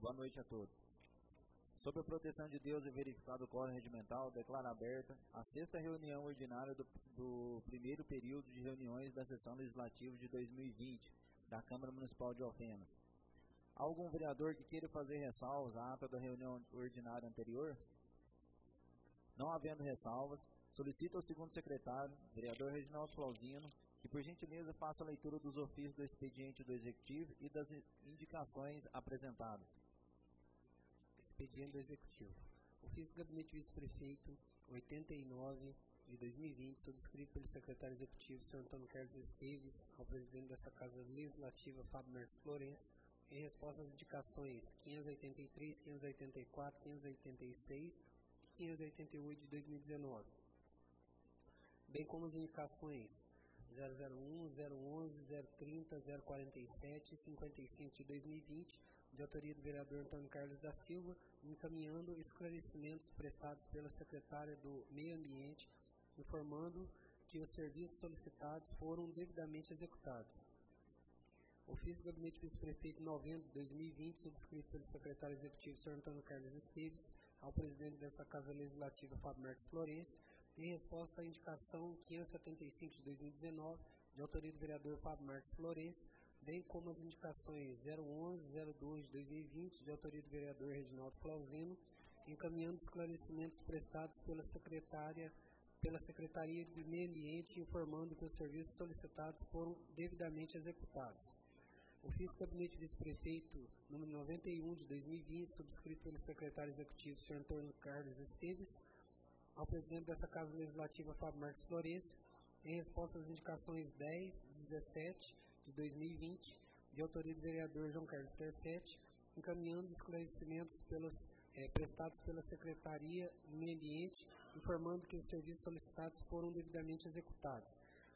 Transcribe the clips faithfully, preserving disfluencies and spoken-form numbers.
Boa noite a todos. Sob a proteção de Deus e verificado o quórum regimental, declaro aberta a sexta reunião ordinária do, do primeiro período de reuniões da sessão legislativa de dois mil e vinte da Câmara Municipal de Alfenas. Há algum vereador que queira fazer ressalvas à ata da reunião ordinária anterior? Não havendo ressalvas, solicito ao segundo secretário, vereador Reginaldo Flauzino, que por gentileza faça a leitura dos ofícios do expediente do Executivo e das indicações apresentadas. Expediente do Executivo. Ofício do Gabinete Vice-Prefeito oitenta e nove de dois mil e vinte, subscrito pelo secretário executivo, senhor Antônio Carlos Esteves, ao presidente dessa Casa Legislativa, Fábio Marques Lourenço, em resposta às indicações quinhentos e oitenta e três, quinhentos e oitenta e quatro, quinhentos e oitenta e seis e quinhentos e oitenta e oito de dois mil e dezenove, bem como as indicações zero zero um, zero onze, zero trinta, zero quarenta e sete e cinquenta e cinco de dois mil e vinte, de autoria do vereador Antônio Carlos da Silva, encaminhando esclarecimentos prestados pela secretária do Meio Ambiente, informando que os serviços solicitados foram devidamente executados. Ofício do Gabinete Vice-Prefeito noventa de dois mil e vinte, subscrito pelo secretário executivo, senhor Antônio Carlos Esteves, ao presidente dessa Casa Legislativa, Fábio Marques Lourenço, em resposta à indicação quinhentos e setenta e cinco de dois mil e dezenove, de autoria do vereador Fábio Marques Lourenço, bem como as indicações zero onze, zero dois de dois mil e vinte, de autoria do vereador Reginaldo Flauzino, encaminhando esclarecimentos prestados pela secretária, pela Secretaria de Meio Ambiente, informando que os serviços solicitados foram devidamente executados. Ofício do Gabinete Vice-Prefeito número noventa e um de dois mil e vinte, subscrito pelo secretário executivo, senhor Antônio Carlos Esteves, ao presidente dessa Casa Legislativa, Fábio Marques Lourenço, em resposta às indicações dez, dezessete de dois mil e vinte, de autoria do vereador João Carlos Tercetti, encaminhando esclarecimentos pelos, eh, prestados pela Secretaria do Meio Ambiente, informando que os serviços solicitados foram devidamente executados.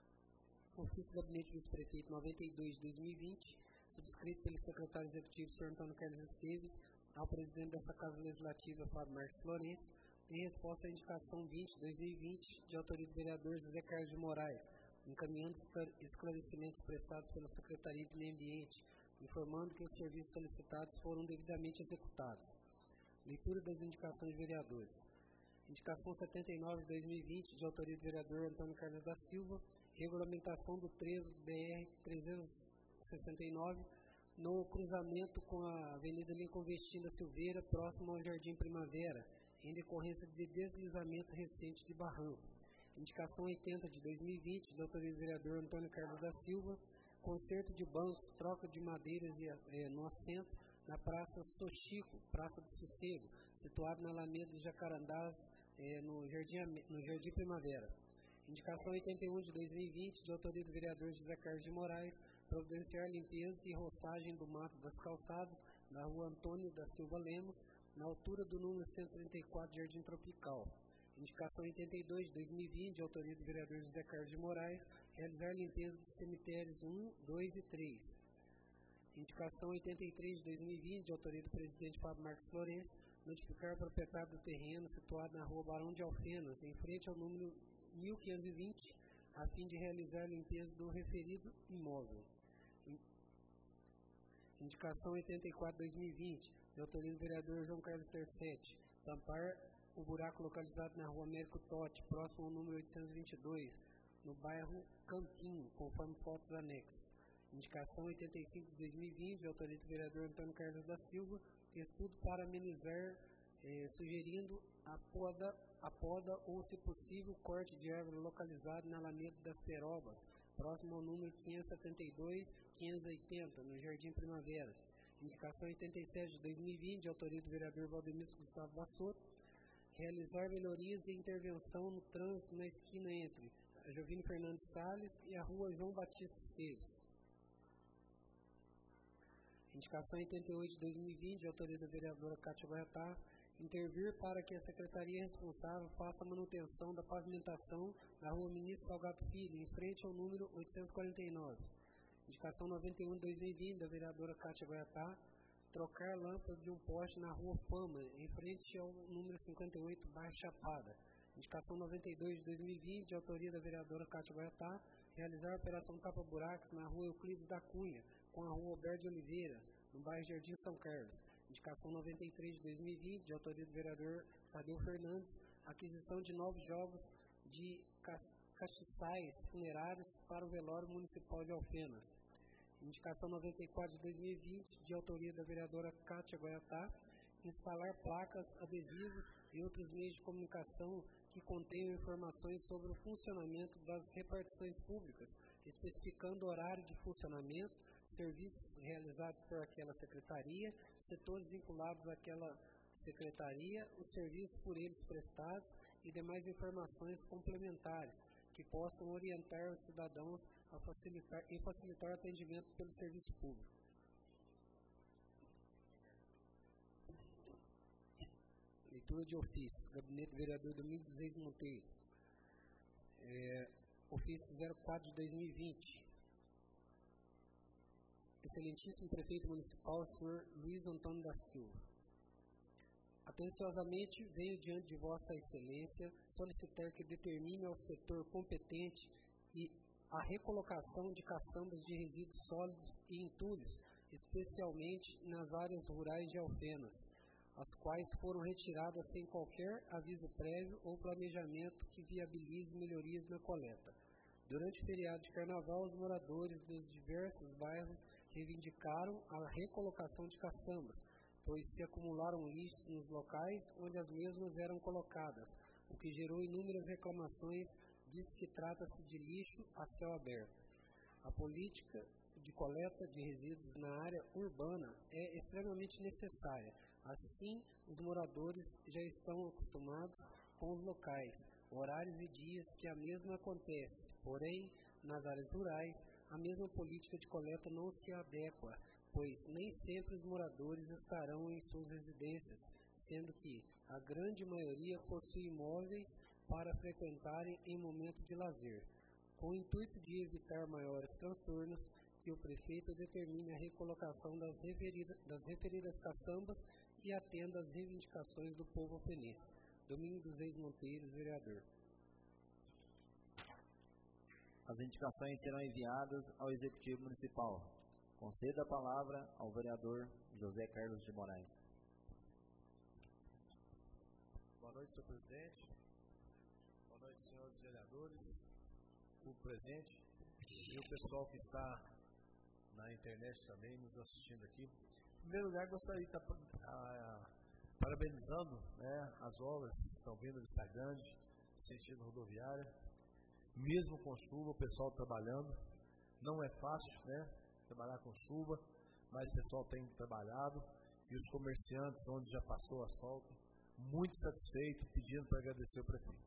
Ofício do Gabinete Vice-Prefeito noventa e dois de dois mil e vinte, subscrito pelo secretário executivo, senhor Antônio Carlos Esteves, ao presidente dessa Casa Legislativa, Fábio Marques Lourenço, em resposta à indicação vinte de dois mil e vinte, de autoria do vereador José Carlos de Moraes, encaminhando esclarecimentos prestados pela Secretaria de Meio Ambiente, informando que os serviços solicitados foram devidamente executados. Leitura das indicações de vereadores. Indicação setenta e nove de dois mil e vinte, de autoria do vereador Antônio Carlos da Silva, regulamentação do trevo B R trezentos e sessenta e nove, no cruzamento com a Avenida Lincoln Vestina Silveira, próximo ao Jardim Primavera, em decorrência de deslizamento recente de barranco. Indicação oitenta de dois mil e vinte, de autoria do vereador Antônio Carlos da Silva, conserto de bancos, troca de madeiras e, eh, no assento na Praça Sochico, Praça do Sossego, situado na Alameda dos Jacarandás, eh, no, Jardim, no Jardim Primavera. Indicação oitenta e um de dois mil e vinte, de autoria do vereador José Carlos de Moraes, providenciar limpeza e roçagem do mato das calçadas na rua Antônio da Silva Lemos, na altura do número cento e trinta e quatro, Jardim Tropical. Indicação oitenta e dois de dois mil e vinte, de autoria do vereador José Carlos de Moraes, realizar limpeza dos cemitérios um, dois e três. Indicação oitenta e três de dois mil e vinte, de autoria do presidente Fábio Marques Lourenço, notificar o proprietário do terreno situado na rua Barão de Alfenas, em frente ao número mil quinhentos e vinte, a fim de realizar a limpeza do referido imóvel. Indicação oitenta e quatro de dois mil e vinte, de autoria do vereador João Carlos Tercetti, tampar o buraco localizado na rua Américo Totti, próximo ao número oitocentos e vinte e dois, no bairro Campinho, conforme fotos anexas. Indicação oitenta e cinco de dois mil e vinte, de autoria do vereador Antônio Carlos da Silva, estudo para amenizar, eh, sugerindo a poda, a poda ou, se possível, corte de árvore localizado na Alameda das Perobas, próximo ao número quinhentos e setenta e dois, quinhentos e oitenta, no Jardim Primavera. Indicação oitenta e sete de dois mil e vinte, de autoria do vereador Valdemiro Gustavo Bassotto, realizar melhorias e intervenção no trânsito na esquina entre a Jovino Fernandes Salles e a rua João Batista Esteves. Indicação oitenta e oito de dois mil e vinte, de autoria da vereadora Cátia Guaiatá, intervir para que a secretaria responsável faça a manutenção da pavimentação da rua Ministro Salgado Filho, em frente ao número oitocentos e quarenta e nove. Indicação noventa e um de dois mil e vinte, da vereadora Cátia Guaiatá, trocar lâmpada de um poste na rua Fama, em frente ao número cinquenta e oito, bairro Chapada. Indicação noventa e dois de dois mil e vinte, de autoria da vereadora Cátia Guaiatá, realizar a operação tapa-buracos na rua Euclides da Cunha, com a rua Alberto de Oliveira, no bairro Jardim São Carlos. Indicação noventa e três de dois mil e vinte, de autoria do vereador Tadeu Fernandes, aquisição de novos jogos de castiçais funerários para o velório municipal de Alfenas. Indicação noventa e quatro de dois mil e vinte, de autoria da vereadora Cátia Goiatá, instalar placas, adesivos e outros meios de comunicação que contenham informações sobre o funcionamento das repartições públicas, especificando horário de funcionamento, serviços realizados por aquela secretaria, setores vinculados àquela secretaria, os serviços por eles prestados e demais informações complementares que possam orientar os cidadãos a facilitar, em facilitar o atendimento pelo serviço público. Leitura de ofícios. Gabinete do vereador Domingos Reis Monteiro. É, ofício zero quatro de dois mil e vinte. Excelentíssimo Prefeito Municipal, senhor Luiz Antônio da Silva. Atenciosamente venho diante de Vossa Excelência solicitar que determine ao setor competente e a recolocação de caçambas de resíduos sólidos e entulhos, especialmente nas áreas rurais de Alfenas, as quais foram retiradas sem qualquer aviso prévio ou planejamento que viabilize melhorias na coleta. Durante o feriado de carnaval, os moradores dos diversos bairros reivindicaram a recolocação de caçambas, pois se acumularam lixos nos locais onde as mesmas eram colocadas, o que gerou inúmeras reclamações, diz que trata-se de lixo a céu aberto. A política de coleta de resíduos na área urbana é extremamente necessária. Assim, os moradores já estão acostumados com os locais, horários e dias que a mesma acontece. Porém, nas áreas rurais, a mesma política de coleta não se adequa, pois nem sempre os moradores estarão em suas residências, sendo que a grande maioria possui imóveis para frequentarem em momento de lazer. Com o intuito de evitar maiores transtornos, que o prefeito determine a recolocação das, referida, das referidas caçambas e atenda às reivindicações do povo alfenense. Domingos Reis Monteiro, vereador. As indicações serão enviadas ao Executivo Municipal. Conceda a palavra ao vereador José Carlos de Moraes. Boa noite, senhor presidente. Boa noite, senhores vereadores, o presente e o pessoal que está na internet também nos assistindo aqui. Em primeiro lugar, gostaria de estar a, parabenizando, né, as obras que estão vindo de Vista Grande, sentido rodoviária. Mesmo com chuva, o pessoal trabalhando. Não é fácil, né, trabalhar com chuva, mas o pessoal tem trabalhado. E os comerciantes, onde já passou o asfalto, muito satisfeitos, pedindo para agradecer o prefeito.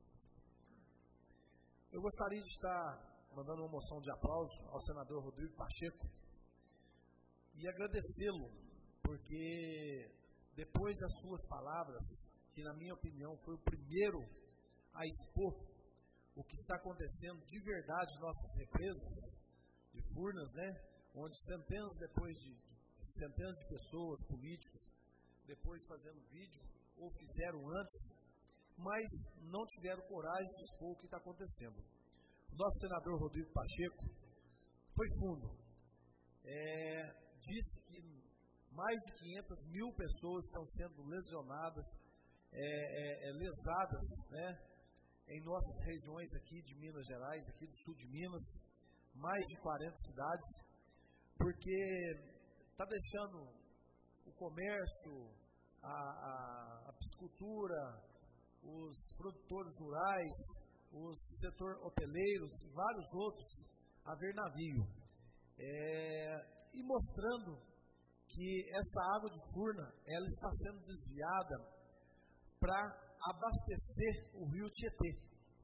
Eu gostaria de estar mandando uma moção de aplauso ao senador Rodrigo Pacheco e agradecê-lo, porque depois das suas palavras, que na minha opinião foi o primeiro a expor o que está acontecendo de verdade em nossas represas de Furnas, né, onde centenas depois de, de centenas de pessoas, políticos, depois fazendo vídeo, ou fizeram antes, mas não tiveram coragem de expor o que está acontecendo. O nosso senador Rodrigo Pacheco foi fundo. É, disse que mais de quinhentas mil pessoas estão sendo lesionadas, é, é, é, lesadas, né, em nossas regiões aqui de Minas Gerais, aqui do sul de Minas, mais de quarenta cidades, porque está deixando o comércio, a, a, a piscicultura, os produtores rurais, o setor hoteleiros e vários outros a ver navio. É, e mostrando que essa água de Furna, ela está sendo desviada para abastecer o rio Tietê,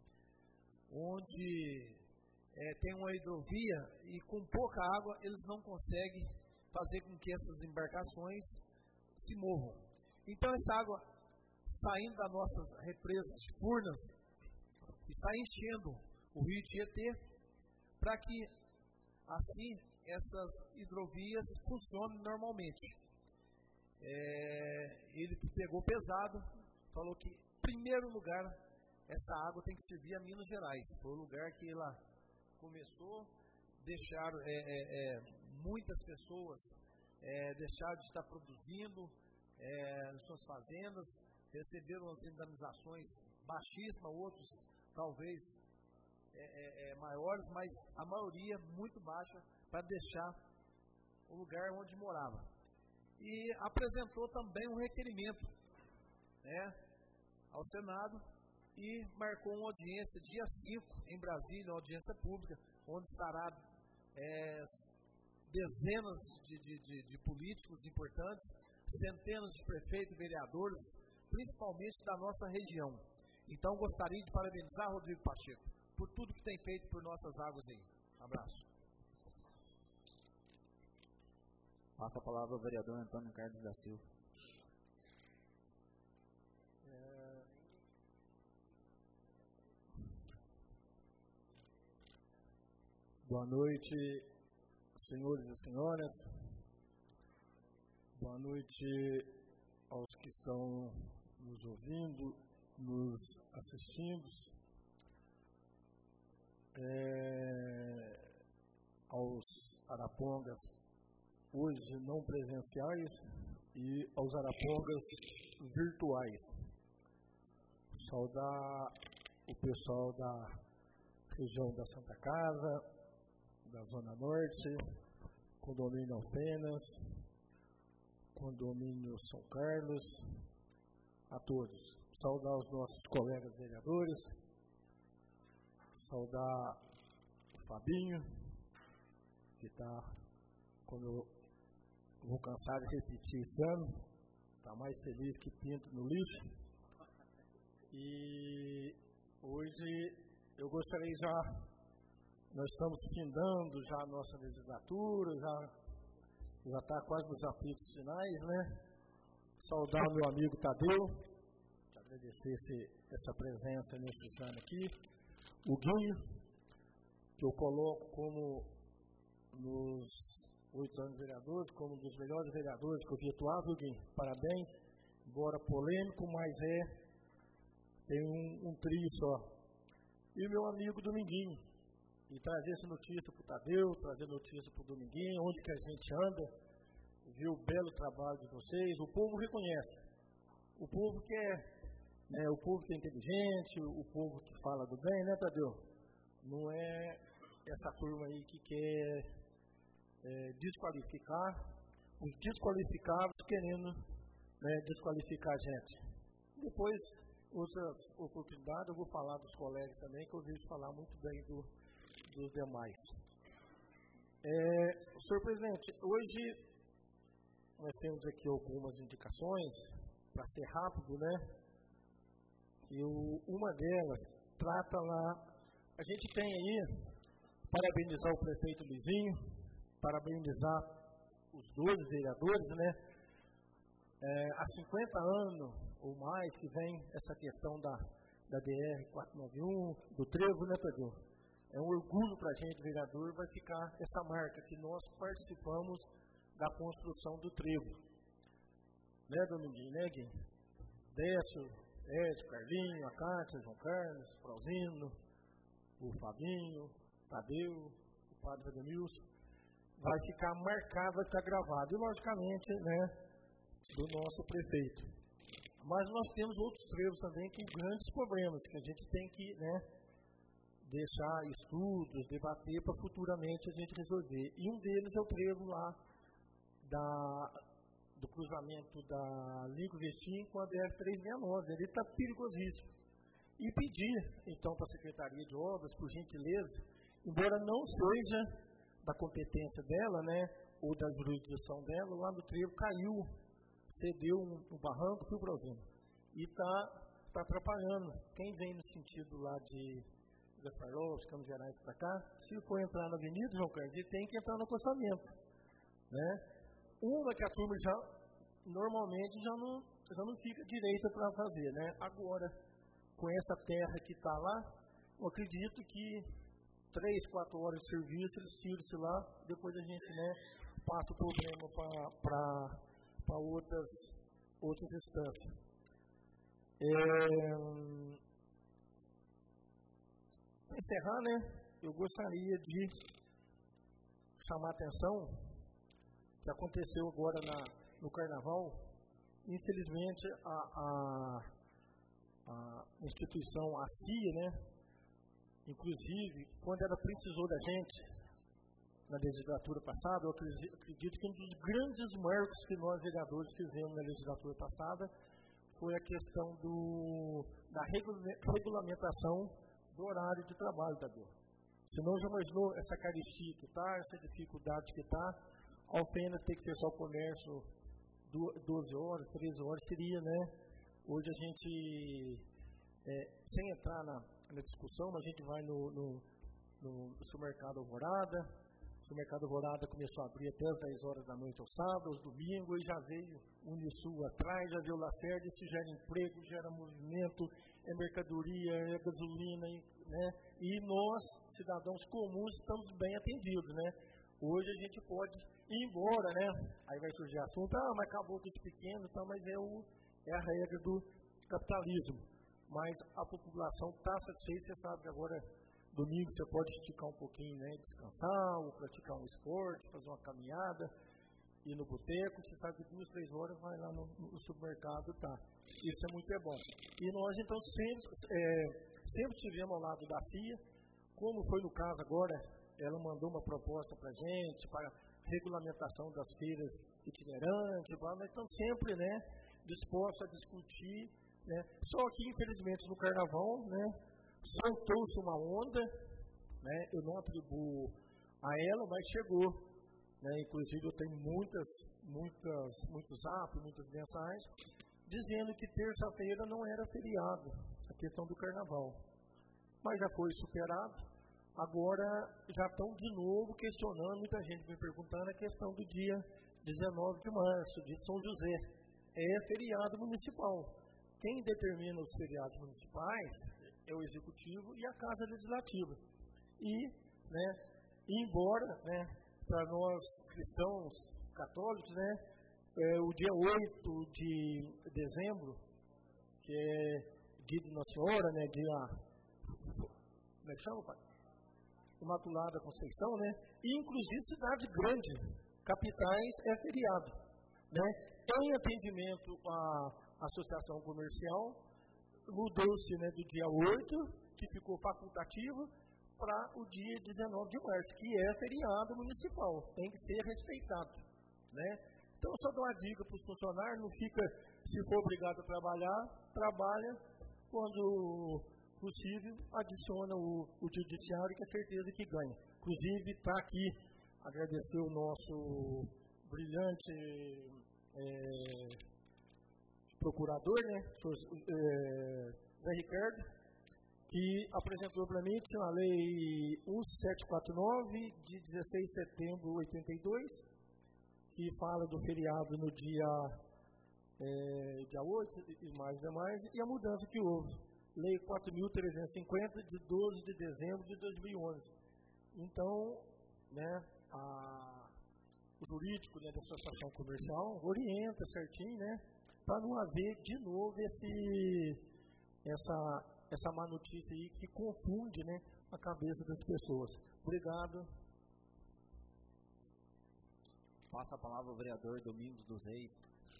onde é, tem uma hidrovia e com pouca água eles não conseguem fazer com que essas embarcações se movam. Então essa água saindo das nossas represas de Furnas está enchendo o rio Tietê para que assim essas hidrovias funcionem normalmente. É, ele pegou pesado, falou que em primeiro lugar essa água tem que servir a Minas Gerais. Foi o lugar que ela começou, deixaram é, é, é, muitas pessoas é, deixaram de estar produzindo, é, nas suas fazendas, receberam as indenizações baixíssimas, outros talvez é, é, é, maiores, mas a maioria muito baixa para deixar o lugar onde morava. E apresentou também um requerimento, né, ao Senado e marcou uma audiência dia cinco em Brasília, uma audiência pública, onde estará é, dezenas de, de, de, de políticos importantes, centenas de prefeitos e vereadores, principalmente da nossa região. Então, gostaria de parabenizar Rodrigo Pacheco por tudo que tem feito por nossas águas aí. Um abraço. Passa a palavra ao vereador Antônio Carlos da Silva. É... Boa noite, senhores e senhoras. Boa noite aos que estão nos ouvindo, nos assistindo, é, aos arapongas hoje não presenciais e aos arapongas virtuais. Saudar o pessoal da região da Santa Casa, da Zona Norte, Condomínio Alfenas, Condomínio São Carlos, a todos. Saudar os nossos colegas vereadores, saudar o Fabinho, que está, como eu vou cansar de repetir esse ano, está mais feliz que pinto no lixo. E hoje eu gostaria já, nós estamos findando já a nossa legislatura, já já está quase nos apitos finais, né? Saudar o meu amigo Tadeu, agradecer esse, essa presença nesses anos aqui, o Guinho, que eu coloco como nos oito anos vereadores, como um dos melhores vereadores que eu vi atuar, viu, Guinho? Parabéns, embora polêmico, mas é, tem um, um trio só. E o meu amigo Dominguinho, e trazer essa notícia para o Tadeu, trazer notícia para o Dominguinho, onde que a gente anda, viu o belo trabalho de vocês, o povo reconhece, o povo que é, né, o povo que é inteligente, o povo que fala do bem, né, Tadeu? Não é essa turma aí que quer é, desqualificar, os desqualificados querendo, né, desqualificar a gente. Depois, outras oportunidades, eu vou falar dos colegas também, que eu vejo falar muito bem do, dos demais. É, senhor presidente, hoje nós temos aqui algumas indicações, para ser rápido, né? E o, uma delas trata lá, a gente tem aí, parabenizar o prefeito Luizinho, parabenizar os doze vereadores, né? É, há cinquenta anos ou mais que vem essa questão da, da D R quatrocentos e noventa e um, do trevo, né, Pedro? É um orgulho para a gente, vereador, vai ficar essa marca que nós participamos da construção do trevo. Né, Dominguinho, né, Gui? Décio, Ed, Carlinho, a Cátia, João Carlos, Frauzino, o Fabinho, Tadeu, o Padre Ademilson. Vai ficar marcado, vai ficar gravado. E, logicamente, né, do nosso prefeito. Mas nós temos outros trevos também com grandes problemas, que a gente tem que, né, deixar estudos, debater para futuramente a gente resolver. E um deles é o trevo lá da, do cruzamento da Ligo Vestim com a B R trezentos e sessenta e nove. Ele está perigosíssimo. E pedir, então, para a Secretaria de Obras, por gentileza, embora não seja da competência dela, né, ou da jurisdição dela, lá no trevo caiu, cedeu um, um barranco para o Brasil. E está tá atrapalhando. Quem vem no sentido lá de Gaspar Lopes, Campos Gerais para cá, se for entrar na avenida, João Carlos, ele tem que entrar no acostamento. Né? Uma que a turma já, normalmente, já não, já não fica direita para fazer. Né? Agora, com essa terra que está lá, eu acredito que três, quatro horas de serviço, eles tiram-se lá, depois a gente, né, passa o problema para outras, outras instâncias. É, para encerrar, né, eu gostaria de chamar a atenção que aconteceu agora na, no Carnaval, infelizmente, a, a, a instituição, a C I A, né, inclusive, quando ela precisou da gente, na legislatura passada, eu acredito que um dos grandes marcos que nós, vereadores, fizemos na legislatura passada foi a questão do, da regulamentação do horário de trabalho da D O. Se não já imaginou essa carestia que está, essa dificuldade que está, apenas ter que fechar o comércio doze horas, treze horas, seria, né? Hoje a gente, é, sem entrar na, na discussão, a gente vai no, no, no supermercado Alvorada. O mercado Alvorada começou a abrir até as dez horas da noite aos sábados, aos domingos, e já veio o Unisul atrás, já veio o Lacerda, isso gera emprego, gera movimento, é mercadoria, é gasolina, né? E nós, cidadãos comuns, estamos bem atendidos, né? Hoje a gente pode ir embora, né? Aí vai surgir assunto, ah, mas acabou com os pequenos, tá, mas é, o, é a regra do capitalismo. Mas a população está satisfeita, você sabe que agora... Domingo você pode esticar um pouquinho, né, descansar, ou praticar um esporte, fazer uma caminhada, ir no boteco, você sabe que duas, três horas vai lá no, no supermercado, tá. Isso é muito é bom. E nós, então, sempre, é, sempre tivemos ao lado da C I A, como foi no caso agora, ela mandou uma proposta para a gente, para regulamentação das feiras itinerantes, nós estamos sempre, né, dispostos a discutir, né. Só que, infelizmente, no Carnaval, né, soltou-se uma onda, né, eu não atribuo a ela, mas chegou, né, inclusive eu tenho muitas, muitas, muitos apps, muitas mensagens, dizendo que terça-feira não era feriado, a questão do Carnaval. Mas já foi superado, agora já estão de novo questionando, muita gente me perguntando a questão do dia dezenove de março, de São José. É feriado municipal. Quem determina os feriados municipais é o Executivo e a Casa Legislativa. E, né, embora, né, para nós cristãos católicos, né, é, o dia oito de dezembro, que é dia de Nossa Senhora, né, dia, como é que chama, pai? Imaculada Conceição, né, e inclusive cidade grande, capitais, é feriado, né. Em atendimento à associação comercial, mudou-se, né, do dia oito, que ficou facultativo, para o dia dezenove de março, que é feriado municipal, tem que ser respeitado, né? Então, só dou uma dica para os funcionários, não fica, se for obrigado a trabalhar, trabalha, quando possível, adiciona o, o judiciário, que é certeza que ganha. Inclusive, está aqui, agradecer o nosso brilhante é, procurador, né, é, Zé Ricardo, que apresentou para mim, tinha a lei um sete quatro nove, de dezesseis de setembro de oitenta e dois, que fala do feriado no dia, é, dia oito e mais e demais, e a mudança que houve. Lei quatro mil trezentos e cinquenta, de doze de dezembro de dois mil e onze. Então, né, a, o jurídico, né, da associação comercial orienta certinho, né, para não haver de novo esse, essa, essa má notícia aí que confunde, né, a cabeça das pessoas. Obrigado. Passa a palavra ao vereador Domingos dos Reis.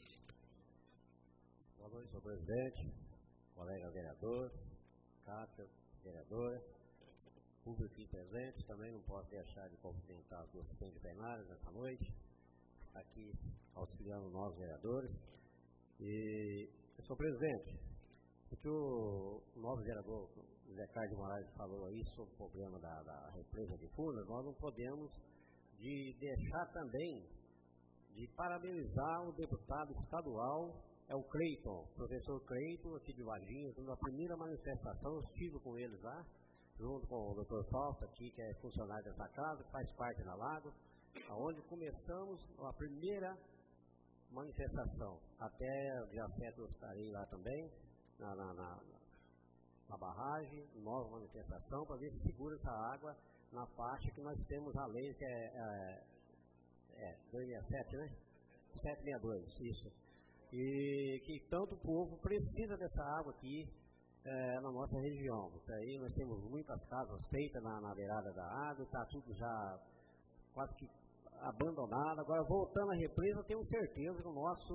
Boa noite, senhor presidente, colega vereador, Cássio, vereadora, público presente. Também não posso deixar de cumprimentar os assistentes plenários nessa noite, aqui auxiliando nós, vereadores. E, senhor presidente, o que o nosso vereador Zé Carlos de Moraes falou aí sobre o problema da, da represa de Furnas, nós não podemos de deixar também de parabenizar o deputado estadual, é o Cleiton, professor Cleiton, aqui de Varginha, na primeira manifestação, eu estive com eles lá, junto com o doutor Fausto, aqui, que é funcionário dessa casa, que faz parte da Lago, onde começamos a primeira manifestação. Até o dia sete eu estarei lá também, na, na, na, na barragem, nova manifestação, para ver se segura essa água na faixa que nós temos a lei, que é, é, é duzentos e sessenta e sete, né? setecentos e sessenta e dois, isso. E que tanto o povo precisa dessa água aqui é, na nossa região. Então, aí nós temos muitas casas feitas na, na beirada da água, está tudo já quase que abandonado. Agora, voltando à represa, tenho certeza que o nosso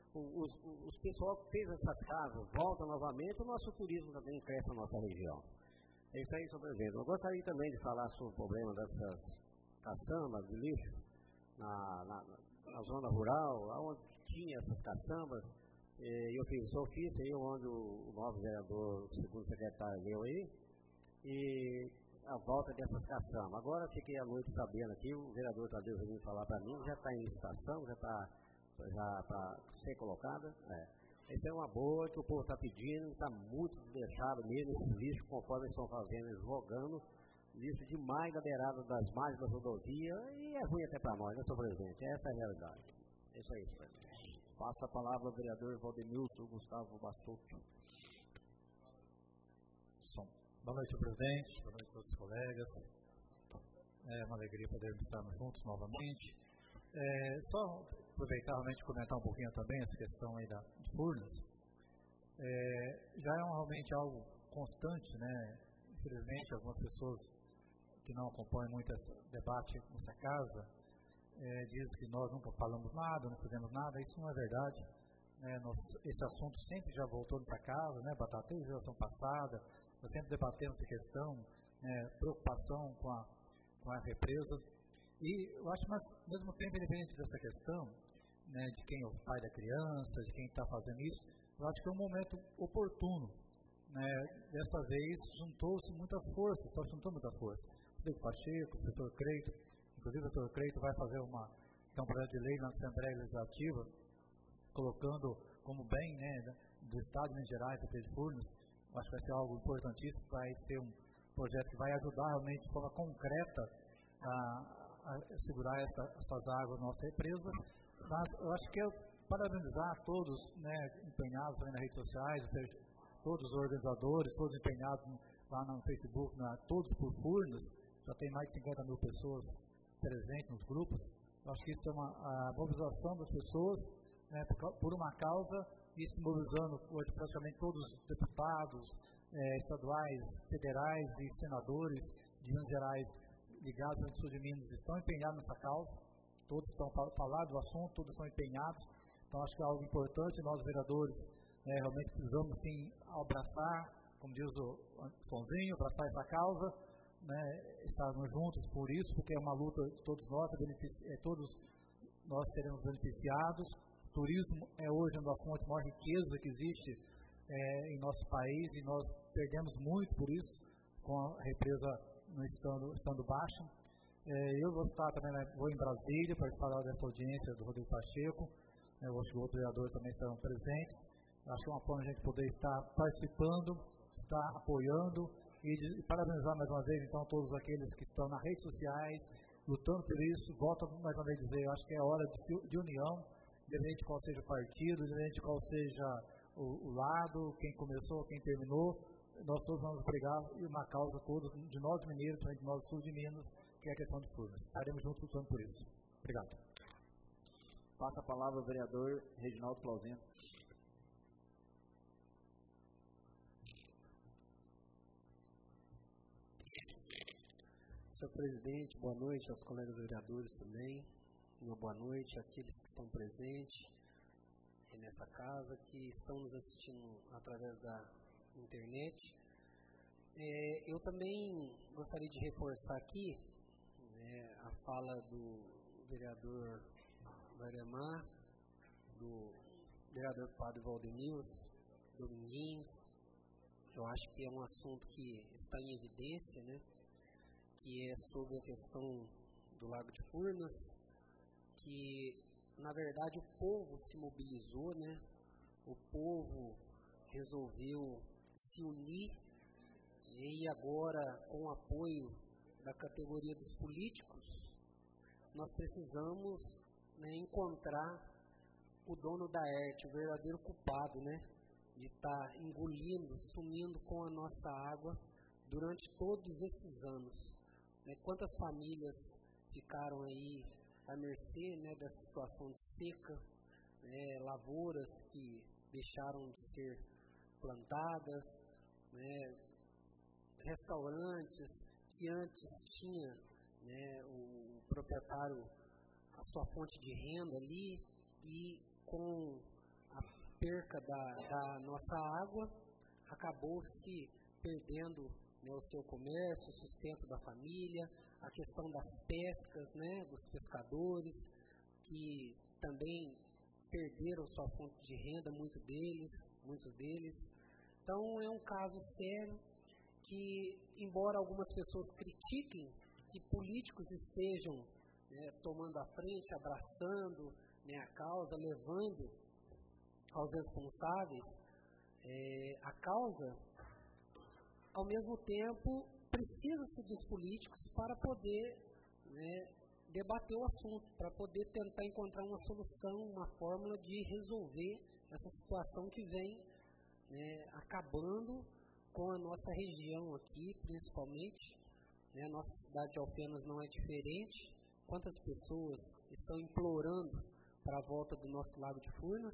os, os pessoal que fez essas casas voltam novamente, o nosso turismo também cresce na nossa região. É isso aí, senhor presidente. Eu gostaria também de falar sobre o problema dessas caçambas de lixo na, na, na zona rural, onde tinha essas caçambas. Eu fiz o ofício aí, onde o, o novo vereador, o segundo secretário, veio aí, e a volta dessas caçambas. Agora fiquei à noite sabendo aqui, o vereador Tadeu veio falar para mim, já está em licitação, já está já para ser colocada. É. Essa é uma boa que o povo está pedindo, está muito deixado mesmo esse lixo, conforme eles estão fazendo, jogando lixo demais da beirada das margens da rodovia, e é ruim até para nós, né, senhor presidente? Essa é a realidade. É isso aí, senhor. Passa a palavra ao vereador Valdemilson Gustavo Bassotto. Boa noite, presidente. Boa noite a todos os colegas. É uma alegria podermos estar juntos novamente. É, só aproveitar realmente comentar um pouquinho também essa questão aí da, de Furnas. É, já é um, realmente algo constante, né? Infelizmente, algumas pessoas que não acompanham muito esse debate nessa casa é, dizem que nós nunca falamos nada, não fizemos nada. Isso não é verdade. Né? Nós, esse assunto sempre já voltou nessa casa, né? Batata desde a geração passada. Nós sempre debatemos essa questão, né, preocupação com a, com a represa. E eu acho, mas, ao mesmo tempo, independente dessa questão, né, de quem é o pai da criança, de quem está fazendo isso, eu acho que é um momento oportuno. Né, dessa vez, juntou-se muita força, está juntando muita força. O Rodrigo Pacheco, o professor Creito, inclusive o professor Creito vai fazer uma, então, um projeto de lei na Assembleia Legislativa, colocando como bem, né, do Estado de Minas Gerais, de Furnas. Acho que vai ser algo importantíssimo, vai ser um projeto que vai ajudar realmente de forma concreta a, a segurar essa, essas águas na nossa represa. Mas eu acho que é parabenizar todos, né, empenhados também nas redes sociais, todos os organizadores, todos empenhados lá no Facebook, na, todos por Furnas, já tem mais de cinquenta mil pessoas presentes nos grupos. Eu acho que isso é uma a mobilização das pessoas, né, por, por uma causa, e se mobilizando hoje praticamente todos os deputados eh, estaduais, federais e senadores de Minas Gerais ligados ao Sul de Minas estão empenhados nessa causa, todos estão falando do assunto, todos estão empenhados, então acho que é algo importante, nós vereadores eh, realmente precisamos sim abraçar, como diz o Sonzinho, abraçar essa causa, né, estarmos juntos por isso, porque é uma luta de todos nós, é, todos nós seremos beneficiados. O turismo é hoje uma das fontes de maior riqueza que existe é, em nosso país e nós perdemos muito por isso, com a represa no estando, estando baixa. É, eu vou estar também, né, vou em Brasília para falar dessa audiência do Rodrigo Pacheco, né, eu acho que outros vereadores também estarão presentes. Acho que é uma forma de a gente poder estar participando, estar apoiando e, de, e parabenizar mais uma vez então todos aqueles que estão nas redes sociais, lutando por isso. Volto mais uma vez a dizer, eu acho que é hora de, de união, independente de qual seja o partido, independente de qual seja o, o lado, quem começou, quem terminou, nós todos vamos brigar uma causa todos, de nós mineiros, de nós sul de Minas, que é a questão de Furnas. Estaremos juntos lutando por isso. Obrigado. Passa a palavra ao vereador Reginaldo Clausino. Senhor presidente, boa noite aos colegas vereadores também. Uma boa noite àqueles que estão presentes nessa casa, que estão nos assistindo através da internet. É, eu também gostaria de reforçar aqui né, a fala do vereador Varemar, do vereador Padre Valdemilson, Dominguinhos. Eu acho que é um assunto que está em evidência, né, que é sobre a questão do Lago de Furnas, que na verdade o povo se mobilizou, né? O povo resolveu se unir e agora, com o apoio da categoria dos políticos, nós precisamos né, encontrar o dono da arte, o verdadeiro culpado, né? De estar tá engolindo, sumindo com a nossa água durante todos esses anos. Né? Quantas famílias ficaram aí à mercê né, dessa situação de seca, né, lavouras que deixaram de ser plantadas, né, restaurantes que antes tinha né, o proprietário a sua fonte de renda ali e com perca da, da nossa água, acabou se perdendo, né, o seu comércio, o sustento da família, a questão das pescas, né, dos pescadores, que também perderam sua fonte de renda, muito deles, muitos deles. Então, é um caso sério que, embora algumas pessoas critiquem que políticos estejam, né, tomando a frente, abraçando, né, a causa, levando aos responsáveis é, a causa, ao mesmo tempo, precisa-se dos políticos para poder, né, debater o assunto, para poder tentar encontrar uma solução, uma fórmula de resolver essa situação que vem, né, acabando com a nossa região aqui, principalmente. Né, a nossa cidade de Alfenas não é diferente. Quantas pessoas estão implorando para a volta do nosso Lago de Furnas?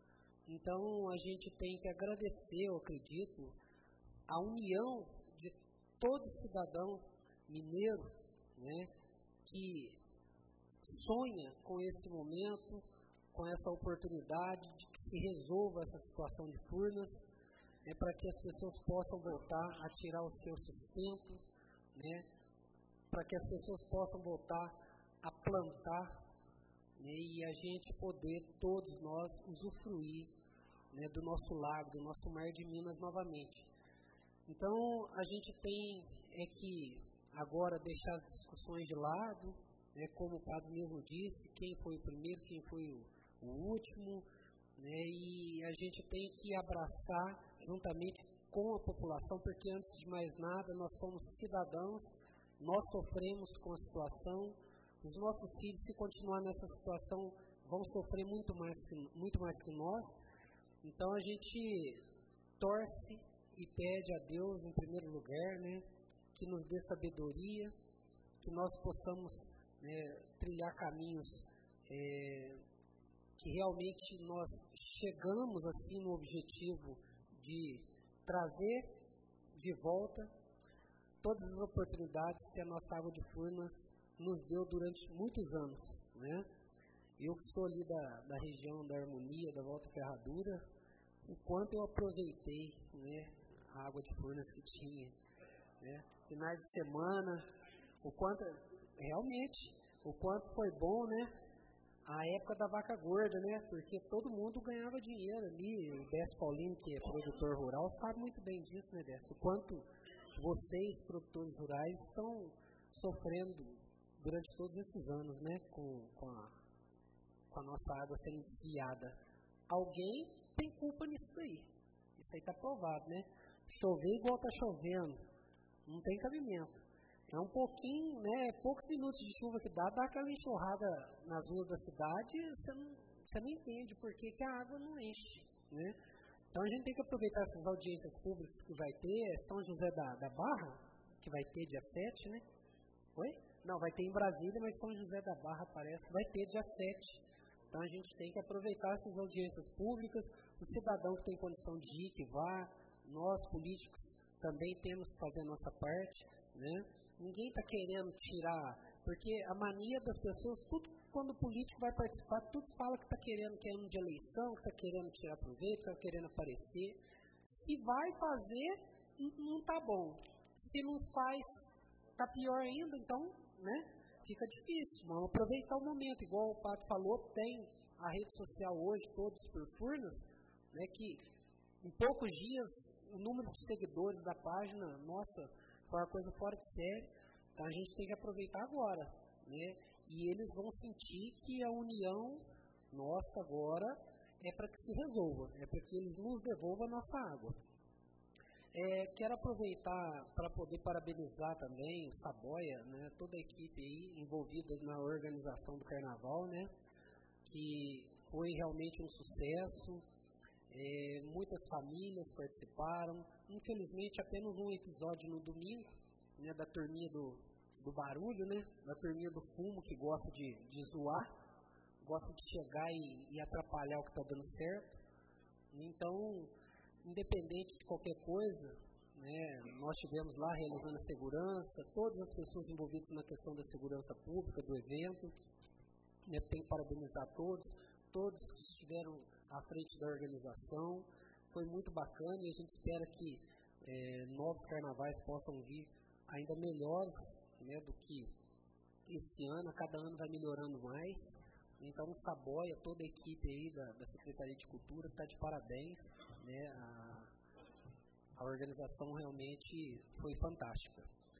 Então, a gente tem que agradecer, eu acredito, a união de todo cidadão mineiro, né, que sonha com esse momento, com essa oportunidade de que se resolva essa situação de Furnas, né, para que as pessoas possam voltar a tirar o seu sustento, né, para que as pessoas possam voltar a plantar, né, e a gente poder, todos nós, usufruir, né, do nosso lago, do nosso mar de Minas novamente. Então, a gente tem é que agora deixar as discussões de lado, né, como o padre mesmo disse, quem foi o primeiro, quem foi o, o último, né, e a gente tem que abraçar juntamente com a população, porque antes de mais nada nós somos cidadãos, nós sofremos com a situação, os nossos filhos, se continuar nessa situação, vão sofrer muito mais que, muito mais que nós. Então a gente torce e pede a Deus, em primeiro lugar, né, que nos dê sabedoria, que nós possamos, né, trilhar caminhos é, que realmente nós chegamos assim no objetivo de trazer de volta todas as oportunidades que a nossa Água de Furnas nos deu durante muitos anos, né? Eu que sou ali da, da região da Harmonia, da Volta Ferradura, o quanto eu aproveitei, né, a Água de Furnas que tinha, né? Finais de semana, o quanto, realmente, o quanto foi bom, né? A época da vaca gorda, né? Porque todo mundo ganhava dinheiro ali. O Décio Paulino, que é produtor rural, sabe muito bem disso, né, Décio? O quanto vocês, produtores rurais, estão sofrendo durante todos esses anos, né? Com, com, a, com a nossa água sendo desviada. Alguém tem culpa nisso daí. Isso aí está provado, né? Chover igual está chovendo. Não tem cabimento. É um pouquinho, né, poucos minutos de chuva que dá, dá aquela enxurrada nas ruas da cidade, você não, você não entende por que, que a água não enche, né? Então a gente tem que aproveitar essas audiências públicas que vai ter, São José da, da Barra, que vai ter dia sete, né? Oi? Não, vai ter em Brasília, mas São José da Barra parece, vai ter dia sete. Então a gente tem que aproveitar essas audiências públicas, o cidadão que tem condição de ir, que vá, nós políticos também temos que fazer a nossa parte, né? Ninguém está querendo tirar, porque a mania das pessoas, tudo quando o político vai participar, tudo fala que está querendo, que é ano de eleição, que está querendo tirar proveito, que está querendo aparecer. Se vai fazer, não está bom. Se não faz, está pior ainda, então, né, fica difícil. Vamos aproveitar o momento, igual o Pato falou, tem a rede social hoje, todos por Furnas, né, que em poucos dias o número de seguidores da página, nossa, foi uma coisa fora de série. Então a gente tem que aproveitar agora, né? E eles vão sentir que a união nossa agora é para que se resolva, é para que eles nos devolvam a nossa água. É, quero aproveitar para poder parabenizar também o Saboia, né? Toda a equipe aí envolvida na organização do Carnaval, né? Que foi realmente um sucesso. É, muitas famílias participaram, infelizmente apenas um episódio no domingo, né, da turminha do, do barulho, né, da turminha do fumo, que gosta de, de zoar, gosta de chegar e, e atrapalhar o que está dando certo. Então, independente de qualquer coisa, né, nós estivemos lá realizando a segurança, todas as pessoas envolvidas na questão da segurança pública do evento, né, tem que parabenizar todos, todos que estiveram à frente da organização. Foi muito bacana e a gente espera que é, novos carnavais possam vir ainda melhores, né, do que esse ano. Cada ano vai melhorando mais. Então, o Saboia, toda a equipe aí da, da Secretaria de Cultura está de parabéns, né? A, a organização realmente foi fantástica.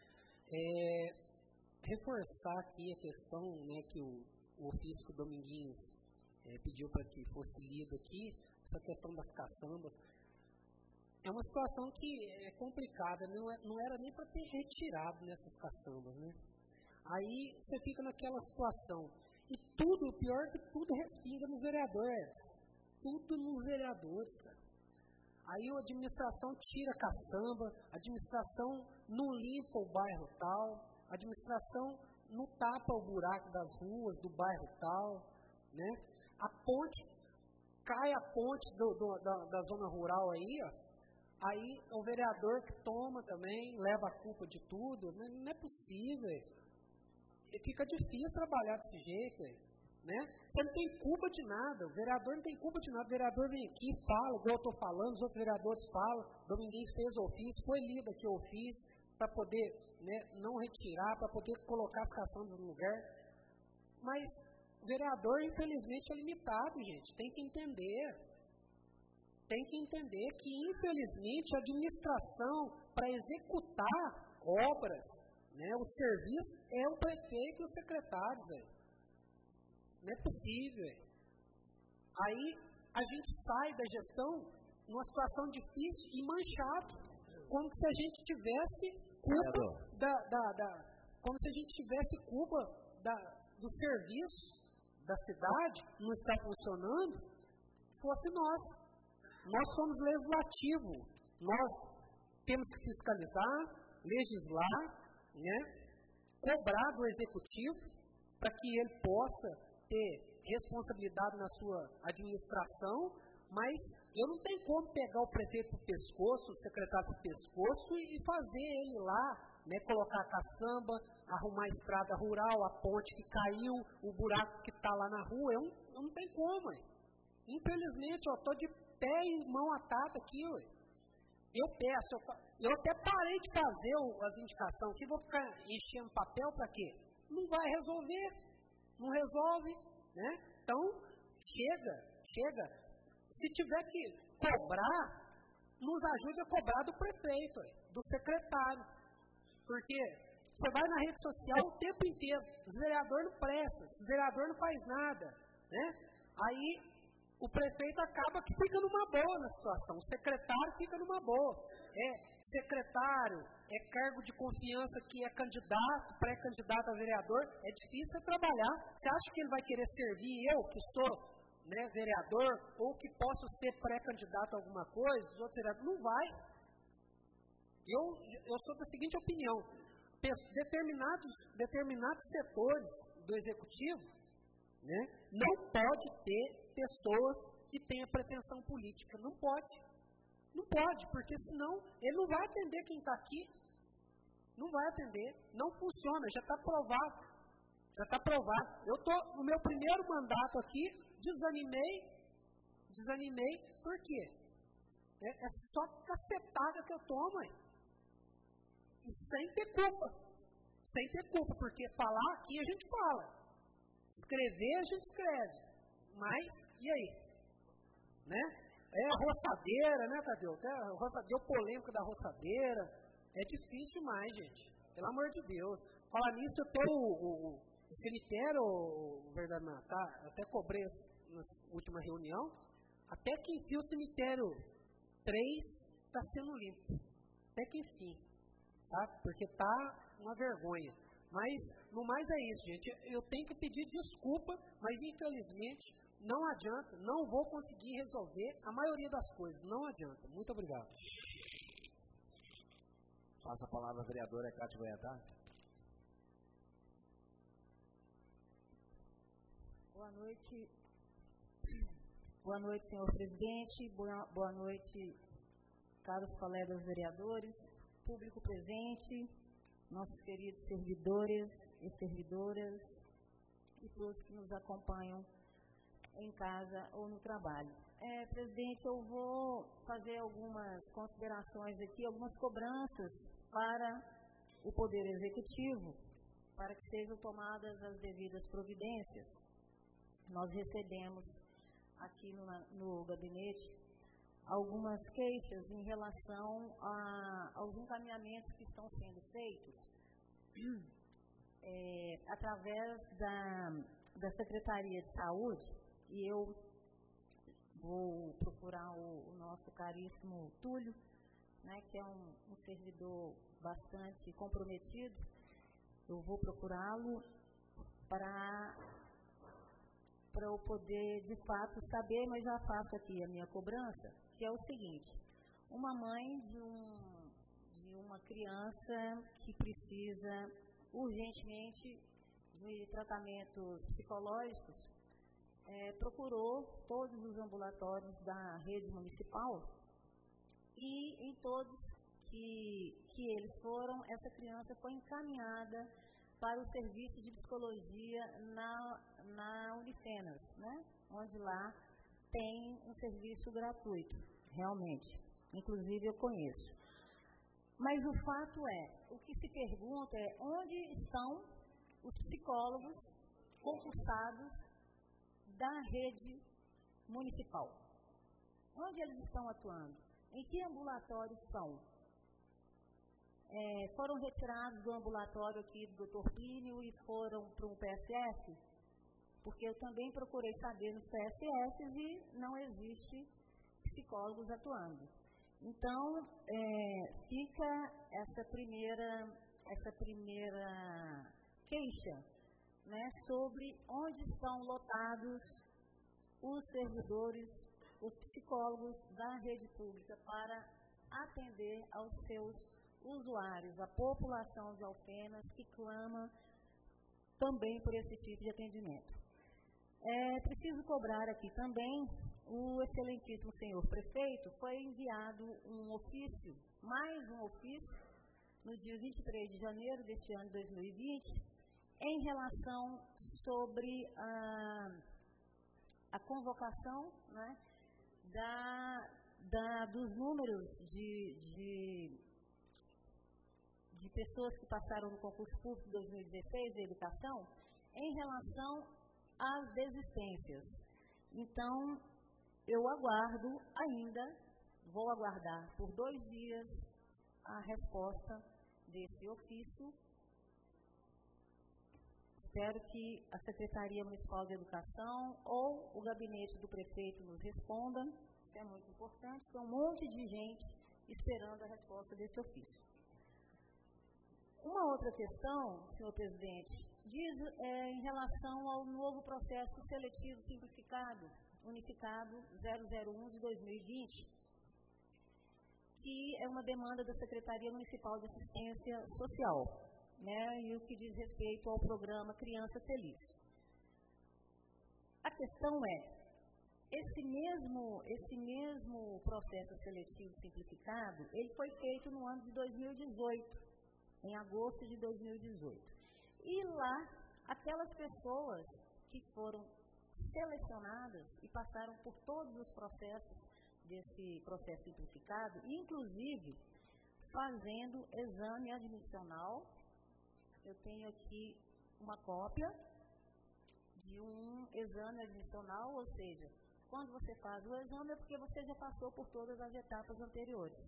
É, reforçar aqui a questão, né, que o, o ofício Dominguinhos é, pediu para que fosse lido aqui, essa questão das caçambas. É uma situação que é complicada, não, é, não era nem para ter retirado nessas caçambas, né? Aí você fica naquela situação. E tudo, o pior é que tudo respinga nos vereadores. Tudo nos vereadores, cara. Aí a administração tira a caçamba, a administração não limpa o bairro tal, a administração não tapa o buraco das ruas do bairro tal, né? A ponte, cai a ponte do, do, da, da zona rural aí, ó. Aí o vereador que toma também, leva a culpa de tudo. Não, não é possível. Fica difícil trabalhar desse jeito, né? Você não tem culpa de nada, o vereador não tem culpa de nada. O vereador vem aqui, fala, igual eu estou falando, os outros vereadores falam, Dominguinhos fez o ofício, foi lido aqui o ofício, para poder, né, não retirar, para poder colocar as caçambas no lugar. Mas o vereador, infelizmente, é limitado, gente, tem que entender. Tem que entender que, infelizmente, a administração, para executar obras, né, o serviço é o prefeito e os secretários. Aí. Não é possível. Aí. aí a gente sai da gestão numa situação difícil e manchado, como se a gente tivesse culpa da, da, da, como se a gente tivesse culpa da, do serviço da cidade não estar funcionando, fosse nós. Nós somos legislativo, nós temos que fiscalizar, legislar, né, cobrar do executivo para que ele possa ter responsabilidade na sua administração, mas eu não tenho como pegar o prefeito para o pescoço, o secretário para o pescoço e fazer ele lá, né, colocar a caçamba, arrumar a estrada rural, a ponte que caiu, o buraco que está lá na rua. Eu, eu não tenho como. Hein. Infelizmente, eu estou de pé e mão atada aqui. Ué. Eu peço, eu, eu até parei de fazer o, as indicações aqui, vou ficar enchendo papel para quê? Não vai resolver, não resolve, né? Então, chega, chega. Se tiver que cobrar, nos ajude a cobrar do prefeito, do secretário, porque você vai na rede social o tempo inteiro, os vereadores não prestam, os vereadores não faz nada, né? Aí o prefeito acaba que fica numa boa na situação, o secretário fica numa boa. É secretário, é cargo de confiança que é candidato, pré-candidato a vereador, é difícil trabalhar. Você acha que ele vai querer servir eu, que sou, né, vereador, ou que posso ser pré-candidato a alguma coisa, os outros vereadores? Não vai. Eu, eu sou da seguinte opinião, determinados, determinados setores do executivo, né, não pode ter pessoas que tenham pretensão política. Não pode. Não pode, porque senão ele não vai atender quem está aqui. Não vai atender. Não funciona, já está provado. Já está provado. Eu estou no meu primeiro mandato aqui, desanimei, desanimei, por quê? É, é só cacetada que eu tomo, hein? E sem ter culpa. Sem ter culpa, porque falar aqui a gente fala. Escrever a gente escreve. Mas, e aí? Né? É a roçadeira, né, Tadeu? É o roçadeiro polêmico da roçadeira. É difícil demais, gente. Pelo amor de Deus. Falar nisso, eu tô o, o, o cemitério, o verdade, tá? Até cobrei na última reunião. Até que enfim o cemitério três está sendo limpo. Até que enfim. Tá? Porque tá uma vergonha. Mas, no mais é isso, gente. Eu tenho que pedir desculpa, mas infelizmente não adianta, não vou conseguir resolver a maioria das coisas. Não adianta. Muito obrigado. Passa a palavra à vereadora Cátia Goiatá. Boa noite. Boa noite, senhor presidente. Boa, boa noite, caros colegas vereadores, público presente, nossos queridos servidores e servidoras e todos que nos acompanham em casa ou no trabalho. é, presidente, eu vou fazer algumas considerações aqui, algumas cobranças para o Poder Executivo, para que sejam tomadas as devidas providências. Nós recebemos aqui no, no gabinete algumas queixas em relação a, aos encaminhamentos que estão sendo feitos é, através da, da Secretaria de Saúde, e eu vou procurar o, o nosso caríssimo Túlio, né, que é um, um servidor bastante comprometido. Eu vou procurá-lo para para eu poder, de fato, saber, mas já faço aqui a minha cobrança, que é o seguinte: uma mãe de, um, de uma criança que precisa urgentemente de tratamentos psicológicos, é, procurou todos os ambulatórios da rede municipal, e em todos que, que eles foram, essa criança foi encaminhada para o serviço de psicologia na, na Unifenas, né? Onde lá tem um serviço gratuito, realmente. Inclusive eu conheço. Mas o fato é, o que se pergunta é onde estão os psicólogos concursados da rede municipal? Onde eles estão atuando? Em que ambulatórios são? É, foram retirados do ambulatório aqui do doutor Plínio e foram para um P S F? Porque eu também procurei saber nos P S Fs e não existe psicólogos atuando. Então, é, fica essa primeira, essa primeira queixa, né, sobre onde estão lotados os servidores, os psicólogos da rede pública para atender aos seus usuários, a população de Alfenas que clama também por esse tipo de atendimento. É preciso cobrar aqui também o excelentíssimo senhor prefeito. Foi enviado um ofício, mais um ofício, no dia vinte e três de janeiro deste ano de dois mil e vinte, em relação sobre a, a convocação, né, da, da, dos números de, de, de pessoas que passaram no concurso público de dois mil e dezesseis de educação em relação às desistências. Então, eu aguardo ainda, vou aguardar por dois dias a resposta desse ofício. Espero que a Secretaria Municipal de Educação ou o gabinete do prefeito nos responda. Isso é muito importante. Tem um monte de gente esperando a resposta desse ofício. Uma outra questão, senhor presidente, diz é, em relação ao novo processo seletivo simplificado, unificado zero zero um de dois mil e vinte, que é uma demanda da Secretaria Municipal de Assistência Social, né, e o que diz respeito ao programa Criança Feliz. A questão é, esse mesmo, esse mesmo processo seletivo simplificado, ele foi feito no ano de dois mil e dezoito, em agosto de dois mil e dezoito. E lá, aquelas pessoas que foram selecionadas e passaram por todos os processos desse processo simplificado, inclusive fazendo exame admissional. Eu tenho aqui uma cópia de um exame admissional, ou seja, quando você faz o exame é porque você já passou por todas as etapas anteriores.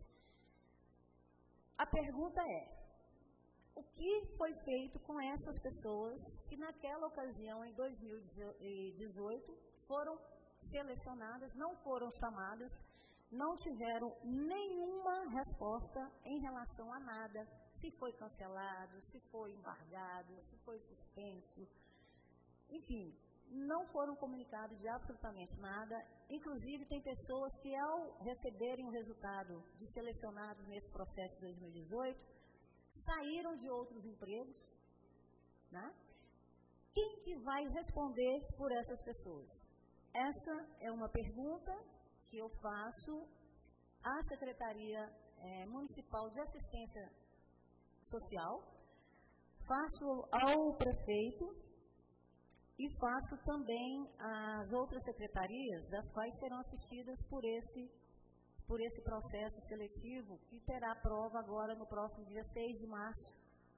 A pergunta é, o que foi feito com essas pessoas que naquela ocasião, em dois mil e dezoito, foram selecionadas, não foram chamadas, não tiveram nenhuma resposta em relação a nada, se foi cancelado, se foi embargado, se foi suspenso, enfim, não foram comunicados de absolutamente nada. Inclusive, tem pessoas que, ao receberem o resultado de selecionados nesse processo de dois mil e dezoito, saíram de outros empregos, né? Quem que vai responder por essas pessoas? Essa é uma pergunta que eu faço à Secretaria é, Municipal de Assistência Social, faço ao prefeito e faço também as outras secretarias, das quais serão assistidas por esse, por esse processo seletivo, que terá prova agora no próximo dia seis de março,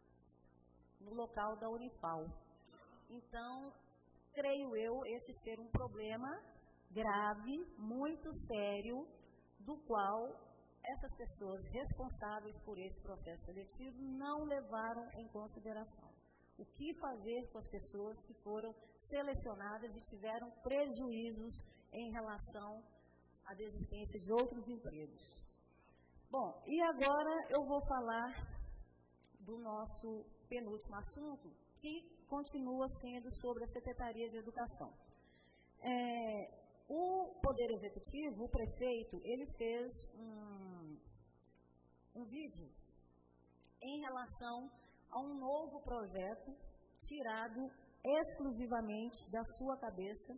no local da Unifal. Então, creio eu, esse ser um problema grave, muito sério, do qual essas pessoas responsáveis por esse processo seletivo não levaram em consideração. O que fazer com as pessoas que foram selecionadas e tiveram prejuízos em relação à desistência de outros empregos. Bom, e agora eu vou falar do nosso penúltimo assunto, que continua sendo sobre a Secretaria de Educação. É, o Poder Executivo, o prefeito, ele fez um, um vídeo em relação a um novo projeto tirado exclusivamente da sua cabeça,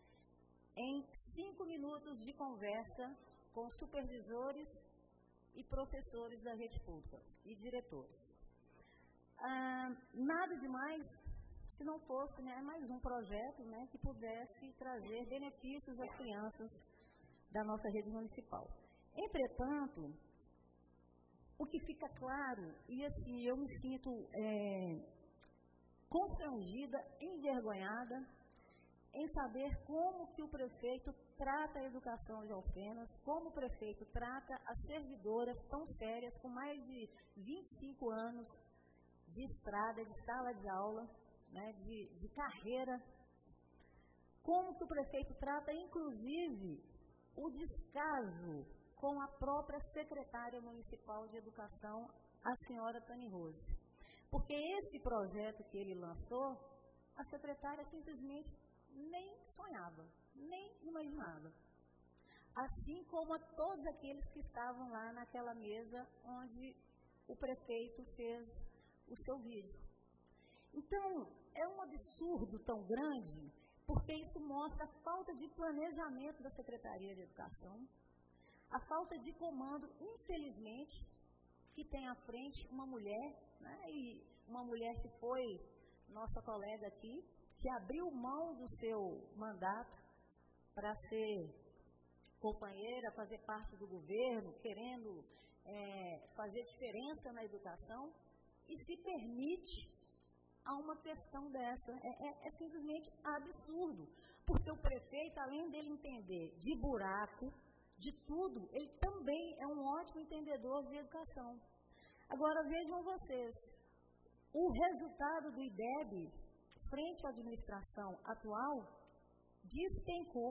em cinco minutos de conversa com supervisores e professores da rede pública e diretores. Ah, nada demais se não fosse, né, mais um projeto, né, que pudesse trazer benefícios às crianças da nossa rede municipal. Entretanto, o que fica claro, e assim, eu me sinto é, constrangida, envergonhada, em saber como que o prefeito trata a educação de Alfenas, como o prefeito trata as servidoras tão sérias, com mais de vinte e cinco anos de estrada, de sala de aula, né, de, de carreira, como que o prefeito trata, inclusive, o descaso com a própria secretária municipal de educação, a senhora Tani Rose. Porque esse projeto que ele lançou, a secretária simplesmente nem sonhava, nem imaginava. Assim como a todos aqueles que estavam lá naquela mesa onde o prefeito fez o seu vídeo. Então, é um absurdo tão grande, porque isso mostra a falta de planejamento da Secretaria de Educação, a falta de comando, infelizmente, que tem à frente uma mulher, né, e uma mulher que foi nossa colega aqui, que abriu mão do seu mandato para ser companheira, fazer parte do governo, querendo é, fazer diferença na educação, e se permite a uma questão dessa. É, é, é simplesmente absurdo, porque o prefeito, além dele entender de buraco, de tudo, ele também é um ótimo entendedor de educação. Agora, vejam vocês, o resultado do I D E B, frente à administração atual, despencou.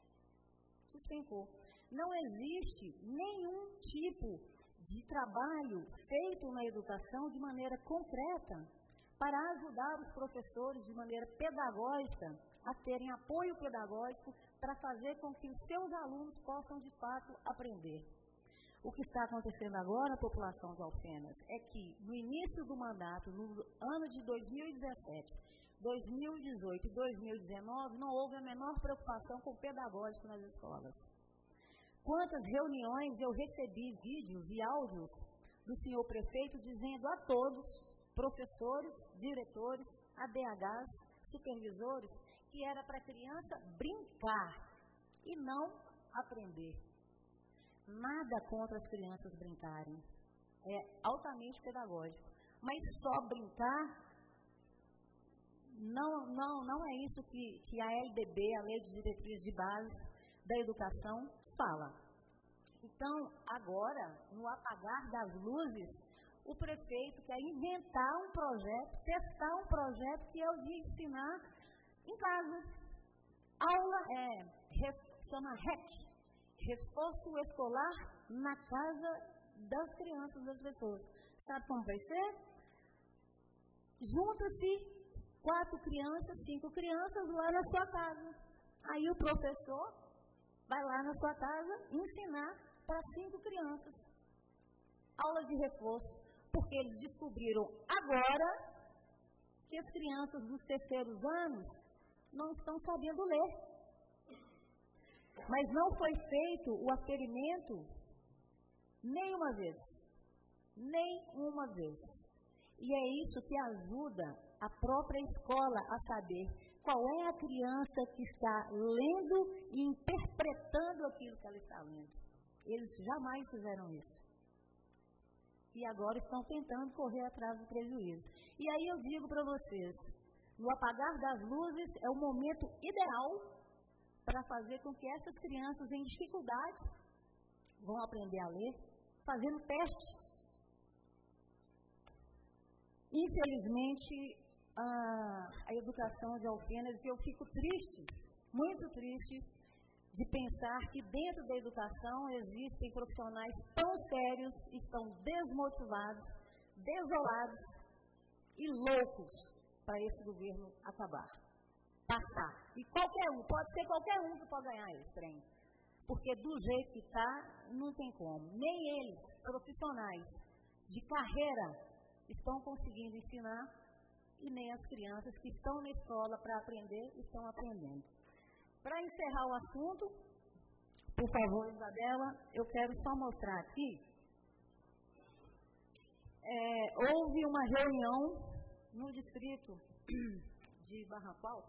Despencou. Não existe nenhum tipo de trabalho feito na educação de maneira concreta para ajudar os professores de maneira pedagógica a terem apoio pedagógico para fazer com que os seus alunos possam, de fato, aprender. O que está acontecendo agora na população de Alfenas é que, no início do mandato, no ano de dois mil e dezessete, dois mil e dezoito e dois mil e dezenove, não houve a menor preocupação com o pedagógico nas escolas. Quantas reuniões eu recebi vídeos e áudios do senhor prefeito dizendo a todos, professores, diretores, A D Hs, supervisores, que era para a criança brincar e não aprender. Nada contra as crianças brincarem. É altamente pedagógico. Mas só brincar, não, não, não é isso que, que a L D B, a Lei de Diretrizes de Base da Educação, fala. Então, agora, no apagar das luzes, o prefeito quer inventar um projeto, testar um projeto que é o de ensinar em casa. Aula é, ref, chama R E C, Reforço Escolar na Casa das Crianças, das Pessoas. Sabe como vai ser? Junta-se quatro crianças, cinco crianças lá na sua casa. Aí o professor vai lá na sua casa ensinar para cinco crianças. Aula de reforço, porque eles descobriram agora que as crianças dos terceiros anos não estão sabendo ler. Mas não foi feito o aferimento nem uma vez. Nem uma vez. E é isso que ajuda a própria escola a saber qual é a criança que está lendo e interpretando aquilo que ela está lendo. Eles jamais fizeram isso. E agora estão tentando correr atrás do prejuízo. E aí eu digo para vocês, no apagar das luzes é o momento ideal para fazer com que essas crianças em dificuldade vão aprender a ler, fazendo teste. Infelizmente, a, a educação de Alfenas, eu fico triste, muito triste, de pensar que dentro da educação existem profissionais tão sérios, estão desmotivados, desolados e loucos para esse governo acabar, passar. E qualquer um, pode ser qualquer um que pode ganhar esse trem. Porque do jeito que está, não tem como. Nem eles, profissionais de carreira, estão conseguindo ensinar e nem as crianças que estão na escola para aprender, estão aprendendo. Para encerrar o assunto, por favor, Isabela, eu quero só mostrar aqui. É, houve uma reunião no distrito de Barranco Alto.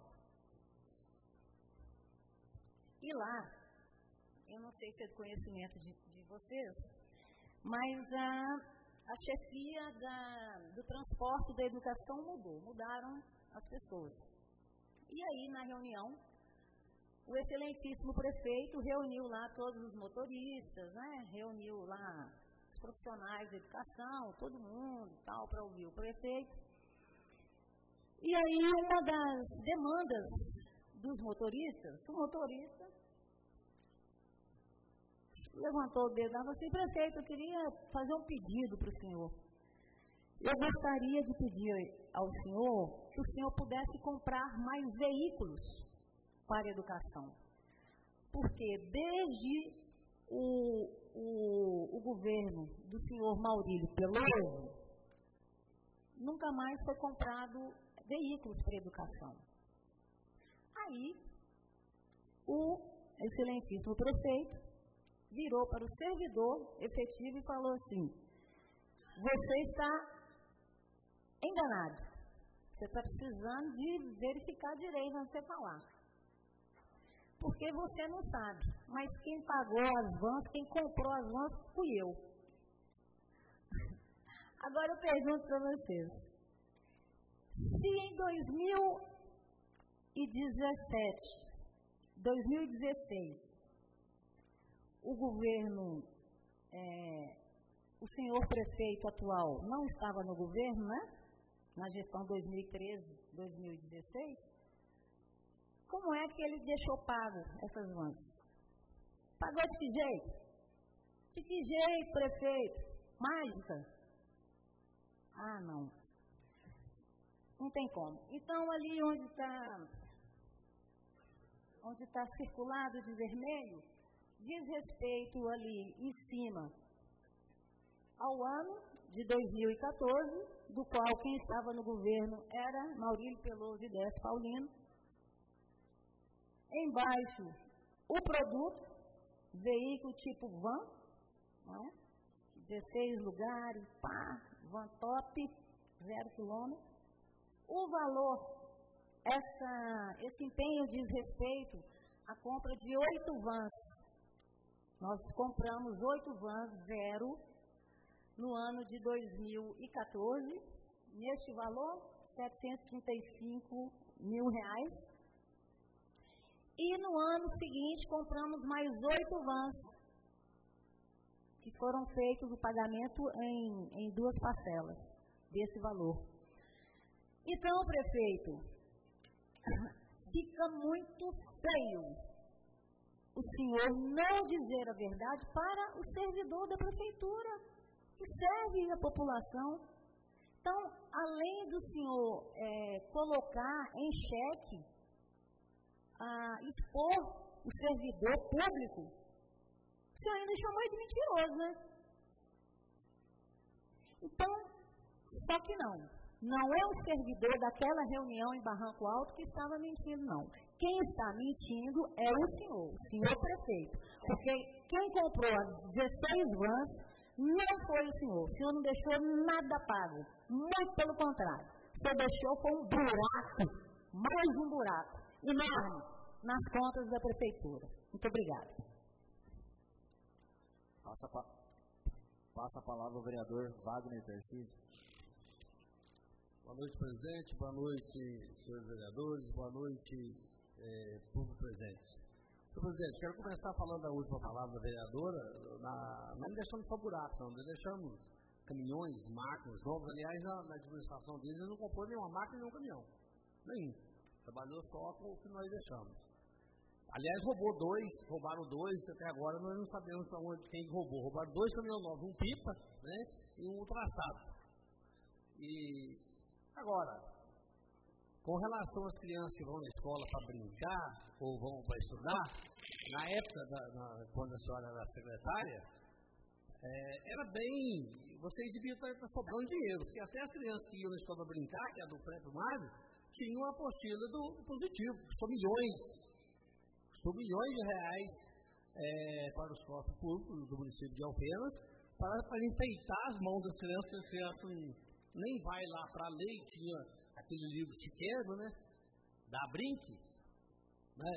E lá, eu não sei se é do conhecimento de, de vocês, mas a, a chefia da, do transporte da educação mudou, mudaram as pessoas. E aí, na reunião, o excelentíssimo prefeito reuniu lá todos os motoristas, né? Reuniu lá os profissionais da educação, todo mundo, tal, para ouvir o prefeito. E aí, uma das demandas dos motoristas, o motorista levantou o dedo e falou assim: prefeito, eu queria fazer um pedido para o senhor. Eu gostaria de pedir ao senhor que o senhor pudesse comprar mais veículos para a educação. Porque desde o, o, o governo do senhor Maurílio Peloso, nunca mais foi comprado veículos para a educação. Aí, o excelentíssimo prefeito virou para o servidor efetivo e falou assim: você está enganado. Você está precisando de verificar direito antes de você falar. Porque você não sabe. Mas quem pagou as vans, quem comprou as vans, fui eu. Agora eu pergunto para vocês. Se em dois mil e dezessete, dois mil e dezesseis, o governo, é, o senhor prefeito atual não estava no governo, né? Na gestão dois mil e treze, dois mil e dezesseis, como é que ele deixou pago essas vans? Pagou de que jeito? De que jeito, prefeito? Mágica? Ah, não. Não tem como. Então, ali onde está onde está circulado de vermelho, diz respeito ali em cima ao ano de dois mil e quatorze, do qual quem estava no governo era Maurílio Peloso e Décio Paulino. Embaixo, o produto, veículo tipo van, né? dezesseis lugares, pá, van top, zero quilômetro. O valor, essa, esse empenho diz respeito à compra de oito vans. Nós compramos oito vans, zero, no ano de dois mil e quatorze, neste valor, setecentos e trinta e cinco mil reais. E no ano seguinte, compramos mais oito vans, que foram feitos o pagamento em, em duas parcelas desse valor. Então, prefeito, fica muito feio o senhor não dizer a verdade para o servidor da prefeitura, que serve a população. Então, além do senhor é, colocar em xeque, a expor o servidor público, o senhor ainda chamou ele de mentiroso, né? Então, só que não. Não é o servidor daquela reunião em Barranco Alto que estava mentindo, não. Quem está mentindo é o senhor, o senhor prefeito. Porque quem comprou as dezesseis vans não foi o senhor. O senhor não deixou nada pago. Muito pelo contrário. O senhor deixou foi um buraco mais um buraco enorme nas contas da prefeitura. Muito obrigada. Passa, pa, passa a palavra ao vereador Wagner Tarcísio. Boa noite, presidente. Boa noite, senhores vereadores. Boa noite, eh, público presente. Senhor presidente, quero começar falando da última palavra da vereadora. Na, não deixamos só buraco, não. Nós deixamos caminhões, máquinas novas. Aliás, na, na administração deles, eles não comprou nenhuma máquina e nenhum caminhão. Nenhum. Trabalhou só com o que nós deixamos. Aliás, roubou dois, roubaram dois, até agora nós não sabemos para onde, quem roubou. Roubaram dois caminhões novos, um pipa, né, e um traçado. E agora, com relação às crianças que vão na escola para brincar ou vão para estudar, na época, da, na, quando a senhora era secretária, é, era bem, vocês deviam estar, estar sobrando dinheiro, porque até as crianças que iam na escola para brincar, que é do pré-primário, tinham uma apostila do positivo, são milhões, são milhões de reais é, para os cofres públicos do município de Alfenas, para, para enfeitar as mãos das crianças, porque as crianças nem vai lá para ler, tinha aquele livro chiqueiro, né, da Brinque, né,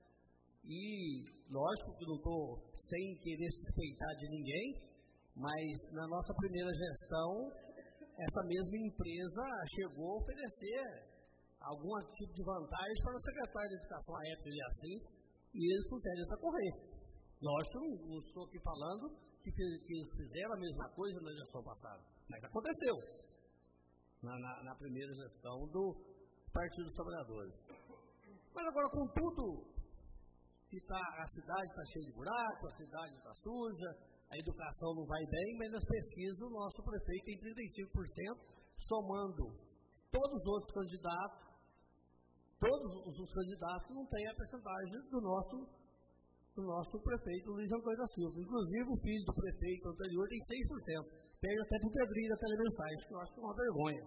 e lógico que não estou sem querer suspeitar de ninguém, mas na nossa primeira gestão, essa mesma empresa chegou a oferecer algum tipo de vantagem para o secretário de Educação, a época ele é assim, e eles puseram para correr. Lógico, não, não estou aqui falando que, que eles fizeram a mesma coisa na gestão passada, mas aconteceu. Na, na, na primeira gestão do Partido dos Trabalhadores. Mas agora, com tudo que tá, a cidade está cheia de buracos, a cidade está suja, a educação não vai bem, mas nas pesquisas o nosso prefeito tem trinta e cinco por cento, somando todos os outros candidatos, todos os, os candidatos não têm a percentagem do nosso, do nosso prefeito Luiz Antônio da Silva. Inclusive, o filho do prefeito anterior tem seis por cento. Pega até para o Pedrinho da Telemensagem, que eu acho que é uma vergonha.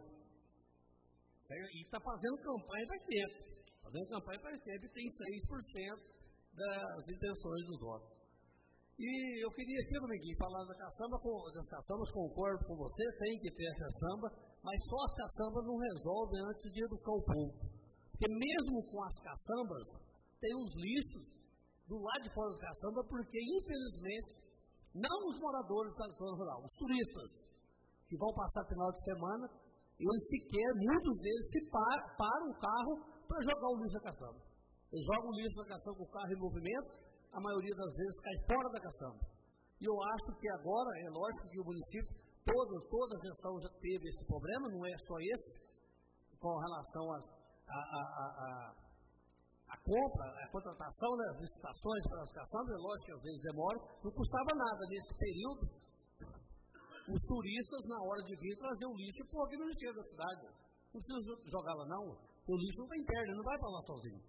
E está fazendo campanha faz tempo. Fazendo campanha faz tempo e tem seis por cento das intenções dos votos. E eu queria aqui, Dominguinho, falar da caçamba, das caçambas, concordo com você, tem que ter a caçamba, mas só as caçambas não resolvem antes de educar o povo. Porque mesmo com as caçambas, tem os lixos do lado de fora da caçamba, porque infelizmente não os moradores da zona rural, os turistas que vão passar final de semana, eles sequer, muitos deles se par, param o carro para jogar o lixo na caçamba. Eles jogam o lixo na caçamba com o carro em movimento, a maioria das vezes cai fora da caçamba. E eu acho que agora, é lógico que o município, todo, toda a gestão já teve esse problema, não é só esse, com relação às, a, a, a, a A compra, a contratação das né, licitações para as caçambas, é lógico que às vezes demora, não custava nada nesse período. Os turistas, na hora de vir, trazer o lixo e pôr aqui no lixeiro da cidade. Não precisa jogar lá, não. O lixo não tem perna, não vai para lá sozinho.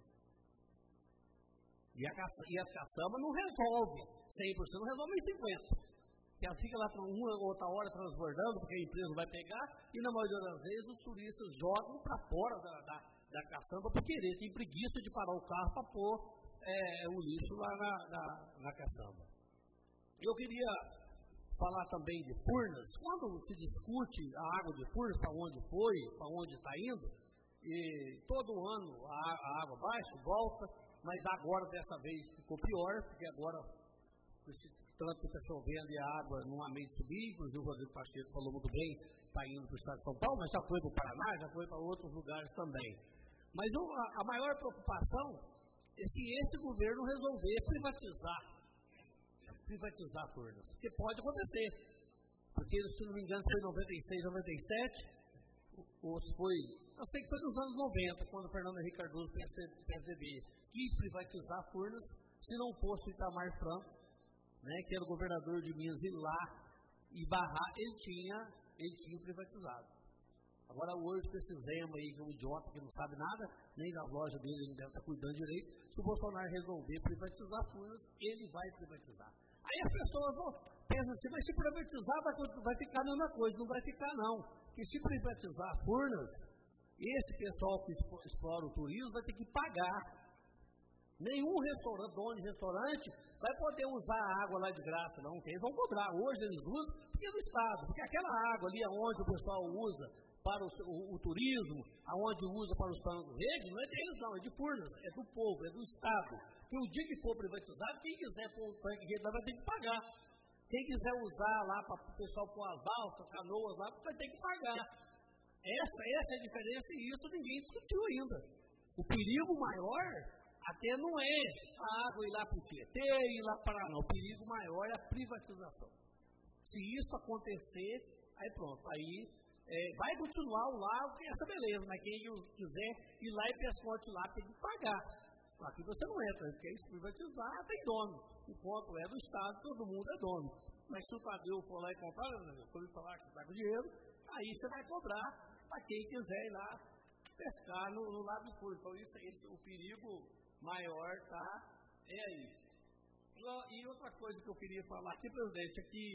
E a, caça, e a caçamba não resolve cem por cento, não resolve em cinquenta por cento. Porque ela fica lá para uma ou outra hora transbordando, porque a empresa não vai pegar, e na maioria das vezes os turistas jogam para fora da, da da caçamba por querer, tem preguiça de parar o carro para pôr é, o lixo lá na, na, na caçamba. Eu queria falar também de Furnas. Quando se discute a água de Furnas, para onde foi, para onde está indo, e todo ano a, a água baixa, volta, mas agora dessa vez ficou pior, porque agora, tanto que está chovendo e a água não há meio de subir, inclusive o Rodrigo Pacheco falou muito bem, está indo para o estado de São Paulo, mas já foi para o Paraná, já foi para outros lugares também. Mas a, a maior preocupação é se esse governo resolver privatizar, privatizar Furnas. Porque pode acontecer. Porque, se não me engano, foi em noventa e seis, noventa e sete, ou foi, eu sei que foi nos anos noventa, quando o Fernando Henrique Cardoso, P S D B, quis privatizar Furnas, se não fosse o Itamar Franco, né, que era o governador de Minas, ir lá e barrar, ele tinha, ele tinha privatizado. Agora, hoje, com esse Zema aí, que é um idiota que não sabe nada, nem da loja dele, ele não deve estar cuidando direito, se o Bolsonaro resolver privatizar Furnas, ele vai privatizar. Aí as pessoas vão, pensam assim, mas se privatizar vai, vai ficar a mesma coisa, não vai ficar não. Porque se privatizar Furnas, esse pessoal que explora o turismo vai ter que pagar. Nenhum restaurante, dono de restaurante, vai poder usar a água lá de graça, não, porque eles vão cobrar. Hoje eles usam porque é do Estado, porque aquela água ali onde o pessoal usa, para o, o, o turismo, aonde usa para os planos de rede, não é deles não, é de Furnas, é do povo, é do Estado. Porque o dia que for privatizado, quem quiser pôr o tanque de rede lá vai ter que pagar. Quem quiser usar lá para o pessoal pôr as balsas, canoas lá, vai ter que pagar. Essa, essa é a diferença e isso ninguém discutiu ainda. O perigo maior até não é a água ir lá para o Tietê, ir lá para não. O perigo maior é a privatização. Se isso acontecer, aí pronto, aí é, vai continuar o lago, que é essa beleza, mas quem quiser ir lá e pescote lá tem que pagar. Aqui você não entra, porque se privatizar tem dono. O ponto é do Estado, todo mundo é dono. Mas se o Tadeu for lá e comprar, quando ele falar que você está com dinheiro, aí você vai cobrar para quem quiser ir lá pescar no, no lado do fundo. Então isso, esse, o perigo maior tá, é aí. E outra coisa que eu queria falar aqui, presidente, é que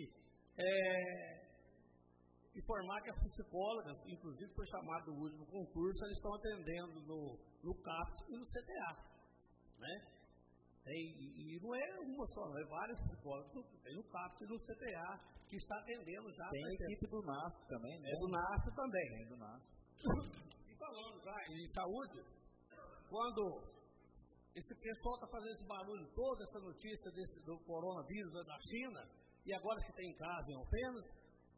é, informar que as psicólogas, inclusive foi chamado o último concurso, eles estão atendendo no, no CAPS e no C T A. Né? Tem, e não é uma só, é vários psicólogos, tem no CAPS e no C T A que está atendendo já. Tem a equipe do NASP também, né? É do NASP também. Tem do NASP. E falando já em saúde, quando esse pessoal está fazendo esse barulho, toda essa notícia desse, do coronavírus da China, e agora que tem caso em Alfenas,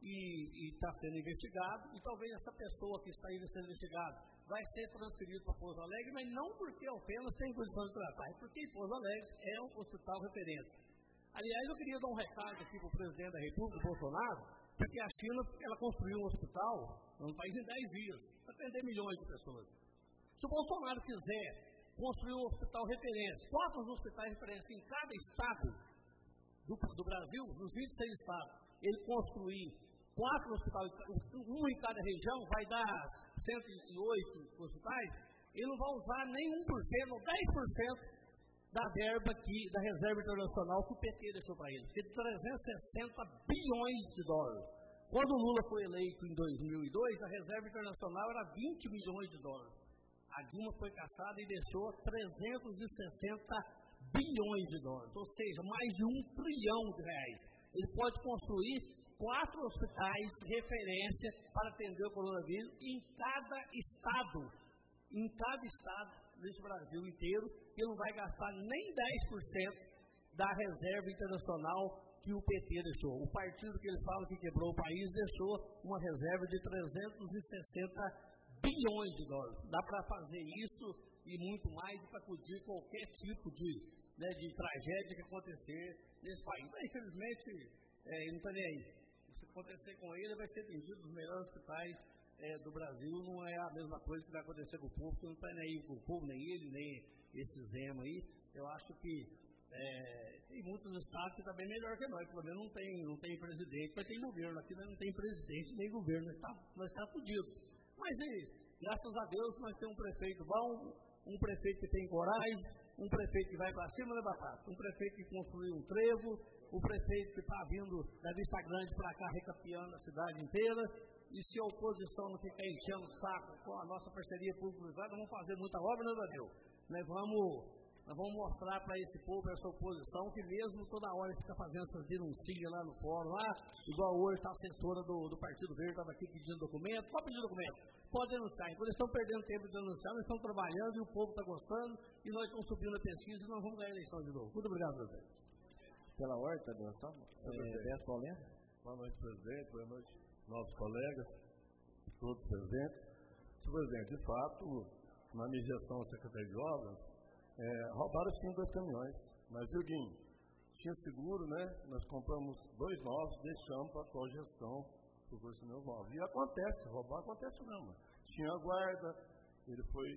e está sendo investigado, e talvez essa pessoa que está indo sendo investigada vai ser transferido para Pouso Alegre, mas não porque Alfenas tem condição de tratar, é porque Pouso Alegre é um hospital referência. Aliás, eu queria dar um recado aqui para o presidente da República, Bolsonaro, porque a China ela construiu um hospital no país em dez dias, para atender milhões de pessoas. Se o Bolsonaro quiser construir um hospital referência, quatro hospitais referência em cada estado do, do Brasil, nos vinte e seis estados, ele construir quatro hospitais, um em cada região, vai dar cento e oito hospitais, ele não vai usar nem um por cento ou dez por cento da verba aqui, da reserva internacional que o P T deixou para ele, que é de trezentos e sessenta bilhões de dólares. Quando o Lula foi eleito em dois mil e dois, a reserva internacional era vinte milhões de dólares. A Dilma foi caçada e deixou trezentos e sessenta bilhões de dólares, ou seja, mais de um trilhão de reais. Ele pode construir quatro hospitais referência para atender o coronavírus em cada estado, em cada estado desse Brasil inteiro, ele não vai gastar nem dez por cento da reserva internacional que o P T deixou. O partido que eles falam que quebrou o país deixou uma reserva de trezentos e sessenta bilhões de dólares. Dá para fazer isso e muito mais para acudir qualquer tipo de, né, de tragédia que acontecer nesse país. Mas, infelizmente, é, ele não está nem aí. Se acontecer com ele, vai ser atendido nos melhores hospitais é, do Brasil. Não é a mesma coisa que vai acontecer com o povo, que não está nem aí com o povo, nem ele, nem esse Zema aí. Eu acho que é, tem muitos estados que estão bem melhor que nós. Pelo menos não tem, não tem presidente, mas tem governo. Aqui não tem presidente nem governo. Nós estamos fodidos. Mas, e, graças a Deus, nós temos um prefeito bom, um prefeito que tem coragem, um prefeito que vai para cima da batata, um prefeito que construiu um trevo, um prefeito que está vindo da Vista Grande para cá, recapeando a cidade inteira. E se a oposição não ficar enchendo o saco com a nossa parceria público-privada, nós vamos fazer muita obra, né, Daniel? Nós vamos, nós vamos mostrar para esse povo, para essa oposição, que mesmo toda hora fica fazendo essas denúncias lá no fórum, lá, igual hoje está a assessora do, do Partido Verde, estava aqui pedindo documento, pode pedir documento, pode denunciar. Enquanto eles estão perdendo tempo de denunciar, nós estamos trabalhando e o povo está gostando, e nós estamos subindo a pesquisa e nós vamos ganhar a eleição de novo. Muito obrigado, presidente. Pela horta, só Beto Paulino. Boa noite, presidente. Boa noite, novos colegas, todos presentes. Senhor presidente, de fato, na minha gestão da Secretaria de Obras, é, roubaram sim dois caminhões. Mas, Huguinho, tinha seguro, né? Nós compramos dois novos, deixamos para a atual gestão por dois pneus novos. E acontece, roubar acontece mesmo. Tinha a guarda, ele foi,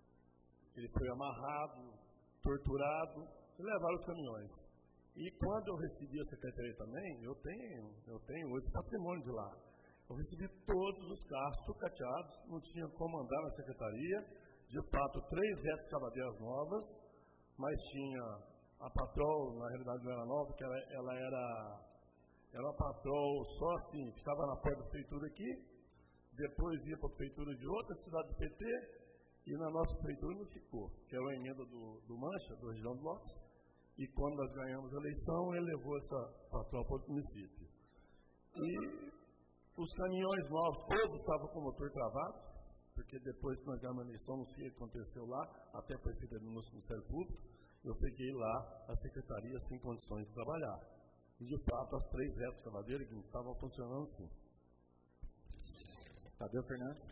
ele foi amarrado, torturado, e levaram os caminhões. E quando eu recebi a secretaria também, eu tenho, eu tenho hoje patrimônio de lá. Eu recebi todos os carros sucateados, não tinha como andar na secretaria. De fato, três retroescavadeiras novas, mas tinha a Patrol, na realidade não era nova, porque ela, ela era, era uma Patrol só assim, ficava na porta da prefeitura aqui, depois ia para a prefeitura de outra cidade do P T, e na nossa prefeitura não ficou, que era a emenda do, do Mancha, do Região do Lopes. E quando nós ganhamos a eleição, ele levou essa patrol para o município. E Os caminhões novos, todos estavam com o motor travado, porque depois que nós ganhamos a eleição, não sei o que aconteceu lá, até foi feita no Ministério Público, eu peguei lá a secretaria sem condições de trabalhar. E, de fato, as três retas cavadeiras que estavam funcionando sim. Tadeu Fernandes.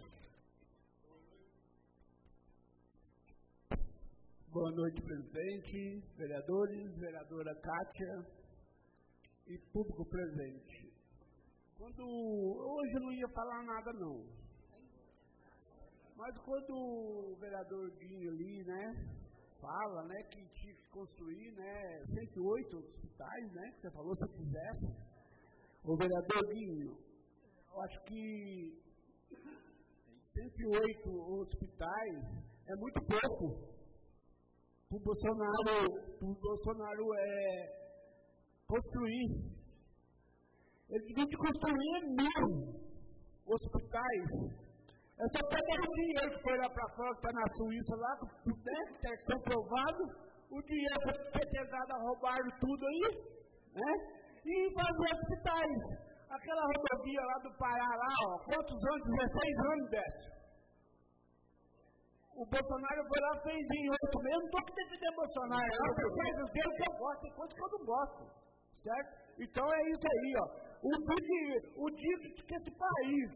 Boa noite, presidente, vereadores, vereadora Kátia e público presente. Quando, hoje eu não ia falar nada, não. Mas quando o vereador Guinho ali, né, fala, né, que tinha que construir, né, cento e oito hospitais, né, que você falou, se quisesse. O vereador Guinho, eu acho que cento e oito hospitais é muito pouco. O Bolsonaro, o Bolsonaro é construir. Ele devia construir mil hospitais. É só pegar o dinheiro que foi lá para fora, que está na Suíça, lá, né, que é comprovado, o dinheiro que foi pesado, roubaram tudo aí, né, e fazer hospitais. Aquela rodovia lá do Pará, lá, ó, quantos anos? dezesseis anos dessa. O Bolsonaro foi lá, fez em oito meses, não estou que defender Bolsonaro, não, tem coisas dele que eu gosto, tem coisas que eu não gosto, certo? Então é isso aí, ó. O dia, o dia que esse país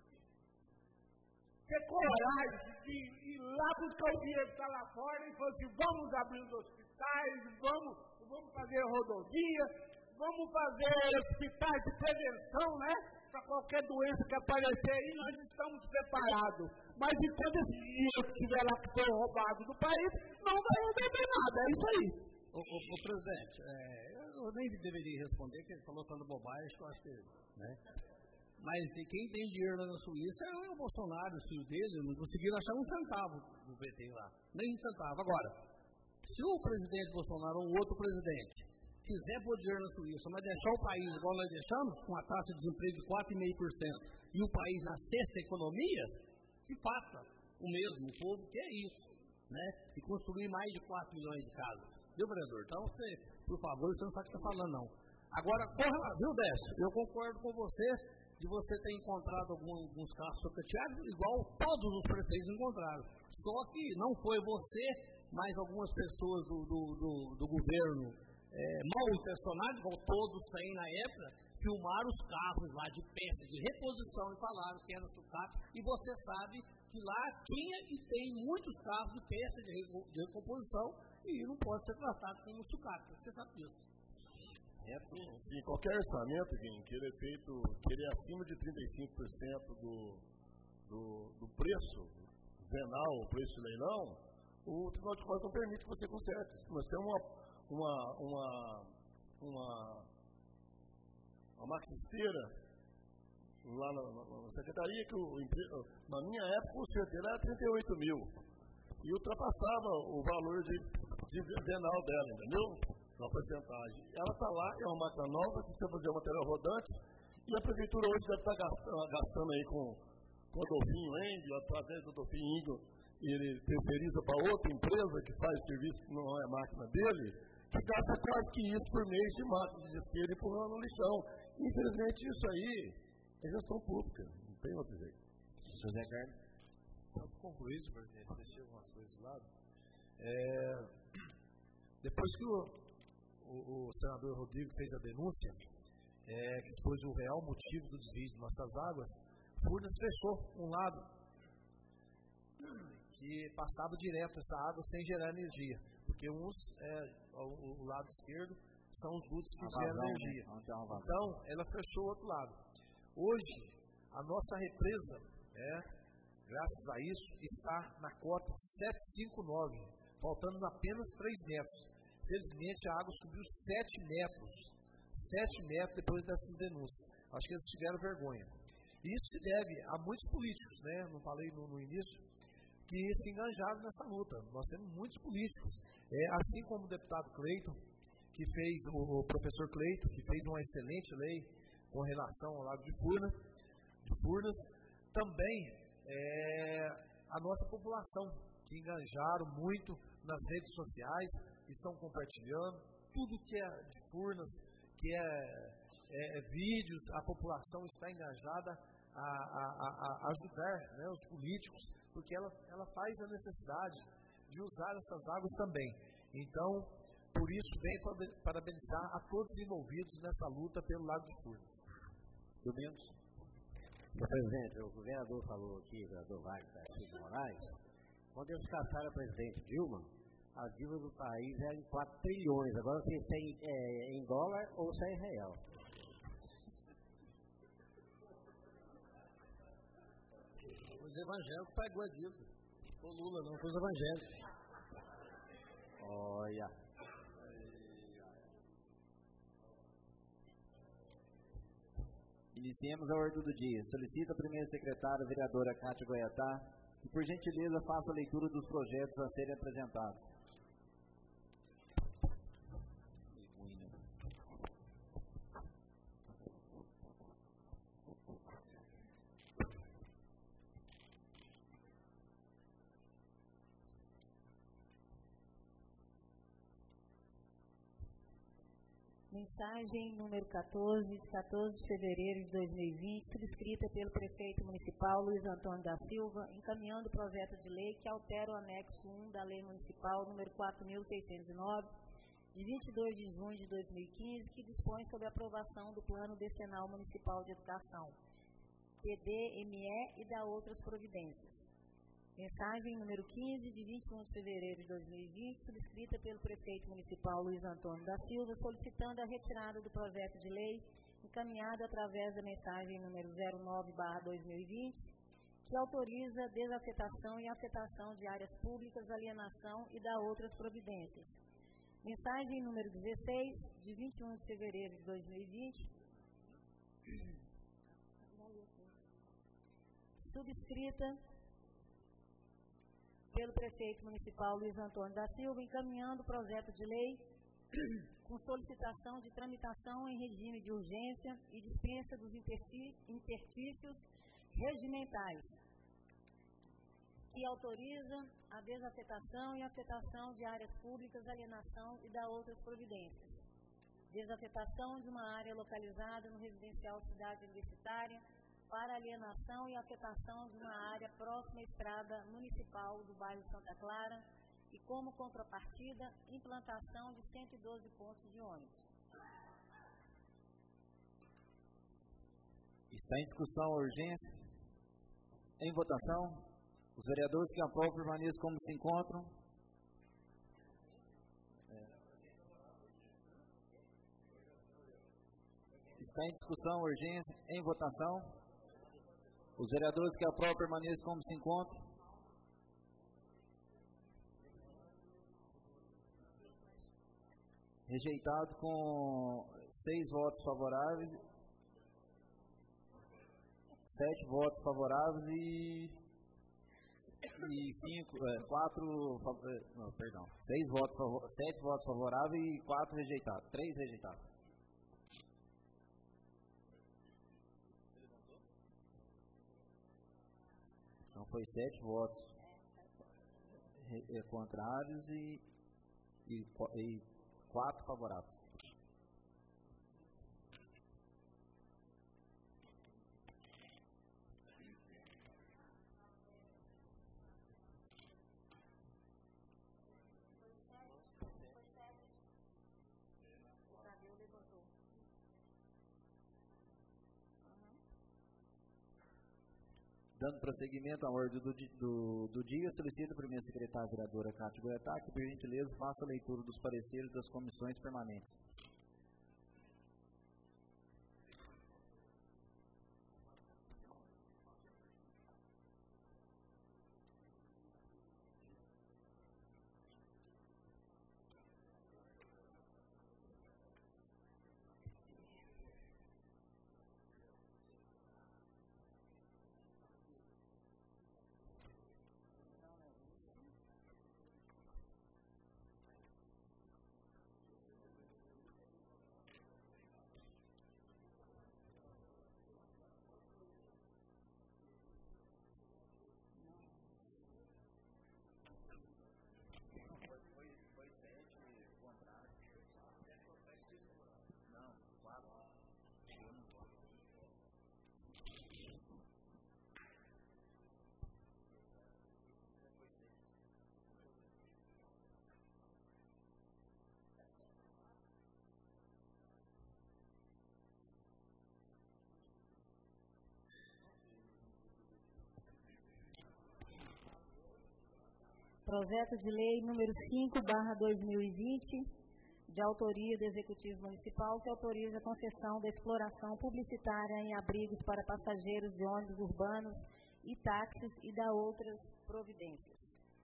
ter coragem de ir lá buscar o dinheiro que está lá fora e falar assim, vamos abrir os hospitais, vamos, vamos fazer rodovia, vamos fazer hospitais de prevenção, né? Para qualquer doença que aparecer aí, nós estamos preparados. Mas enquanto esse dinheiro que estiver lá que foi roubado do país, não vai resolver nada, é isso aí. Ô, ô, ô presidente, é, eu nem deveria responder, porque ele falou tanto bobagem, que eu acho que, né? Mas e quem tem dinheiro lá na Suíça é o Bolsonaro, o filho dele, não conseguiram achar um centavo do P T lá, nem um centavo. Agora, se o presidente Bolsonaro ou um outro presidente quiser pôr dinheiro na Suíça, mas deixar o país igual nós deixamos, com a taxa de desemprego de quatro vírgula cinco por cento, e o país na sexta economia, que faça o mesmo, o povo quer isso, né? E construir mais de quatro milhões de casas. Viu, vereador? Então, você, por favor, você não sabe o que está falando, não. Agora, corra lá, viu, Décio? Eu concordo com você de você ter encontrado algum, alguns carros socateados, igual todos os prefeitos encontraram. Só que não foi você, mas algumas pessoas do, do, do, do governo é, mal intencionadas, igual todos têm na época, filmaram os carros lá de peça de reposição e falaram que era sucata, e você sabe que lá tinha e tem muitos carros de peça de, de recomposição e não pode ser tratado como sucata, você sabe disso. É, sim, sim, qualquer orçamento, que ele é feito, que ele é acima de trinta e cinco por cento do, do, do preço venal, o preço de leilão, o Tribunal de Contas não permite que você conserte. Se você tem uma, uma, uma, uma, uma maxisteira lá na, na, na secretaria, que o, na minha época o certeiro era trinta e oito mil, e ultrapassava o valor de, de venal dela, entendeu? Na porcentagem. Ela está lá, é uma máquina nova, precisa fazer o material rodante, e a prefeitura hoje deve estar gastando, gastando aí com, com o Adolfinho Índio, através do Adolfinho Índio, ele terceiriza para outra empresa que faz serviço que não é a máquina dele, que gasta quase que isso por mês de máquina de despejo empurrando no lixão. Infelizmente, isso aí é gestão pública, não tem outro jeito. José Carlos. Só para concluir, presidente, deixei algumas coisas de lado. É, depois que o O, o senador Rodrigo fez a denúncia, é, que expôs o real motivo do desvio de nossas águas, Furnas fechou um lado, que passava direto essa água sem gerar energia, porque uns, é, o, o lado esquerdo, são os dutos que geram energia. Então, ela fechou o outro lado. Hoje, a nossa represa, é, graças a isso, está na cota setecentos e cinquenta e nove, faltando apenas três metros. Felizmente a água subiu sete metros, sete metros depois dessas denúncias. Acho que eles tiveram vergonha. E isso se deve a muitos políticos, né? Não falei no, no início, que se enganjaram nessa luta. Nós temos muitos políticos, é, assim como o deputado Cleiton, que fez, o, o professor Cleiton, que fez uma excelente lei com relação ao lago de Furnas, de Furnas também é, a nossa população, que enganjaram muito nas redes sociais, estão compartilhando tudo que é de Furnas, que é é, vídeos, a população está engajada a, a, a, a ajudar, né, os políticos, porque ela, ela faz a necessidade de usar essas águas também. Então, por isso, venho parabenizar a todos os envolvidos nessa luta pelo Lago de Furnas. Domingos. Senhor presidente, o governador falou aqui, o governador Wagner de Moraes, quando eles caçaram a presidente Dilma, a dívida do país era em quatro trilhões, agora se é em, é, em dólar ou se é em real. Os evangélicos pagou a dívida. O Lula não, foi os evangélicos. Olha. Iniciemos a ordem do dia. Solicita a primeira secretária, a vereadora Cátia Goiatá, que por gentileza faça a leitura dos projetos a serem apresentados. Mensagem número quatorze, de quatorze de fevereiro de dois mil e vinte, subscrita pelo prefeito municipal Luiz Antônio da Silva, encaminhando o projeto de lei que altera o anexo um da Lei Municipal número quatro mil seiscentos e nove, de vinte e dois de junho de dois mil e quinze, que dispõe sobre a aprovação do Plano Decenal Municipal de Educação, P D M E, e da outras providências. Mensagem número quinze, de vinte e um de fevereiro de dois mil e vinte, subscrita pelo prefeito municipal Luiz Antônio da Silva, solicitando a retirada do projeto de lei, encaminhado através da mensagem número zero nove barra dois mil e vinte, que autoriza a desafetação e afetação de áreas públicas, alienação e da outras providências. Mensagem número dezesseis, de vinte e um de fevereiro de dois mil e vinte, subscrita pelo prefeito municipal Luiz Antônio da Silva, encaminhando o projeto de lei com solicitação de tramitação em regime de urgência e dispensa dos interstícios regimentais, que autoriza a desafetação e afetação de áreas públicas, alienação e da outras providências. Desafetação de uma área localizada no residencial Cidade Universitária, para alienação e afetação de uma área próxima à estrada municipal do bairro Santa Clara e, como contrapartida, implantação de cento e doze pontos de ônibus. Está em discussão a urgência. Em votação, os vereadores que aprovam permaneçam como se encontram. Está em discussão a urgência. Em votação. Os vereadores que aprovam permaneçam como se encontram. Rejeitado com seis votos favoráveis, sete votos favoráveis e, e cinco, é, quatro, não, perdão, seis votos, sete votos favoráveis e quatro rejeitados, três rejeitados. Então foi sete votos contrários e, e, e quatro favoráveis. Dando prosseguimento à ordem do, do, do dia, solicito a primeira secretária vereadora Cátia Goiatá que, por gentileza, faça a leitura dos pareceres das comissões permanentes. Projeto de lei número cinco barra dois mil e vinte, de autoria do Executivo Municipal, que autoriza a concessão da exploração publicitária em abrigos para passageiros de ônibus urbanos e táxis e da outras providências.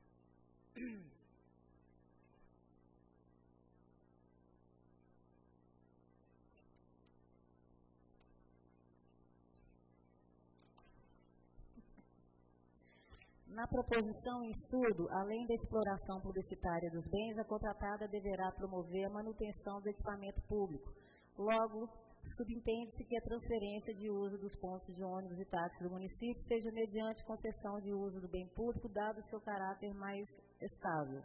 Na proposição em estudo, além da exploração publicitária dos bens, a contratada deverá promover a manutenção do equipamento público. Logo, subentende-se que a transferência de uso dos pontos de ônibus e táxis do município seja mediante concessão de uso do bem público, dado seu caráter mais estável.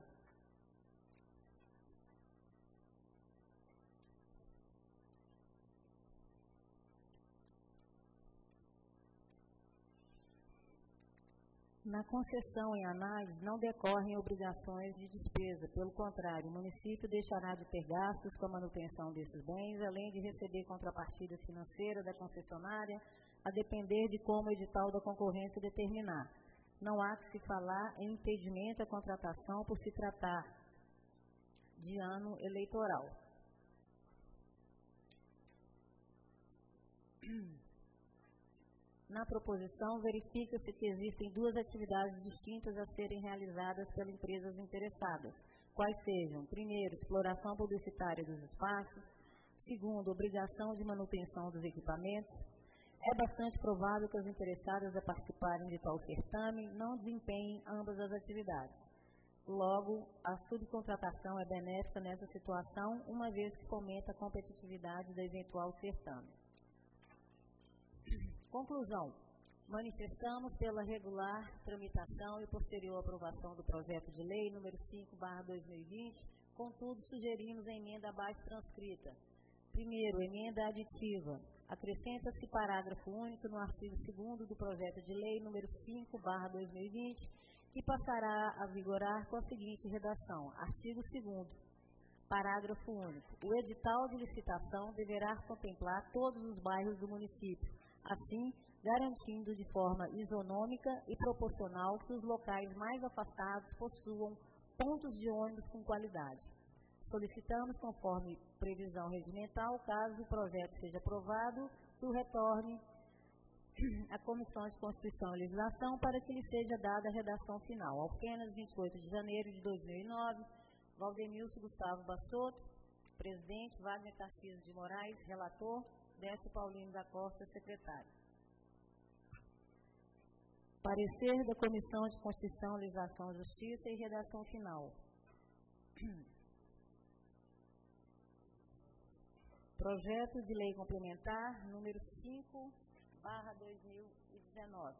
Na concessão em análise, não decorrem obrigações de despesa. Pelo contrário, o município deixará de ter gastos com a manutenção desses bens, além de receber contrapartida financeira da concessionária, a depender de como o edital da concorrência determinar. Não há que se falar em impedimento à contratação por se tratar de ano eleitoral. Na proposição, verifica-se que existem duas atividades distintas a serem realizadas pelas empresas interessadas, quais sejam, primeiro, exploração publicitária dos espaços, segundo, obrigação de manutenção dos equipamentos. É bastante provável que as interessadas a participarem de tal certame não desempenhem ambas as atividades. Logo, a subcontratação é benéfica nessa situação, uma vez que fomenta a competitividade da eventual certame. Conclusão. Manifestamos pela regular tramitação e posterior aprovação do projeto de lei número cinco barra dois mil e vinte, contudo, sugerimos a emenda abaixo transcrita. Primeiro, emenda aditiva. Acrescenta-se parágrafo único no artigo segundo do projeto de lei número cinco barra dois mil e vinte, que passará a vigorar com a seguinte redação. Artigo segundo. Parágrafo único. O edital de licitação deverá contemplar todos os bairros do município, assim, garantindo de forma isonômica e proporcional que os locais mais afastados possuam pontos de ônibus com qualidade. Solicitamos, conforme previsão regimental, caso o projeto seja aprovado, que o retorne à Comissão de Constituição e Legislação para que lhe seja dada a redação final. Alfenas, vinte e oito de janeiro de dois mil e nove, Valdemilson Gustavo Bassotto, presidente, Wagner Tarcísio de Moraes, relator, Décio Paulino da Costa, secretário. Parecer da Comissão de Constituição, Legislação e Justiça e redação final. Projeto de Lei Complementar número cinco barra dois mil e dezenove.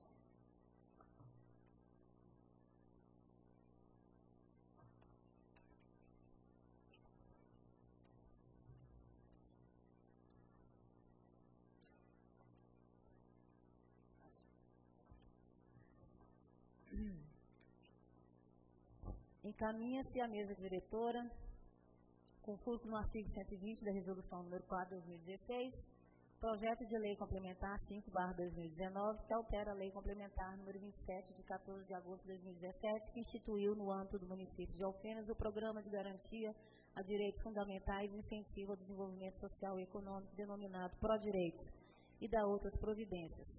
Encaminha-se à mesa diretora, conforme no artigo cento e vinte da Resolução número quatro de dois mil e dezesseis, projeto de lei complementar cinco barra dois mil e dezenove, que altera a lei complementar número vinte e sete, de quatorze de agosto de dois mil e dezessete, que instituiu no âmbito do município de Alfenas o Programa de Garantia a Direitos Fundamentais e Incentivo ao Desenvolvimento Social e Econômico, denominado Prodireitos, e da outras providências.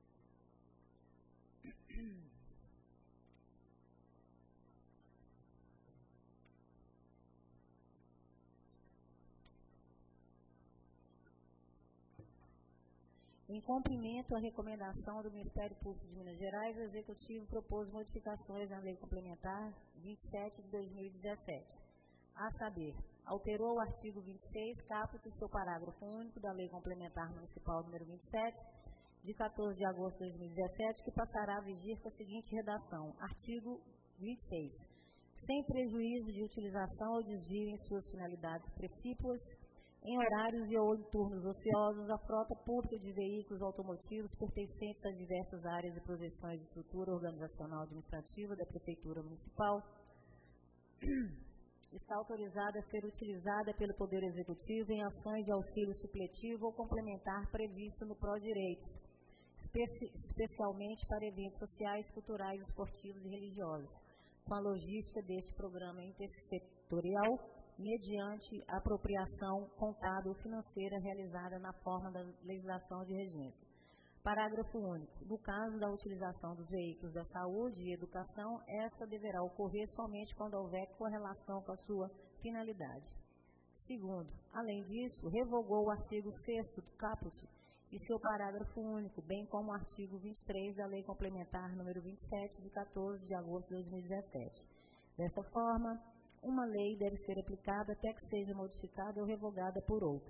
Em cumprimento à recomendação do Ministério Público de Minas Gerais, o Executivo propôs modificações na Lei Complementar vinte e sete de dois mil e dezessete, a saber, alterou o artigo vinte e seis, caput, seu parágrafo único da Lei Complementar Municipal número vinte e sete, de quatorze de agosto de dois mil e dezessete, que passará a vigir com a seguinte redação. Artigo vinte e seis. Sem prejuízo de utilização ou desvio em suas finalidades precípuas, em horários e ou em turnos ociosos, a frota pública de veículos automotivos pertencentes às diversas áreas e projeções de estrutura organizacional administrativa da Prefeitura Municipal está autorizada a ser utilizada pelo Poder Executivo em ações de auxílio supletivo ou complementar previsto no Prodireitos, especi especialmente para eventos sociais, culturais, esportivos e religiosos, com a logística deste programa intersetorial, mediante apropriação contábil financeira realizada na forma da legislação de regência. Parágrafo único. No caso da utilização dos veículos da saúde e educação, esta deverá ocorrer somente quando houver correlação com a sua finalidade. Segundo, além disso, revogou o artigo sexto do caput e seu parágrafo único, bem como o artigo vinte e três da Lei Complementar número vinte e sete, de quatorze de agosto de dois mil e dezessete. Dessa forma, uma lei deve ser aplicada até que seja modificada ou revogada por outra.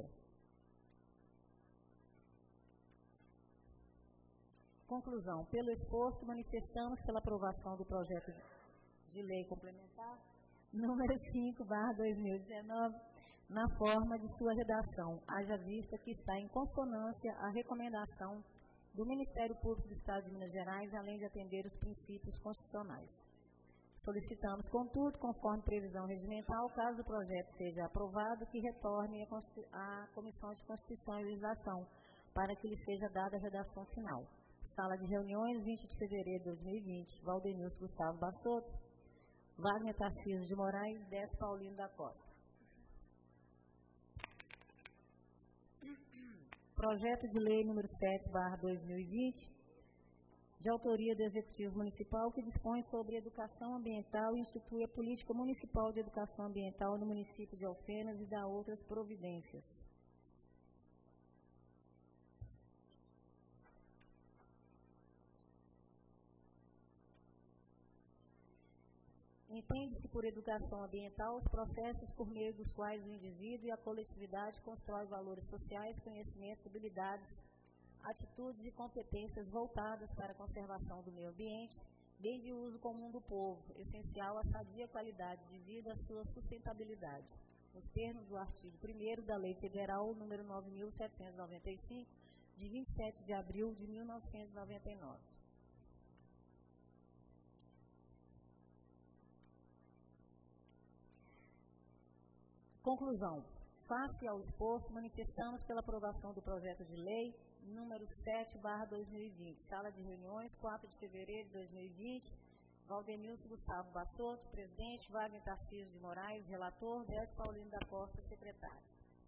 Conclusão. Pelo exposto, manifestamos pela aprovação do projeto de lei complementar número cinco barra dois mil e dezenove, na forma de sua redação, haja vista que está em consonância à recomendação do Ministério Público do Estado de Minas Gerais, além de atender os princípios constitucionais. Solicitamos, contudo, conforme previsão regimental, caso o projeto seja aprovado, que retorne à Comissão de Constituição e Legislação, para que lhe seja dada a redação final. Sala de reuniões, vinte de fevereiro de dois mil e vinte, Valdenilson Gustavo Bassotto, Wagner Tarcísio de Moraes, Décio Paulino da Costa. Projeto de lei número sete barra dois mil e vinte, de autoria do Executivo Municipal, que dispõe sobre educação ambiental e institui a Política Municipal de Educação Ambiental no município de Alfenas e dá outras providências. Entende-se por educação ambiental os processos por meio dos quais o indivíduo e a coletividade constroem valores sociais, conhecimentos, habilidades, atitudes e competências voltadas para a conservação do meio ambiente, bem de uso comum do povo, essencial à sadia qualidade de vida e à sua sustentabilidade, nos termos do artigo primeiro da Lei Federal número nove mil setecentos e noventa e cinco, de vinte e sete de abril de mil novecentos e noventa e nove. Conclusão. Face ao exposto, manifestamos pela aprovação do projeto de lei número sete barra dois mil e vinte. Sala de reuniões, quatro de fevereiro de dois mil e vinte. Valdenilson Gustavo Bassotto, presidente. Wagner Tarcísio de Moraes, relator. Décio Paulino da Costa, secretário.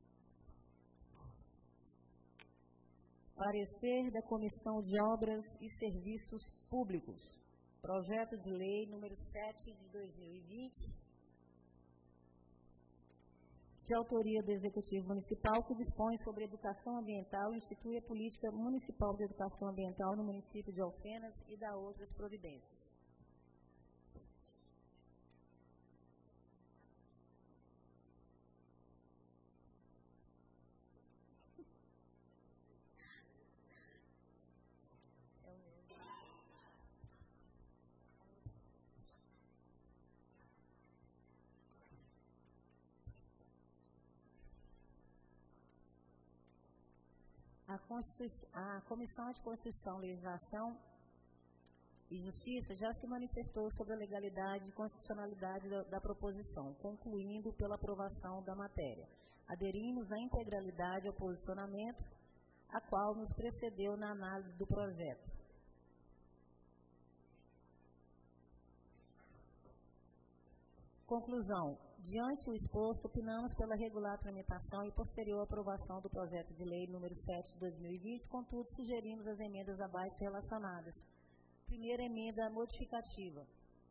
Parecer da Comissão de Obras e Serviços Públicos. Projeto de lei número sete de dois mil e vinte. De autoria do Executivo Municipal, que dispõe sobre educação ambiental e institui a Política Municipal de Educação Ambiental no município de Alfenas e dá outras providências. A, a Comissão de Constituição, Legislação e Justiça já se manifestou sobre a legalidade e constitucionalidade da, da proposição, concluindo pela aprovação da matéria. Aderimos à integralidade ao posicionamento, a qual nos precedeu na análise do projeto. Conclusão. Diante do exposto, opinamos pela regular tramitação e posterior aprovação do projeto de lei número sete de dois mil e vinte, contudo, sugerimos as emendas abaixo relacionadas. Primeira emenda modificativa.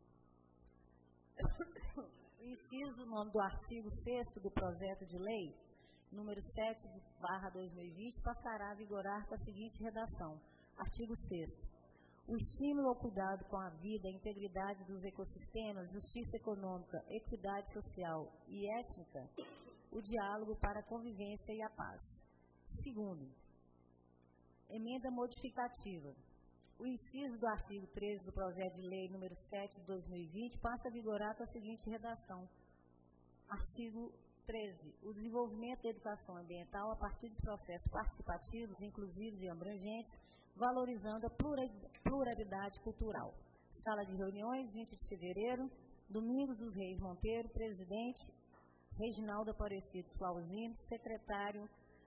O inciso nome do artigo sexto do projeto de lei número sete barra dois mil e vinte passará a vigorar com a seguinte redação. Artigo sexto. O estímulo ao cuidado com a vida, a integridade dos ecossistemas, justiça econômica, equidade social e étnica, o diálogo para a convivência e a paz. Segundo, emenda modificativa. O inciso do artigo treze do projeto de lei número sete de dois mil e vinte passa a vigorar com a seguinte redação. Artigo treze. O desenvolvimento da educação ambiental a partir dos processos participativos, inclusivos e abrangentes, valorizando a pluralidade cultural. Sala de reuniões, vinte de fevereiro, Domingos dos Reis Monteiro, presidente, Reginaldo Aparecido Flauzino, secretário,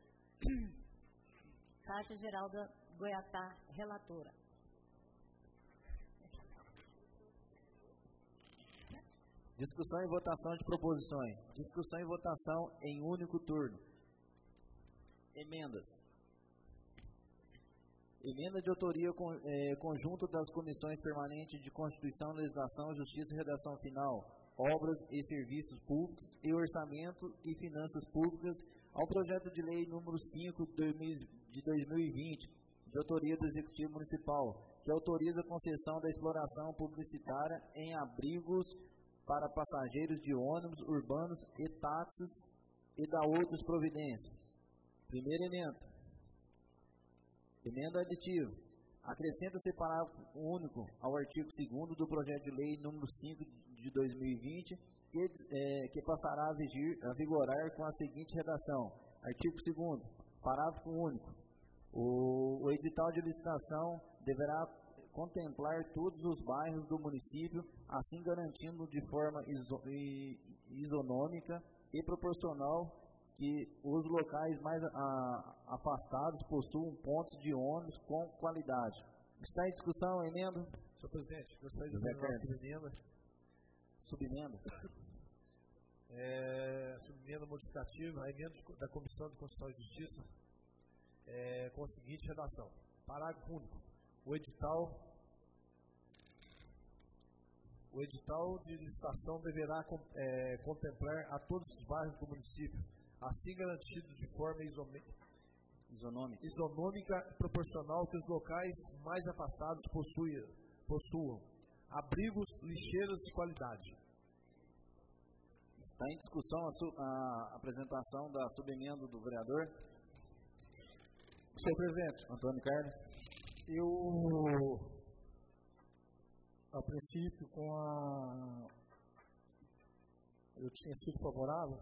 Cátia Geralda Goiatá, relatora. Discussão e votação de proposições. Discussão e votação em único turno. Emendas. Emenda de autoria con, é, conjunto das comissões permanentes de Constituição, Legislação, Justiça e Redação Final, Obras e Serviços Públicos e Orçamento e Finanças Públicas ao projeto de lei número cinco de dois mil e vinte, de autoria do Executivo Municipal, que autoriza a concessão da exploração publicitária em abrigos para passageiros de ônibus urbanos e táxis e da outras providências. Primeira emenda. Emenda aditiva. Acrescenta-se parágrafo único ao artigo segundo do projeto de lei número cinco de dois mil e vinte, que, é, que passará a, vigir, a vigorar com a seguinte redação. Artigo segundo. Parágrafo único. O, o edital de licitação deverá contemplar todos os bairros do município, assim garantindo de forma iso, isonômica e proporcional que os locais mais a, afastados possuam pontos de ônibus com qualidade. Está em discussão a emenda? Senhor presidente, gostaria de fazer uma subemenda. Subemenda? É, subemenda modificativa, a emenda de, da Comissão de Constituição e Justiça, é, com a seguinte redação. Parágrafo único. O edital, o edital de licitação deverá é, contemplar a todos os bairros do município, assim garantido de forma isonômica, isonômica e proporcional que os locais mais afastados possuem, possuam abrigos, lixeiras de qualidade. Está em discussão a, su, a apresentação da subemenda do vereador. Senhor presidente, Antônio Carlos. Eu, a princípio, com a... eu tinha sido favorável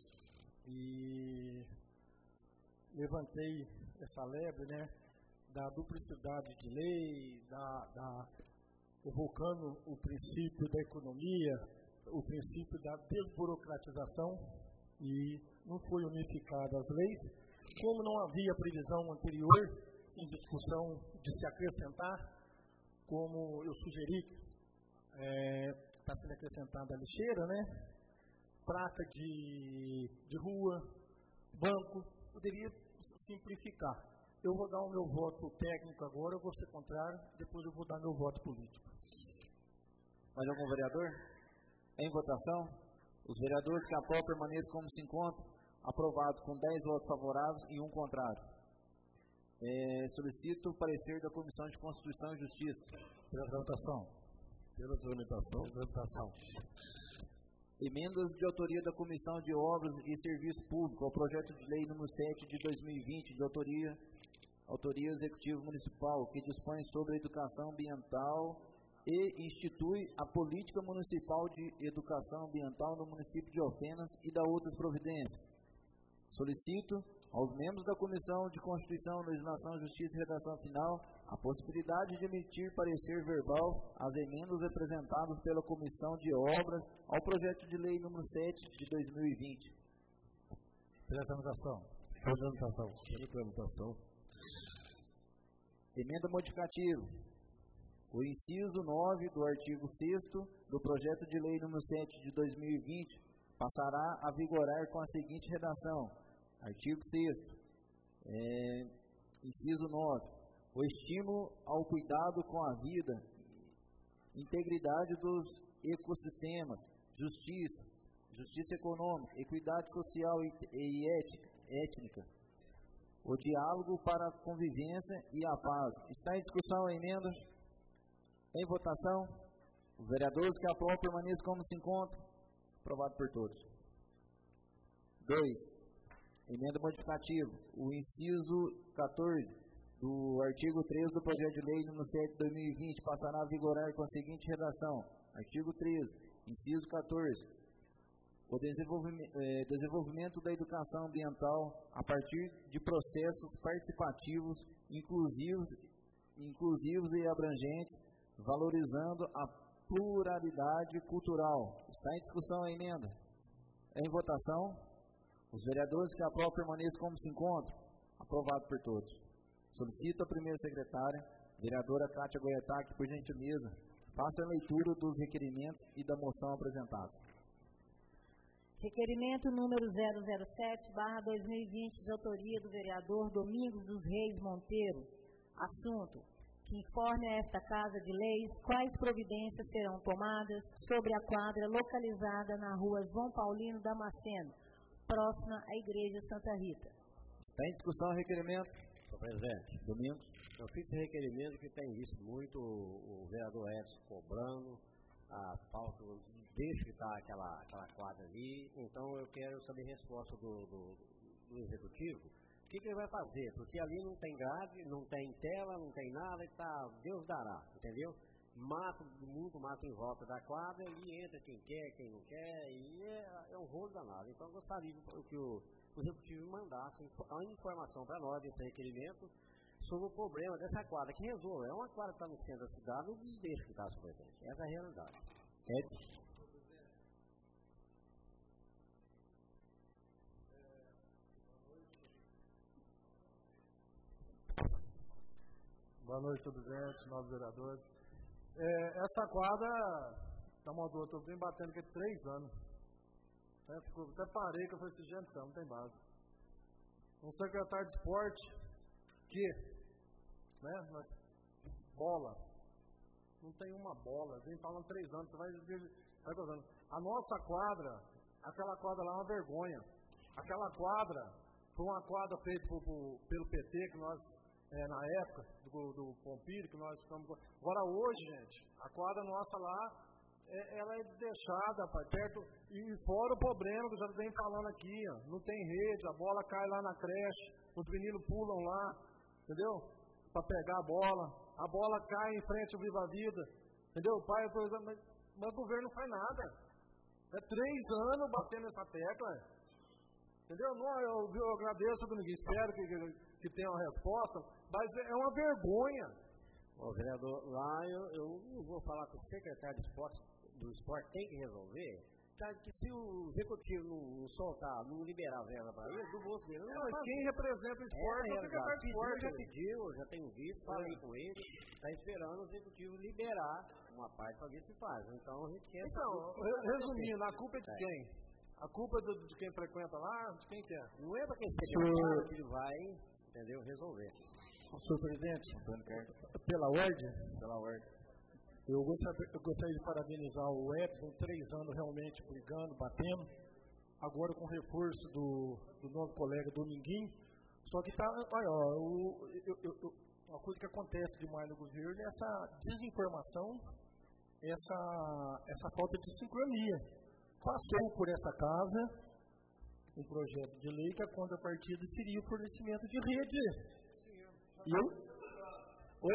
e levantei essa lebre, né, da duplicidade de lei, da, da, evocando o princípio da economia, o princípio da desburocratização, e não foi unificada as leis. Como não havia previsão anterior em discussão de se acrescentar, como eu sugeri, está é, sendo acrescentada a lixeira, né? Placa de, de rua, banco, poderia simplificar. Eu vou dar o meu voto técnico agora, eu vou ser contrário, depois eu vou dar meu voto político. Mais algum vereador? Em votação, os vereadores que aprovam permaneçam como se encontram, aprovados com dez votos favoráveis e um contrário. É, solicito o parecer da Comissão de Constituição e Justiça. Pela tramitação. Pela tramitação. Pela tramitação. Emendas de autoria da Comissão de Obras e Serviço Público ao projeto de lei número sete de dois mil e vinte, de autoria, autoria Executivo Municipal, que dispõe sobre a educação ambiental e institui a Política Municipal de Educação Ambiental no município de Alfenas e da outras providências. Solicito aos membros da Comissão de Constituição, Legislação, Justiça e Redação Final a possibilidade de emitir parecer verbal às emendas apresentadas pela Comissão de Obras ao projeto de lei número sete de dois mil e vinte. Pela tramitação. Pela tramitação. Pela tramitação. Emenda modificativa. O inciso nove do artigo sexto do projeto de lei número sete de dois mil e vinte passará a vigorar com a seguinte redação. Artigo sexto. É, inciso nove. O estímulo ao cuidado com a vida, integridade dos ecossistemas, justiça, justiça econômica, equidade social e, e ética, étnica, o diálogo para a convivência e a paz. Está em discussão a emenda? Em votação? Os vereadores que aprovam permaneçam como se encontram. Aprovado por todos. dois. Emenda modificativa. O inciso quatorze do artigo treze do projeto de lei número sete de dois mil e vinte passará a vigorar com a seguinte redação. Artigo treze. Inciso quatorze. O desenvolvimento, eh, desenvolvimento da educação ambiental a partir de processos participativos, inclusivos, inclusivos e abrangentes, valorizando a pluralidade cultural. Está em discussão a emenda? Em votação? Os vereadores que aprovam permaneçam como se encontram. Aprovado por todos. Solicito a primeira secretária, vereadora Kátia Goiatá, que por gentileza faça a leitura dos requerimentos e da moção apresentados. Requerimento número zero zero sete barra dois mil e vinte, de autoria do vereador Domingos dos Reis Monteiro. Assunto: que informe a esta Casa de Leis quais providências serão tomadas sobre a quadra localizada na rua João Paulino Damasceno, próxima à Igreja Santa Rita. Está em discussão o requerimento. Senhor presidente, Domingos. Eu fiz esse requerimento que tem visto muito o, o vereador Edson cobrando a falta, deixa que está aquela, aquela quadra ali, então eu quero saber a resposta do, do, do executivo, o que, que ele vai fazer, porque ali não tem grade, não tem tela, não tem nada, e tá, Deus dará, entendeu? Mato, muito mato em volta da quadra, e entra quem quer, quem não quer, e é, é um rolo danado. Então eu gostaria que o, o executivo mandasse uma informação para nós desse requerimento sobre o problema dessa quadra, que resolve. É uma quadra que está no centro da cidade, não deixa que está as coisas. Essa é a realidade. Edson. Boa noite, senhor presidente, novos vereadores. É, essa quadra, tá uma eu estou bem batendo aqui há três anos. É, ficou, até parei que eu falei assim, gente, não tem base. Um secretário de esporte que, né, mas, bola, não tem uma bola, vem falando três anos, você vai, vai gozando. A nossa quadra, aquela quadra lá é uma vergonha. Aquela quadra foi uma quadra feita por, por, pelo P T, que nós, é, na época, do, do Pompírio, que nós ficamos... Agora hoje, gente, a quadra nossa lá, é, ela é desdeixada, pai, perto, e fora o problema que eu já venho falando aqui, ó, não tem rede, a bola cai lá na creche, os meninos pulam lá, entendeu? Para pegar a bola, a bola cai em frente ao Viva Vida, entendeu? O pai, mas, mas o governo não faz nada. É três anos batendo essa tecla, entendeu? Não, eu, eu agradeço, Dominguinho, espero que, que, que tenha uma resposta, mas é uma vergonha. Ô, vereador, lá eu, eu não vou falar com o secretário de esporte, do esporte, tem que resolver, tá, que se o executivo não soltar, não liberar a verba para ele, do bolso dele, não, mas quem representa o esporte é, é o secretário de esporte. Já pediu, já tenho visto, falei é. com ele, está esperando o executivo liberar uma parte para ver se faz. Então a gente quer. Então, resumindo, a culpa é de é. quem? A culpa é de, de quem frequenta lá? De quem quer? Não é para quem seja que ele vai, entendeu, resolver. Senhor presidente, pela ordem, pela ordem. Eu gostaria, eu gostaria de parabenizar o Edson, três anos realmente brigando, batendo, agora com o reforço do, do novo colega Dominguinho. Só que tá, olha, ó, o, eu, eu, eu, uma coisa que acontece demais no governo é essa desinformação, essa, essa falta de sincronia. Passou por essa casa um projeto de lei que a contrapartida seria o fornecimento de rede. E eu? Oi?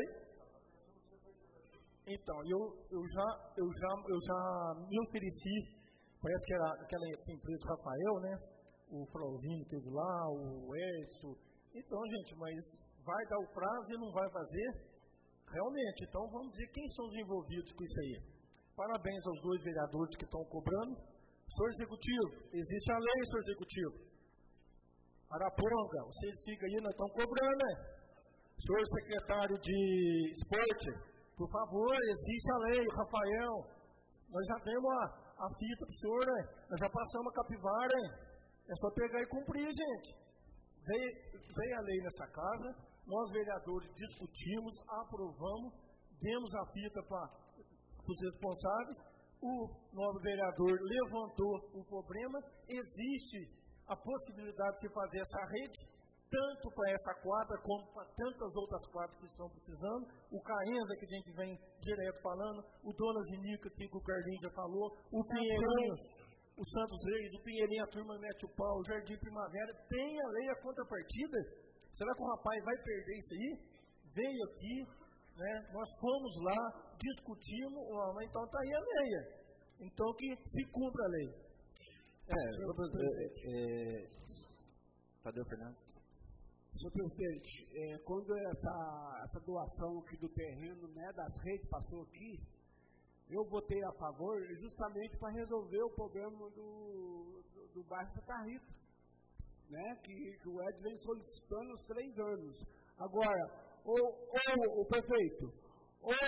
Então, eu, eu, já, eu, já, eu já me ofereci, parece que era aquela empresa do Rafael, né? O Flauzinho teve lá, o Edson. Então, gente, mas vai dar o prazo e não vai fazer? Realmente, então vamos dizer quem são os envolvidos com isso aí. Parabéns aos dois vereadores que estão cobrando. Senhor Executivo, existe a lei, senhor Executivo. Araponga, vocês ficam aí, nós estamos cobrando, né? Senhor secretário de esporte, por favor, existe a lei, Rafael. Nós já temos a, a fita para o senhor, né? Nós já passamos a capivara, hein? É só pegar e cumprir, gente. Veio, veio a lei nessa casa, nós vereadores discutimos, aprovamos, demos a fita para os responsáveis, o novo vereador levantou o problema, existe a possibilidade de fazer essa rede, tanto para essa quadra como para tantas outras quadras que estão precisando. O Caenza, que a gente vem direto falando, o Dona Zinica, que o Carlinhos já falou, o Pinheirinho, o Santos Reis, o Pinheirinho, a turma mete o pau, o Jardim Primavera, tem a lei a contrapartida. Será que o rapaz vai perder isso aí? Veio aqui, né? Nós fomos lá, discutimos, então está aí a lei. Então que se cumpra a lei. É, eu, é, é, Tadeu Fernandes. Senhor presidente, é, quando essa, essa doação aqui do terreno, né, das redes passou aqui, eu votei a favor justamente para resolver o problema do, do, do bairro Santa Rita, né, que, que o Ed vem solicitando há três anos. Agora, ou, ou o prefeito, ou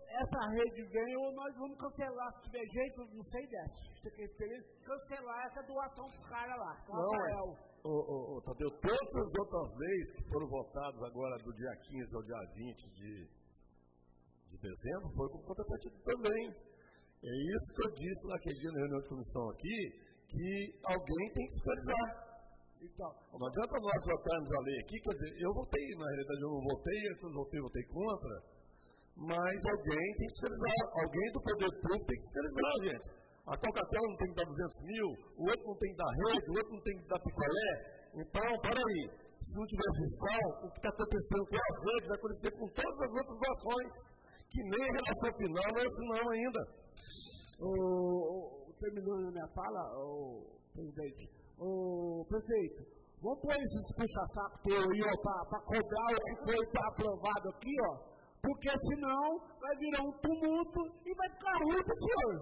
essa rede vem ou nós vamos cancelar, se tiver jeito, não sei dessa. Você quer experiência? Cancelar essa doação pro cara lá. Não, é. Ô, ô, ô, Tadeu, todas as outras leis que foram votadas agora do dia quinze ao dia vinte de, de dezembro foram com contrapartida também. É isso que eu disse naquele dia na reunião de comissão aqui, que alguém tem que fiscalizar. Então, não adianta nós votarmos a lei aqui, quer dizer, eu votei, na realidade eu não votei, eu votei, votei contra, mas alguém tem que fiscalizar, alguém do poder público tem que fiscalizar, gente. A Coca-Cola não tem que dar duzentos mil, o outro não tem que dar rede, o outro não tem que dar picolé. Então, peraí, se não tiver fiscal, o que está acontecendo com as redes vai acontecer com todas as outras doações, que nem a relação final nós assinamos ainda. O, o, terminando a minha fala, o presidente, o prefeito, vamos pôr esses puxa-saco teu aí, ó, para cobrar o que foi aprovado aqui, ó, porque senão vai virar um tumulto e vai ficar ruim pro senhor.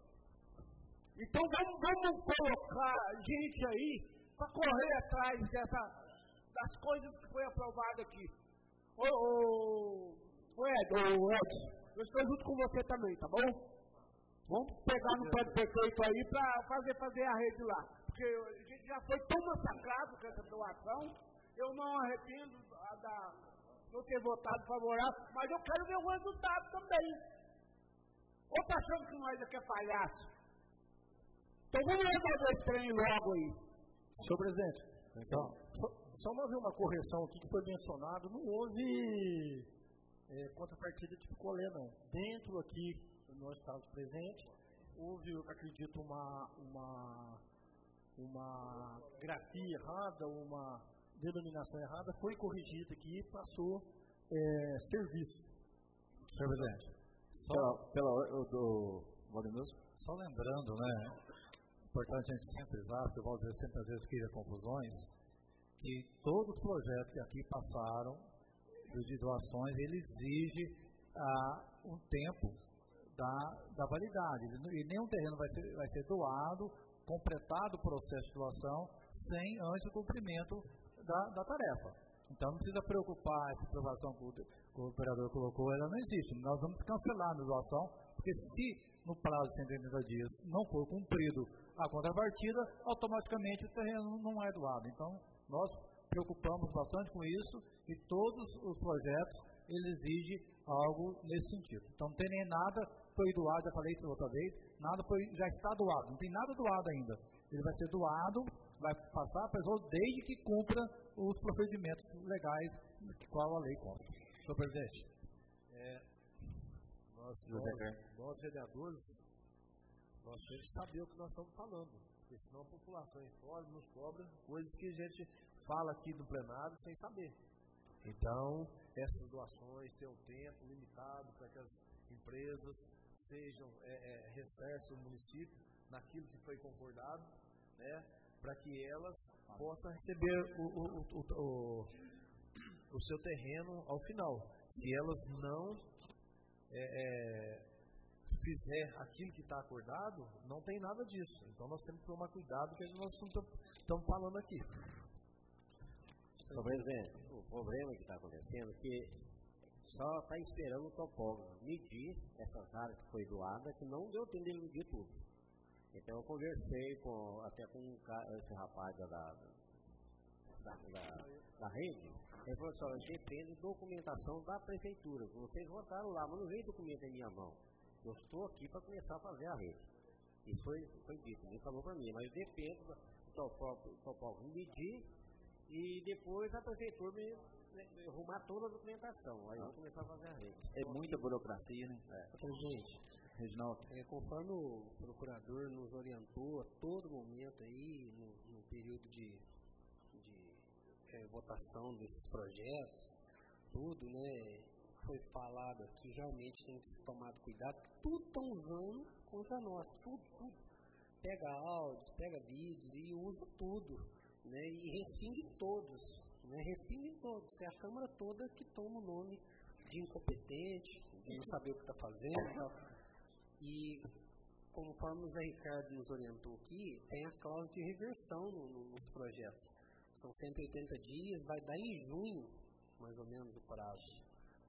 Então vamos, vamos colocar gente aí para correr atrás dessa, das coisas que foi aprovado aqui. Ô, ô, ô Ed, ô Ed, eu estou junto com você também, tá bom? Vamos pegar no pé do prefeito aí para fazer, fazer a rede lá. Porque a gente já foi tão massacrado com essa doação, eu não arrependo a da, não ter votado favorável, mas eu quero ver o resultado também. Ou tá achando que nós aqui é palhaço? Então vamos resolver esse trem logo aí. Senhor presidente, então, só, só houve uma correção aqui que foi mencionado, não houve é, contrapartida de picolé não. Dentro aqui nós estávamos presentes, houve, eu acredito, uma, uma, uma grafia errada, uma denominação errada, foi corrigida aqui e passou é, serviço. Senhor presidente, só pela, pela do Valdemir, só lembrando, né, é importante a gente sempre frisar, porque o Valdir sempre às vezes cria confusões, que todos os projetos que aqui passaram de doações, ele exige ah, um tempo Da, da validade, e nenhum terreno vai ser, vai ser doado, completado o processo de doação, sem antes o cumprimento da, da tarefa. Então não precisa preocupar, essa aprovação que o, que o vereador colocou, ela não existe. Nós vamos cancelar a doação, porque se no prazo de cento e oitenta dias não for cumprido a contrapartida, automaticamente o terreno não é doado. Então nós preocupamos bastante com isso, e todos os projetos ele exige algo nesse sentido. Então não tem nem nada foi doado, já falei isso outra vez, nada foi, já está doado, não tem nada doado ainda. Ele vai ser doado, vai passar a pessoa desde que cumpra os procedimentos legais que qual a lei consta. Senhor presidente. É, nós, nós, nós, vereadores, nós temos que saber o que nós estamos falando, porque senão a população informa, nos cobra coisas que a gente fala aqui no plenário sem saber. Então, essas doações têm um tempo limitado para que as empresas sejam, é, é, ressarçam o município naquilo que foi concordado, né, para que elas possam receber o, o, o, o, o seu terreno ao final. Se elas não é, é, fizer aquilo que está acordado, não tem nada disso. Então nós temos que tomar cuidado, que nós estamos falando aqui. Senhor presidente, o problema que está acontecendo é que só está esperando o topógrafo medir essas áreas que foi doada, que não deu tempo de medir tudo. Então eu conversei com, até com esse rapaz da, da, da, da rede, ele falou assim, olha, depende da documentação da prefeitura. Vocês votaram lá, mas não veio documento em minha mão. Eu estou aqui para começar a fazer a rede. Isso foi, foi dito, ele falou para mim, mas depende do topógrafo medir e depois a prefeitura me arrumar toda a documentação, aí vamos começar a fazer a rede. É muita burocracia, né? É. Então, gente, Reginaldo, é, conforme o procurador nos orientou a todo momento aí, no, no período de, de é, votação desses projetos, tudo, né, foi falado aqui, realmente tem que ser tomado cuidado, porque tudo estão usando contra nós, tudo, tudo. Pega áudios, pega vídeos e usa tudo, né, e respingue todos. Né, respingue todos, é a Câmara toda que toma o nome de incompetente, de não saber o que está fazendo. Tal. E, conforme o Zé Ricardo nos orientou aqui, tem a cláusula de reversão no, no, nos projetos. São cento e oitenta dias, vai dar em junho, mais ou menos, o prazo.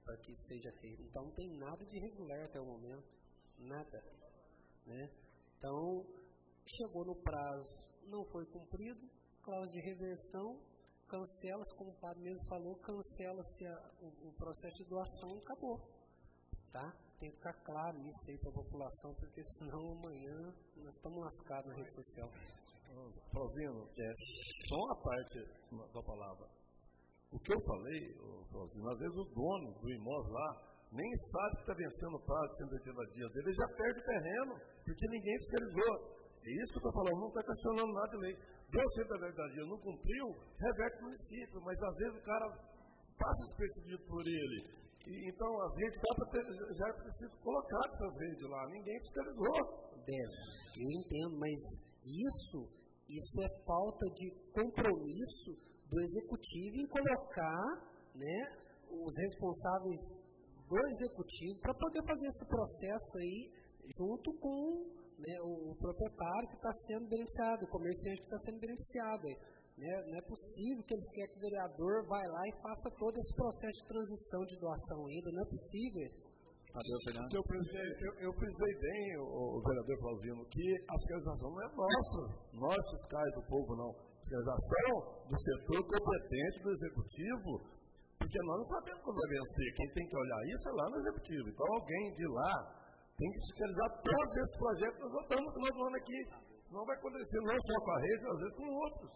para que seja feito. Então, não tem nada de irregular até o momento, nada. Né? Então, chegou no prazo, não foi cumprido, cláusula de reversão, cancela-se, como o padre mesmo falou, cancela-se o, o processo de doação e acabou. Tá? Tem que ficar claro isso aí para a população, porque senão amanhã nós estamos lascados na rede social. Flauzino, é, só uma parte da palavra. O que eu falei, Flauzino, às vezes o dono do imóvel lá nem sabe que está vencendo o prazo de cento e oitenta dias dele, ele já perde o terreno, porque ninguém fiscalizou. É isso que eu estou falando, não está questionando nada de lei. Deu cento e oitenta dias, não cumpriu, reverte o município, mas às vezes o cara passa despercebido por ele. E, então as redes dá para ter, já é preciso colocar essas redes lá, ninguém fiscalizou. Deve, eu entendo, mas isso, isso é falta de compromisso do executivo em colocar, né, os responsáveis do executivo para poder fazer esse processo aí junto com, né, o, o proprietário que está sendo beneficiado, o comerciante que está sendo beneficiado. Né? Não é possível que eles querem que o vereador vá lá e faça todo esse processo de transição de doação ainda, não é possível. Senhor presidente, eu, eu frisei bem, o, o vereador Flauzino, que a fiscalização não é nossa, nós fiscais do povo não. A fiscalização do setor competente do executivo, porque nós não sabemos quando vai vencer. Quem tem que olhar isso é lá no executivo. Então alguém de lá tem que fiscalizar todos esses projetos que nós votamos, que nós vamos aqui. Não vai acontecer não só com a rede, às vezes com outros.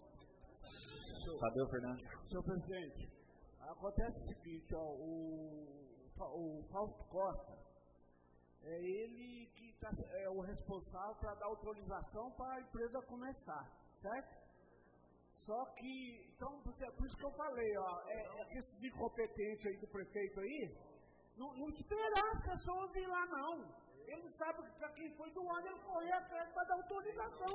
Tadeu Fernandes. Senhor presidente, acontece o seguinte, ó, o, o Fausto Costa, é ele que tá, é o responsável para dar autorização para a empresa começar, certo? Só que, então, por isso que eu falei, ó, é, é esses incompetentes aí do prefeito aí, não, não esperar as pessoas ir lá não. Ele sabe que para quem foi do ano, ele foi atrás para dar autorização.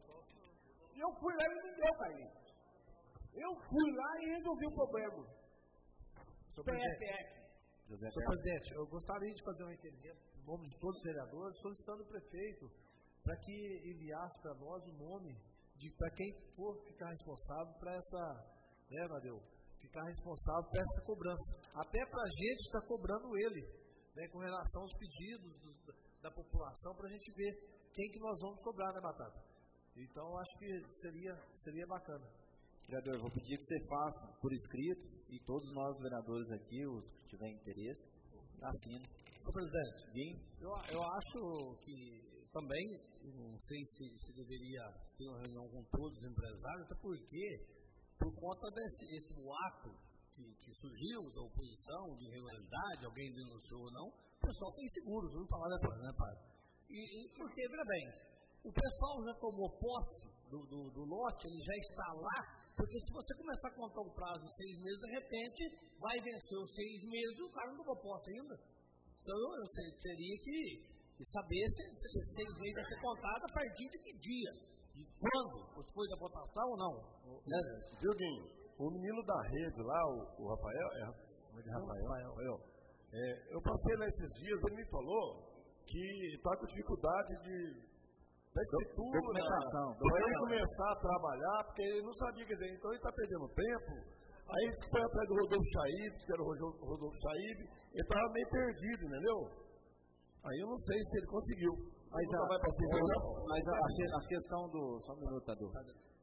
E eu fui lá e não deu para ele. Eu fui lá e resolvi o problema. Senhor presidente, Senhor presidente, eu gostaria de fazer um entendimento, em nome de todos os vereadores, solicitando o prefeito para que enviasse para nós o nome de para quem for ficar responsável para essa, né, Nadeu, ficar responsável por essa cobrança. Até para a gente estar cobrando ele, né, com relação aos pedidos dos, da população, para a gente ver quem que nós vamos cobrar, né, Batata? Então, acho que seria, seria bacana. Vereador, eu vou pedir que você faça por escrito, e todos nós vereadores aqui, os que tiverem interesse, assinem. Senhor presidente, Guim? Eu, eu acho que também, não sei se, se deveria ter uma reunião com todos os empresários, até porque, por conta desse esse boato que, que surgiu da oposição, de irregularidade, alguém denunciou ou não, o pessoal tem seguros, vamos falar depois, né, pai? E, e porque, veja bem, o pessoal já tomou posse do, do, do lote, ele já está lá, porque se você começar a contar um prazo de seis meses, de repente, vai vencer os seis meses e o cara não tomou posse ainda. Então, eu teria que, que saber se esses seis meses vai ser contado a partir de que dia, de quando, depois da votação ou não. Né? Viu, Guinho? O menino da rede lá, o, o Rafael, é, Rafael, Rafael é, eu passei lá esses dias, ele me falou que está com dificuldade de da escritura, documentação, para ele começar a trabalhar, porque ele não sabia, quer dizer, então ele está perdendo tempo. Aí ele foi atrás do Rodolfo Chaib, que era o Rodolfo Chaib, ele estava meio perdido, entendeu? Aí eu não sei se ele conseguiu. Mas, a, vai mas a, a, a questão do... Só um minuto, Tadu.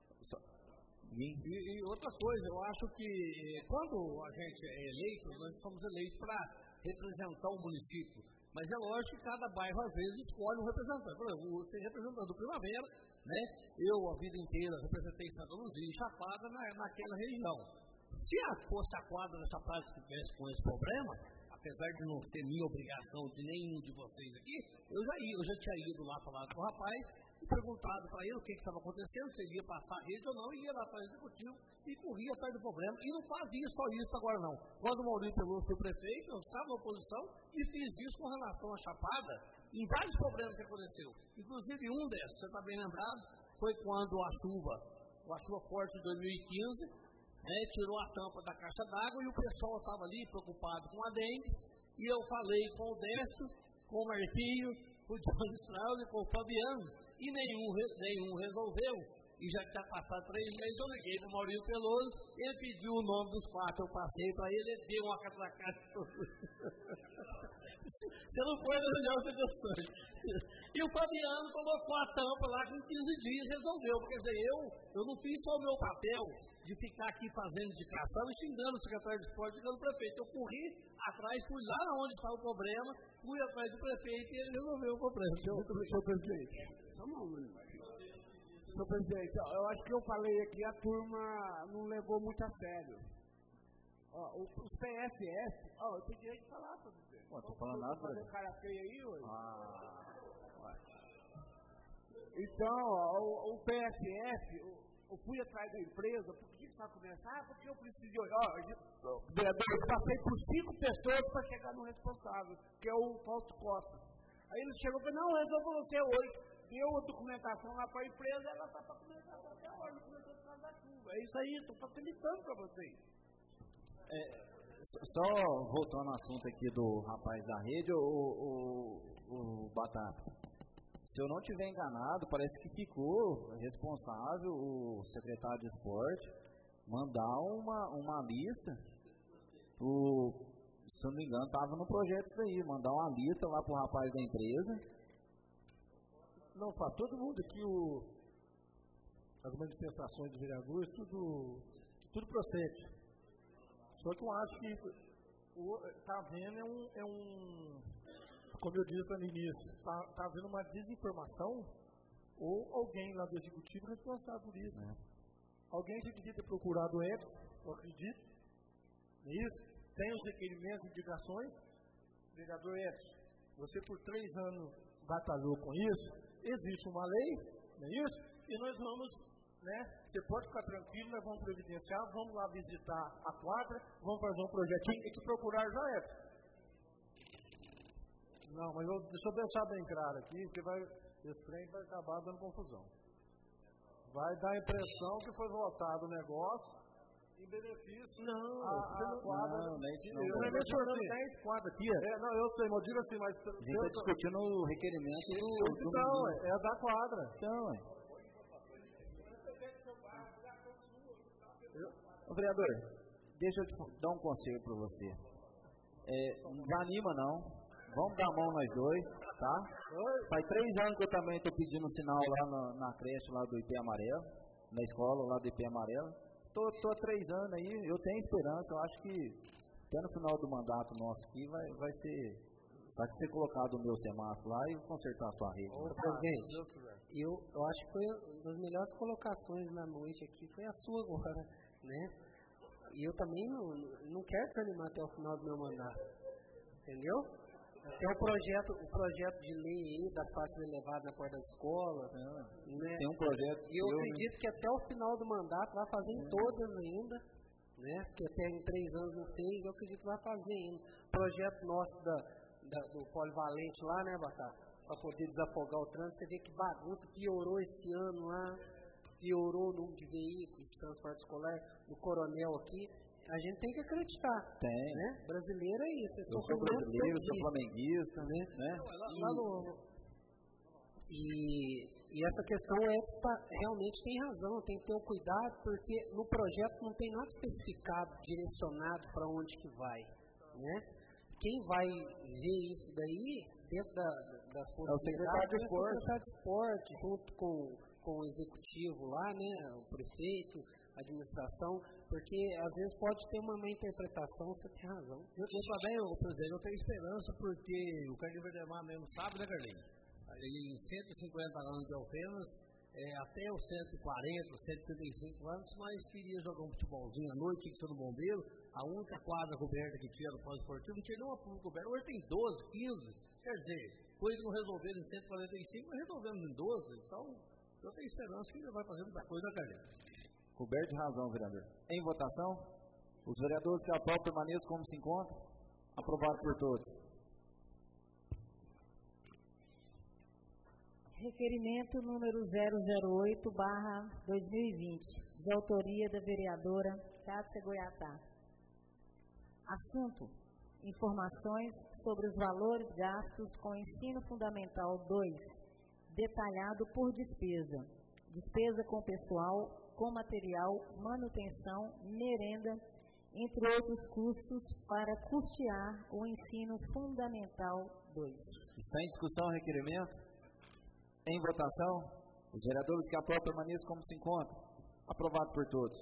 E, e outra coisa, eu acho que quando a gente é eleito, nós somos eleitos para representar o município. Mas é lógico que cada bairro, às vezes, escolhe um representante. Por exemplo, você representando do Primavera, né? Eu, a vida inteira, representei Santa Luzia e Chapada na, naquela região. Se a, fosse a quadra da Chapada que tivesse com esse problema, apesar de não ser minha obrigação de nenhum de vocês aqui, eu já, ia, eu já tinha ido lá falar com o rapaz e perguntado para ele o que estava acontecendo, se ele ia passar a rede ou não, e ia lá para o executivo e corria atrás do problema. E não fazia só isso agora não. Quando o Maurício Peloso foi prefeito, eu estava na oposição e fiz isso com relação à Chapada, em vários problemas que aconteceu. Inclusive um desses, você está bem lembrado, foi quando a chuva, a chuva forte de dois mil e quinze, né, tirou a tampa da caixa d'água e o pessoal estava ali preocupado com a dengue, e eu falei com o Décio, com o Marquinho, com o John Straub e com o Fabiano, e nenhum, nenhum resolveu. e já tinha passado três meses, eu liguei para o Maurício Peloso, ele pediu o nome dos quatro, eu passei para ele, ele deu uma catracada. Você não foi na reunião, você gostou. E o Fabiano colocou a tampa lá com quinze dias, resolveu. Quer dizer, eu, eu não fiz só o meu papel de ficar aqui fazendo indicação e xingando o secretário de esporte, xingando o prefeito. Eu corri atrás, fui lá onde estava o problema, fui atrás do prefeito e ele resolveu o problema. Senhor presidente, senhor presidente, eu acho que eu falei aqui, a turma não levou muito a sério. Ó, os P S F, ó, eu tenho direito de falar, senhor presidente. Pô, tô falando nada, fazer um cara feio aí, hoje. Ah, então, ó, o, o P S F, eu, eu fui atrás da empresa, por que você vai começar? Ah, porque eu preciso de. Ó, vereador, eu passei por cinco pessoas para chegar no responsável, que é o Fausto Costa. Aí ele chegou e falou: não, resolvo você hoje. Deu a documentação lá para a empresa, ela está para começar até hoje, começou por causa da chuva. É isso aí, estou facilitando para vocês. É. Só voltando ao assunto aqui do rapaz da rede, o, o, o Batata, se eu não estiver enganado, parece que ficou responsável o secretário de esporte mandar uma, uma lista, o, se eu não me engano, estava no projeto isso daí, mandar uma lista lá para o rapaz da empresa. Não, para todo mundo aqui, o, as manifestações de vereadores, tudo, tudo procede. Só que eu acho que está havendo é um, é um, como eu disse no início, está tá havendo uma desinformação ou alguém lá do executivo responsável por isso. É. Alguém já devia ter procurado o Edson, eu acredito, não é isso? Tem os requerimentos e indicações. Vereador Edson, você por três anos batalhou com isso, existe uma lei, não é isso? E nós vamos... Né? Você pode ficar tranquilo, nós vamos providenciar, vamos lá visitar a quadra, vamos fazer um projetinho e te procurar já é. Não, mas eu, deixa eu deixar bem claro aqui, porque vai, esse trem vai acabar dando confusão. Vai dar a impressão que foi votado o negócio em benefício não, a, a quadra. Não, não é isso não. Eu não mencionando dez quadras aqui. É, não, eu sei, mas diga assim, mas... A gente está discutindo o requerimento do... do não, é, é da quadra. Então, é. Ô, vereador, deixa eu te dar um conselho para você. É, não desanima não. Vamos dar a mão nós dois, tá? Faz três anos que eu também estou pedindo um sinal lá na, na creche lá do I P Amarelo, na escola lá do I P Amarelo. Tô, tô há três anos aí, eu tenho esperança, eu acho que até no final do mandato nosso aqui vai, vai ser. Vai ser colocado o meu semáforo lá e consertar a sua rede. Ô, presidente, eu, eu acho que foi uma das melhores colocações na noite aqui, foi a sua agora, né? E eu também não, não quero desanimar até o final do meu mandato, entendeu? Tem o projeto, o projeto de lei aí das faixas elevadas na porta da escola, é, né? Tem um projeto. E eu, eu acredito que até o final do mandato vai fazer em todas ainda, né? Porque até em três anos não fez, eu acredito que vai fazer ainda. Projeto nosso da, da, do polivalente lá, né, Batata? Para poder desafogar o trânsito, você vê que bagunça, piorou esse ano lá, piorou o número de veículos de transporte escolar, no Coronel aqui. A gente tem que acreditar. Tem. Né? Brasileiro é isso. Eu sou brasileiro, sou flamenguista, né? né? E, lá no, e, e essa questão é realmente tem razão, tem que ter um cuidado, porque no projeto não tem nada especificado, direcionado para onde que vai. Né? Quem vai ver isso daí, dentro da, das possibilidades, é o secretário de esporte. É o secretário de esporte, junto com, com o executivo lá, né? O prefeito, a administração, porque às vezes pode ter uma má interpretação, você tem razão. Eu, eu também, eu, presidente, eu tenho esperança porque o Carlinhos Verdemar mesmo sabe, né, Carlinhos? Em cento e cinquenta anos de Alfenas, é, até os cento e quarenta, cento e trinta e cinco anos, nós queríamos jogar um futebolzinho à noite, tinha que ser no bombeiro, a única quadra coberta que tinha no pós esportivo, não tinha nenhuma pública coberta, hoje tem doze, quinze, quer dizer, coisa não resolveram em cento e quarenta e cinco, mas resolvemos em doze, então eu tenho esperança que ele vai fazer muita coisa, né, Carlinhos? Coberto de razão, vereador. Em votação, os vereadores que aprovam permaneçam como se encontram. Aprovado por todos. Requerimento número zero zero oito barra dois mil e vinte, de autoria da vereadora Cátia Goiatá. Assunto: informações sobre os valores gastos com o ensino fundamental dois, detalhado por despesa. despesa com pessoal, com material, manutenção, merenda, entre outros custos, para custear o ensino fundamental dois. Está em discussão o requerimento? Em votação? Os vereadores que aprovam permaneçam como se encontram. Aprovado por todos.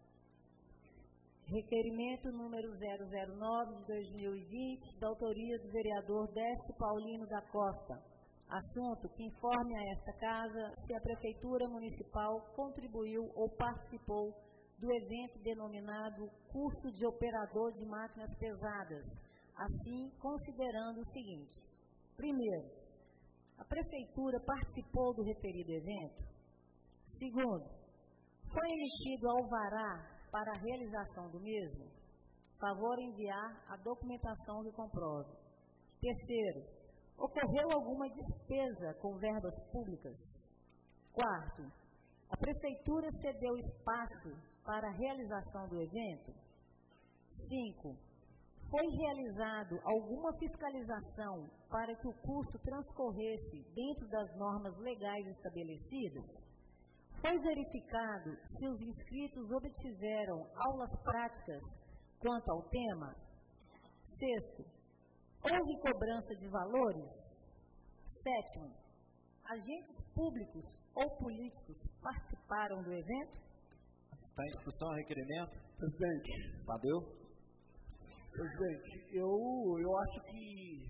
Requerimento número zero zero nove de dois mil e vinte, da autoria do vereador Décio Paulino da Costa. Assunto que informe a esta Casa se a Prefeitura Municipal contribuiu ou participou do evento denominado Curso de Operador de Máquinas Pesadas, assim considerando o seguinte. Primeiro, a Prefeitura participou do referido evento. Segundo, foi emitido alvará para a realização do mesmo? Favor enviar a documentação que comprove. Terceiro, ocorreu alguma despesa com verbas públicas? Quarto, a Prefeitura cedeu espaço para a realização do evento? Cinco, foi realizado alguma fiscalização para que o curso transcorresse dentro das normas legais estabelecidas? Foi verificado se os inscritos obtiveram aulas práticas quanto ao tema? Sexto, houve cobrança de valores? Sétimo, agentes públicos ou políticos participaram do evento? Está em discussão o requerimento? Presidente. Tadeu? Presidente, eu, eu acho que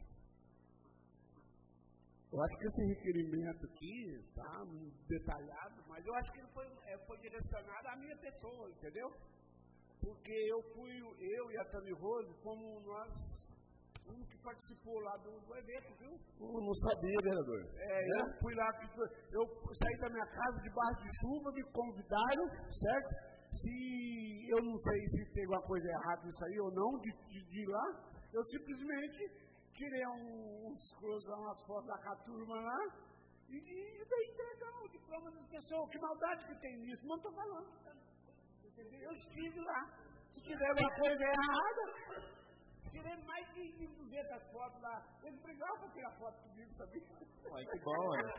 eu acho que esse requerimento aqui está detalhado, mas eu acho que ele foi, é, foi direcionado à minha pessoa, entendeu? Porque eu fui, eu e a Tami Rose, como nós, um que participou lá do, do evento, viu? Eu não sabia, vereador. É, é, eu fui lá, eu saí da minha casa debaixo de chuva, me convidaram, certo? Se eu não sei se tem alguma coisa errada nisso aí ou não, de, de, de ir lá, eu simplesmente tirei um, uns cruzão, umas fotos da turma lá e, e daí entregar o diploma das pessoas. Que maldade que tem nisso? Não estou falando. Entendeu? Eu estive lá. Se tiver alguma coisa errada, tirei mais de duzentas fotos lá. Eles brigavam para tirar foto comigo, sabia? Ai, que bom, é.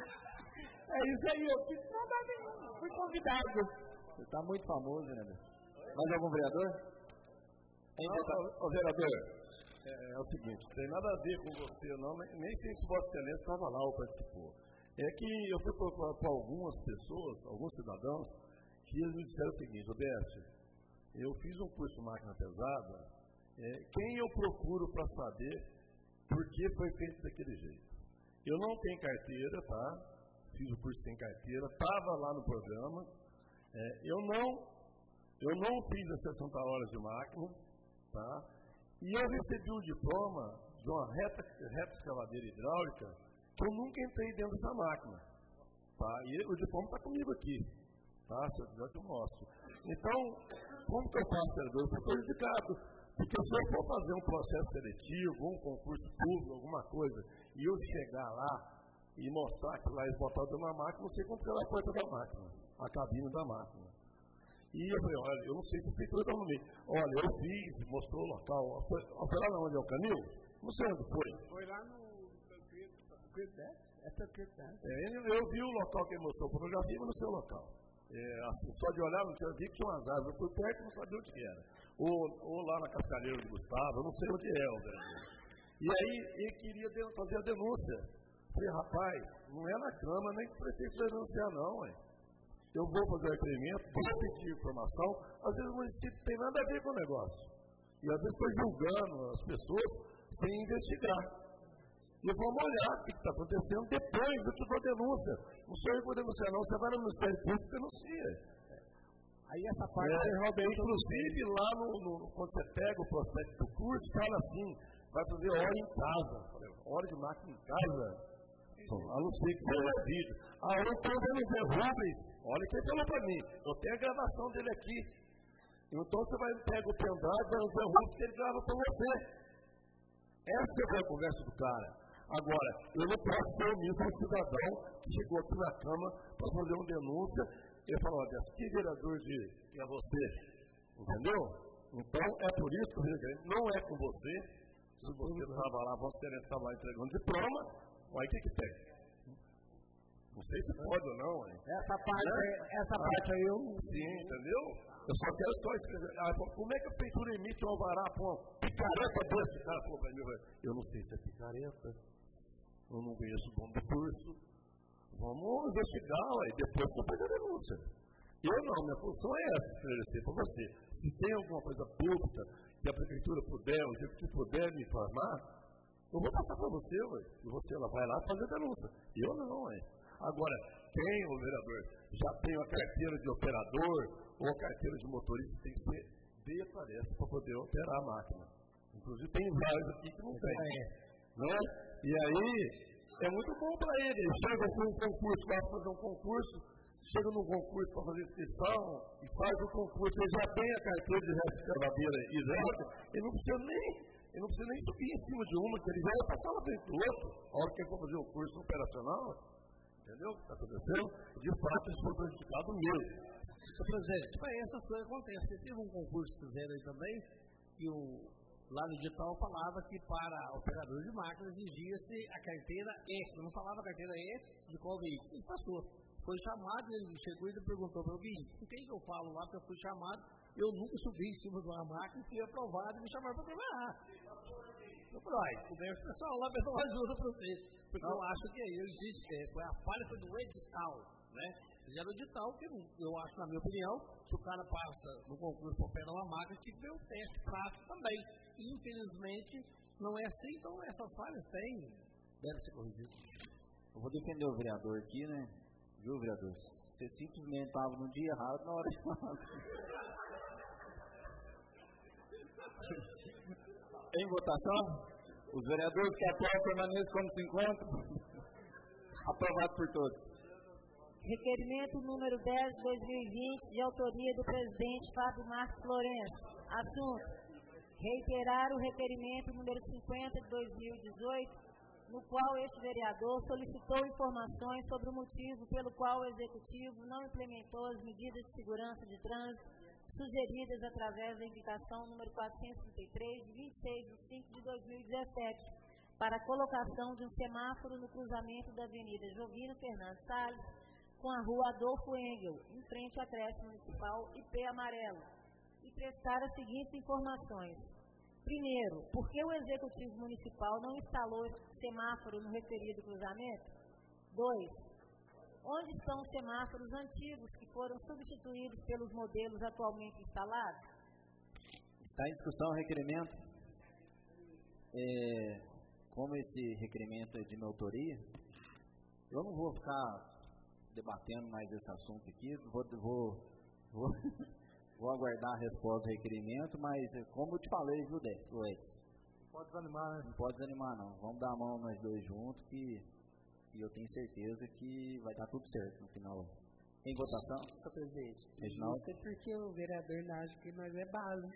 É isso aí, eu fiz nada nenhum. Fui convidado. Você está muito famoso, né? Mais algum vereador? Não, ô, vereador. É, é o seguinte, não tem nada a ver com você, não, nem sei se Vossa Excelência estava lá ou participou. É que eu fui para algumas pessoas, alguns cidadãos, que eles me disseram o seguinte: Odécio, eu fiz um curso de máquina pesada, é, quem eu procuro para saber por que foi feito daquele jeito? Eu não tenho carteira, tá? Fiz o curso sem carteira, estava lá no programa, é, eu, não, eu não fiz as sessenta horas de máquina, tá? E eu recebi um diploma de uma reta, reta escavadeira hidráulica que eu nunca entrei dentro dessa máquina. Tá? E o diploma está comigo aqui. Tá? Se eu quiser, eu te mostro. Então, como que eu faço, vereador? Eu fui prejudicado. Porque se eu for fazer um processo seletivo, um concurso público, alguma coisa, e eu chegar lá e mostrar que lá eles botaram dentro da máquina, não sei como que era a porta da máquina, a cabine da máquina. E eu falei, olha, eu não sei se fez tudo no meio. Olha, eu fiz, mostrou o local. Foi, foi lá onde é o canil? Não sei onde foi. Foi lá no Tanqueiro dez? É Tanqueiro dez. É, eu vi o local que ele mostrou, fotografia, mas no seu local. É, assim, só de olhar, não tinha vi que tinha umas árvores. Eu fui perto e não sabia onde que era. Ou, ou lá na Cascalheira do Gustavo, eu não sei onde é, velho. E aí, ele queria fazer a denúncia. Falei, rapaz, não é na Câmara, nem que o prefeito vai denunciar, não, ué. Eu vou fazer o requerimento, vou pedir informação, às vezes o município tem nada a ver com o negócio. E às vezes estou julgando as pessoas sem investigar. E vamos olhar o que está acontecendo, depois eu te dou denúncia. Não sou eu que vou denunciar, não, você vai no Ministério Público e denuncia. Aí essa parte é, realmente, inclusive lá no, no, quando você pega o prospecto do curso, fala assim, vai fazer hora em casa. Hora de máquina em casa. A não ser que tenha vídeo. Ah, eu estou vendo o Zé Rubens. Olha o que ele falou para mim. Eu tenho a gravação dele aqui. Então você vai pegar o pendrive, vai o Zé Rubens que ele grava para você. Essa é a conversa do cara. Agora, eu não posso ser o mesmo cidadão que chegou aqui na Câmara para fazer uma denúncia. Ele falou, olha, que vereador de que é você? Entendeu? Então, é por isso que o Rio Grande não é com você. Se você estava lá, você estava lá entregando diploma. Olha o que que tem. Não sei se pode ou não, hein? Essa parte, né? essa ah, parte aí eu... Sim, entendeu? Eu só quero só escrever. Ah, como é que a prefeitura emite um alvará para uma picareta desse? Cara falou para mim, eu não sei se é picareta, eu não conheço o dono do curso. Vamos investigar, e depois você faz a denúncia. Eu não, minha função é essa, esclarecer para você. Se tem alguma coisa pública que a prefeitura puder, o executivo puder me informar, eu vou passar para você, ué. E você ela vai lá fazer a denúncia. Eu não, ué. Agora, quem, o vereador, já tem a carteira de operador ou a carteira de motorista, tem que ser de aparência para poder operar a máquina. Inclusive, tem vários aqui que não tem. Né? E aí, é muito bom para ele. Ele chega com um concurso, vai fazer um concurso, chega num concurso para fazer inscrição e faz o concurso, ele já tem a carteira de escavadeira hidráulica, ele não precisa nem, ele não precisa nem subir em cima de uma, que ele vai passar lá dentro do outro, a hora que ele for fazer o curso operacional, entendeu o que está acontecendo? De fato, eles foram prejudicados mesmo. Senhor presidente, essas coisas acontecem. Teve um concurso que fizeram aí também, que o, lá no edital falava que para operador de máquinas exigia-se a carteira E, não falava a carteira E de qual veículo. Ele passou. Foi chamado, ele chegou e ele perguntou para mim, com quem que eu falo lá, que eu fui chamado, eu nunca subi em cima de uma máquina, fui aprovado e me chamaram para trabalhar. Eu falei, olha, conversa o pessoal lá, mas não ajuda para você. Porque não. Eu acho que aí existe, é, foi a falha do edital, né? Fizeram o edital, que eu acho, na minha opinião, se o cara passa no concurso para operar uma máquina, tinha que ver o teste prático também. Infelizmente, não é assim, então essas falhas têm, deve ser corrigidas. Eu vou defender o vereador aqui, né? Viu, vereador? Você simplesmente estava no dia errado na hora de falar. Em votação, os vereadores que apoiam permaneçam como se encontram. Aprovado por todos. Requerimento número dez de dois mil e vinte, de autoria do presidente Fábio Marques Lourenço. Assunto: reiterar o requerimento número cinquenta de dois mil e dezoito, no qual este vereador solicitou informações sobre o motivo pelo qual o Executivo não implementou as medidas de segurança de trânsito sugeridas através da indicação número quatrocentos e trinta e três, de vinte e seis de cinco de dois mil e dezessete, para a colocação de um semáforo no cruzamento da Avenida Jovino Fernandes Salles com a Rua Adolfo Engel, em frente à creche municipal I P Amarelo, e prestar as seguintes informações. Primeiro, por que o Executivo Municipal não instalou semáforo no referido cruzamento? Dois, onde estão os semáforos antigos que foram substituídos pelos modelos atualmente instalados? Está em discussão o requerimento. É, como esse requerimento é de minha autoria, eu não vou ficar debatendo mais esse assunto aqui, vou... vou, vou Vou aguardar a resposta do requerimento, mas como eu te falei, viu, Edson? Não pode desanimar, né? Não pode desanimar, não. Vamos dar a mão nós dois juntos, que, que eu tenho certeza que vai dar tudo certo no final. Em votação? Senhor presidente, Reginaldo? Não sei porque o vereador acha que nós é base.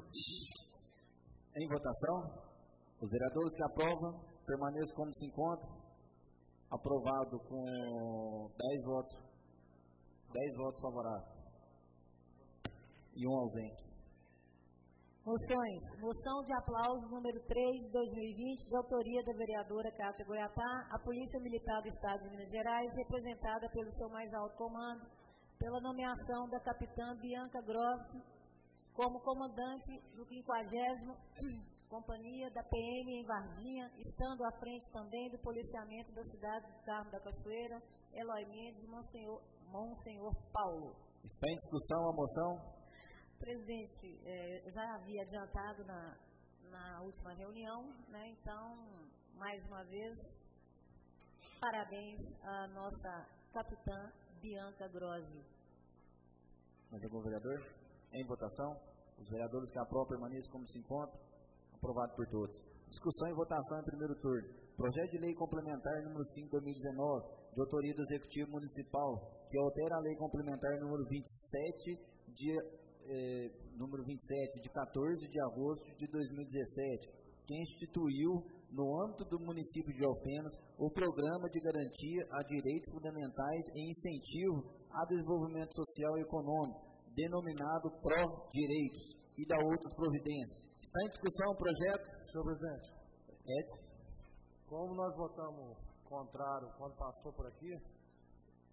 Em votação? Os vereadores que aprovam, permaneçam como se encontram. Aprovado com dez votos. dez votos favoráveis. E um ausente. Moções. Moção de aplauso número três de dois mil e vinte, de autoria da vereadora Cátia Goiatá, a Polícia Militar do Estado de Minas Gerais, representada pelo seu mais alto comando, pela nomeação da capitã Bianca Grossi como comandante do quinquagésima Companhia da P M em Varginha, estando à frente também do policiamento das cidades de Carmo da Cachoeira, Eloy Mendes e Monsenhor, Monsenhor Paulo. Está em discussão a moção? Presidente, eh, já havia adiantado na, na última reunião, né, então, mais uma vez, parabéns à nossa capitã Bianca Grossi. Mais algum vereador? Em votação? Os vereadores que aprovam permaneçam como se encontram. Aprovado por todos. Discussão e votação em primeiro turno. Projeto de lei complementar número cinco de dois mil e dezenove, de autoria do Executivo Municipal, que altera a lei complementar número vinte e sete, de, eh, número vinte e sete, de quatorze de agosto de dois mil e dezessete, que instituiu, no âmbito do município de Alfenas, o Programa de Garantia a Direitos Fundamentais e Incentivo a Desenvolvimento Social e Econômico, denominado Pró-Direitos, e da outras providências. Está em discussão o projeto? Senhor presidente. Edson. Como nós votamos contrário quando passou por aqui,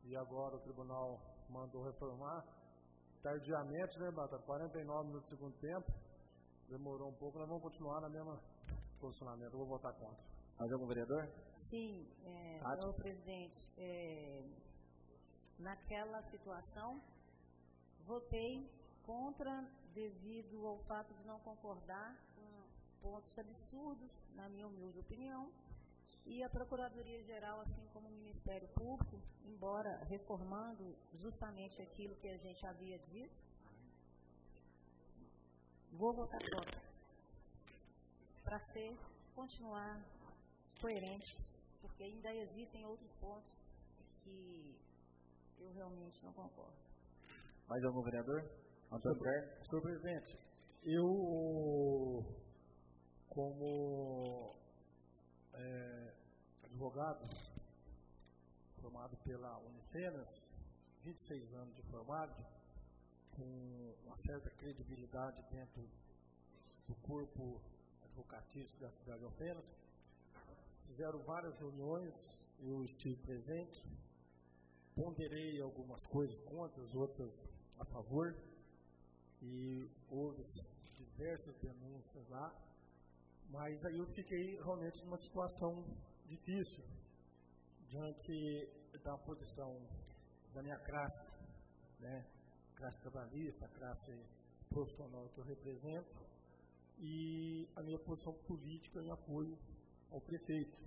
e agora o tribunal mandou reformar. Tardiamente, né, Bata? quarenta e nove minutos do segundo tempo. Demorou um pouco, nós vamos continuar na mesma posicionamento. Eu vou votar contra. Mais algum vereador? Sim, é, senhor presidente, é, naquela situação, votei contra devido ao fato de não concordar com pontos absurdos, na minha humilde opinião, e a Procuradoria-Geral, assim como o Ministério Público, embora reformando justamente aquilo que a gente havia dito, vou votar contra, para ser, continuar coerente, porque ainda existem outros pontos que eu realmente não concordo. Mais algum vereador? Antônio Carlos. Senhor presidente, eu, como é, advogado formado pela Unifenas, vinte e seis anos de formado, com uma certa credibilidade dentro do corpo advocatício da cidade de Alfenas, fizeram várias reuniões, eu estive presente, ponderei algumas coisas contra, outras a favor, e houve diversas denúncias lá, mas aí eu fiquei realmente numa situação difícil, diante da posição da minha classe, né, classe trabalhista, classe profissional que eu represento, e a minha posição política em apoio ao prefeito.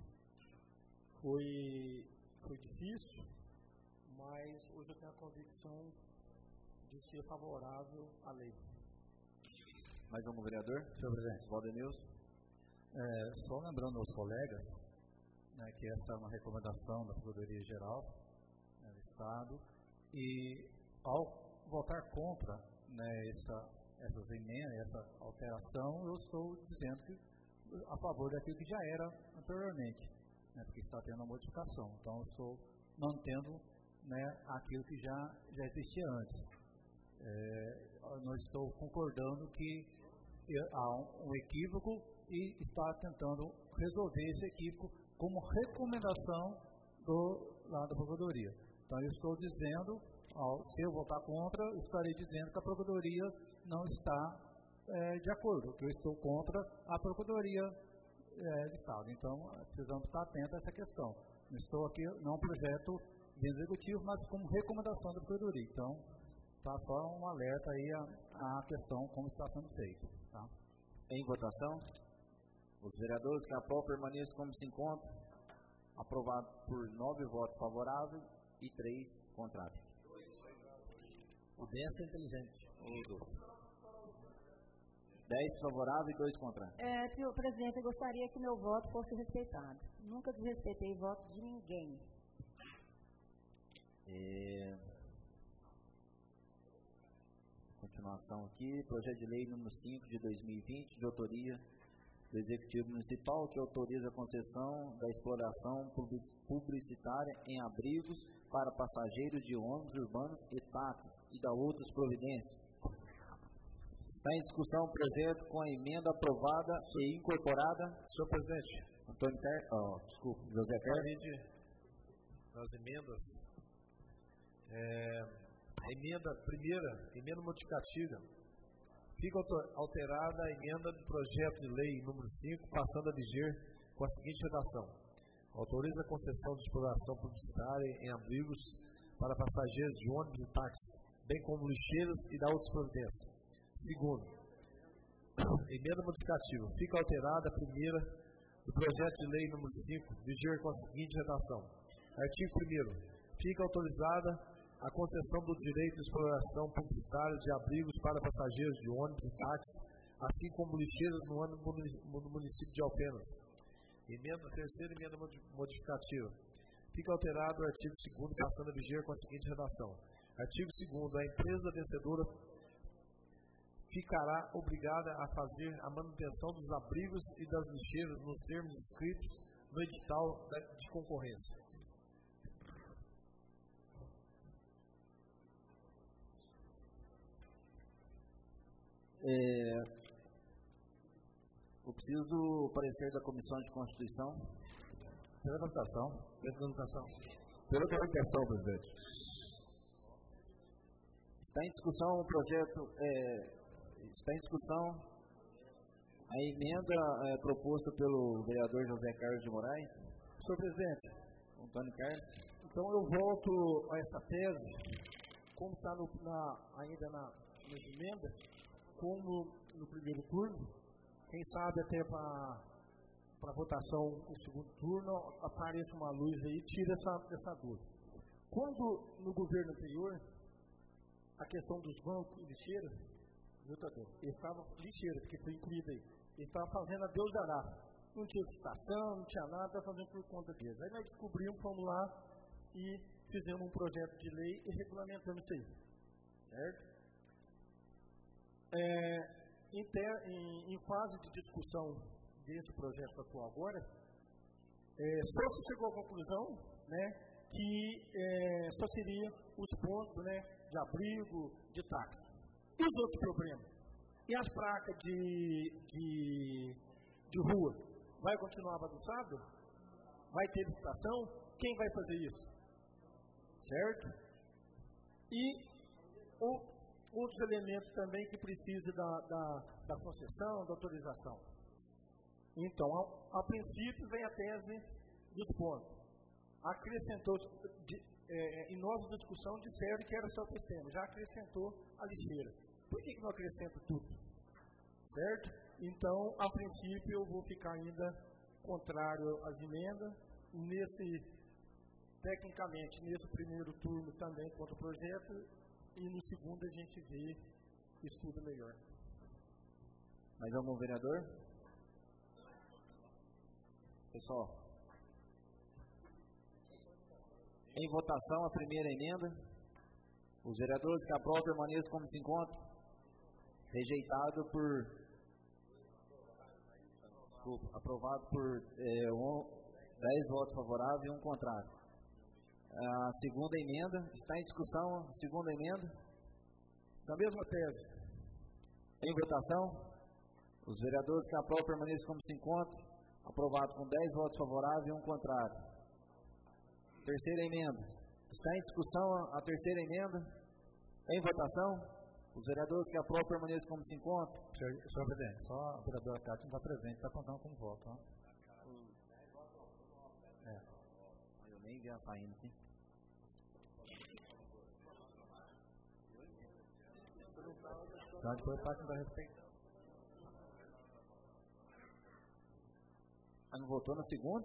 Foi, foi difícil, mas hoje eu tenho a convicção de ser favorável à lei. Mais algum vereador? Senhor presidente. Valdenilson. É, só lembrando aos colegas, né, que essa é uma recomendação da Procuradoria-Geral, né, do Estado, e ao votar contra, né, essa, essas emendas, essa alteração, eu estou dizendo que a favor daquilo que já era anteriormente, né, porque está tendo uma modificação. Então, eu estou mantendo, né, aquilo que já, já existia antes. É, eu não estou concordando que há um equívoco e está tentando resolver esse equívoco como recomendação do, lá da Procuradoria. Então, eu estou dizendo, ao, se eu votar contra, eu estarei dizendo que a Procuradoria não está é, de acordo, que eu estou contra a Procuradoria é, do Estado. Então, precisamos estar atentos a essa questão. Não estou aqui, não projeto de executivo, mas como recomendação da Procuradoria. Então, está só um alerta aí à, à questão como está sendo feito. Tá? Em votação, os vereadores que aprovam permaneçam como se encontram. Aprovado por nove votos favoráveis e três contrários. O dez é inteligente. dez favoráveis e dois contrários. É, senhor presidente, eu gostaria que meu voto fosse respeitado. Nunca desrespeitei voto de ninguém. É... Continuação aqui, projeto de lei número cinco de dois mil e vinte, de autoria do Executivo Municipal, que autoriza a concessão da exploração publicitária em abrigos para passageiros de ônibus urbanos e táxis e da outras providências. Está em discussão o projeto com a emenda aprovada e incorporada. Senhor presidente, Antônio Ter... oh, desculpa, José Carlos. Nas emendas, é, a emenda primeira, emenda modificativa, fica alterada a emenda do projeto de lei número cinco, passando a viger com a seguinte redação: autoriza a concessão de exploração publicitária em abrigos para passageiros de ônibus e táxis, bem como lixeiras e da outras providências. Segundo, emenda modificativa, fica alterada a primeira do projeto de lei número cinco, viger com a seguinte redação: artigo primeiro, fica autorizada a concessão do direito de exploração publicitária de abrigos para passageiros de ônibus e táxis, assim como lixeiras no, ano, no município de Alfenas. Emenda, terceira emenda modificativa. Fica alterado o artigo segundo, passando a viger com a seguinte redação: artigo segundo, a empresa vencedora ficará obrigada a fazer a manutenção dos abrigos e das lixeiras nos termos escritos no edital de concorrência. É, eu preciso parecer da Comissão de Constituição. Pela votação. Pela votação. Pela comunicação, presidente. Está em discussão o projeto, é, está em discussão a emenda é, proposta pelo vereador José Carlos de Moraes. Senhor presidente, Antônio Carlos. Então eu volto a essa tese, como está ainda na, nas emendas, como no primeiro turno, quem sabe até para a votação no segundo turno, apareça uma luz aí e tira essa, essa dúvida. Quando no governo anterior, a questão dos bancos e lixeiras, eles estavam lixeiras, que foi incluída aí, eles estavam fazendo a Deus dará. Não tinha licitação, não tinha nada, estava fazendo por conta deles. Aí nós descobrimos, fomos lá e fizemos um projeto de lei e regulamentamos isso aí. Certo? É, em, ter, em, em fase de discussão desse projeto atual agora, é, só se chegou à conclusão, né, que é, só seria os pontos, né, de abrigo, de táxi. E os outros problemas? E as placas de, de, de rua? Vai continuar bagunçado? Vai ter licitação? Quem vai fazer isso? Certo? E o, outros elementos também que precisam da, da, da concessão, da autorização. Então, a, a princípio, vem a tese dos pontos. Acrescentou, de, é, em nova discussão, disseram que era só o sistema. Já acrescentou a lixeira. Por que, que não acrescenta tudo? Certo? Então, a princípio, eu vou ficar ainda contrário às emendas. Nesse, tecnicamente, nesse primeiro turno também contra o projeto, e no segundo a gente vê estudo melhor. Mais algum vereador? Pessoal, em votação a primeira emenda. Os vereadores que aprovam permaneçam como se encontram. Rejeitado por... Desculpa, aprovado por é, um, dez votos favoráveis e um contrário. A segunda emenda, está em discussão a segunda emenda. Da mesma tese. Em votação, os vereadores que aprovam permaneçam como se encontram. Aprovado com dez votos favoráveis e um contrário. Terceira emenda. Está em discussão a, a terceira emenda. Em votação, os vereadores que aprovam permaneçam como se encontram. Senhor, senhor presidente, só a vereadora Cátia não está presente, está contando como voto. Ó. É. Eu nem vi ela saindo aqui. Então, depois a Cátia não vai respeitar. Ah, não votou na segunda?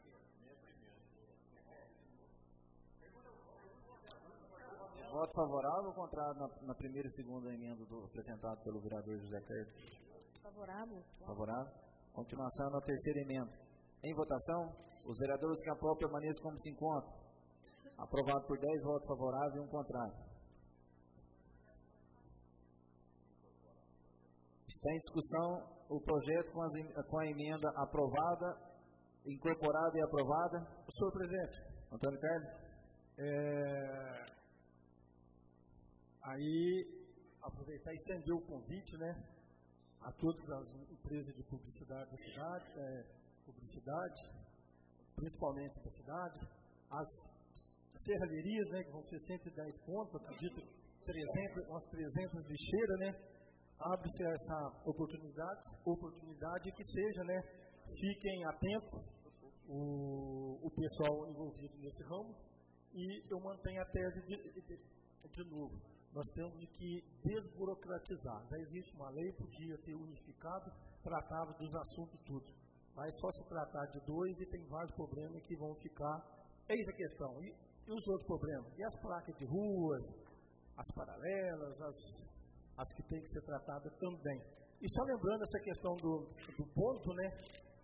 Voto favorável ou contrário na, na primeira e segunda emenda do, apresentado pelo vereador José Carlos? Favorável. Favorável. Continuação na terceira emenda. Em votação, os vereadores que aprovam permaneçam como se encontram. Aprovado por dez votos favoráveis e um contrário. Está em discussão o projeto com, as, com a emenda aprovada, incorporada e aprovada. Senhor presidente, Antônio Carlos. É, aí, aproveitar e estender o convite, né, a todas as empresas de publicidade da cidade, é, publicidade, principalmente da cidade, as serralherias, né, que vão ser cento e dez pontos, acredito, trezentos, umas trezentas lixeiras, né, abre-se essa oportunidade, oportunidade que seja, né, fiquem atentos o, o pessoal envolvido nesse ramo, e eu mantenho a tese de, de, de novo. Nós temos que desburocratizar. Já existe uma lei, podia ter unificado, tratava dos assuntos tudo. Mas só se tratar de dois e tem vários problemas que vão ficar. Eis a questão. E, e os outros problemas? E as placas de ruas, as paralelas, as, as que têm que ser tratadas também. E só lembrando essa questão do, do ponto, né?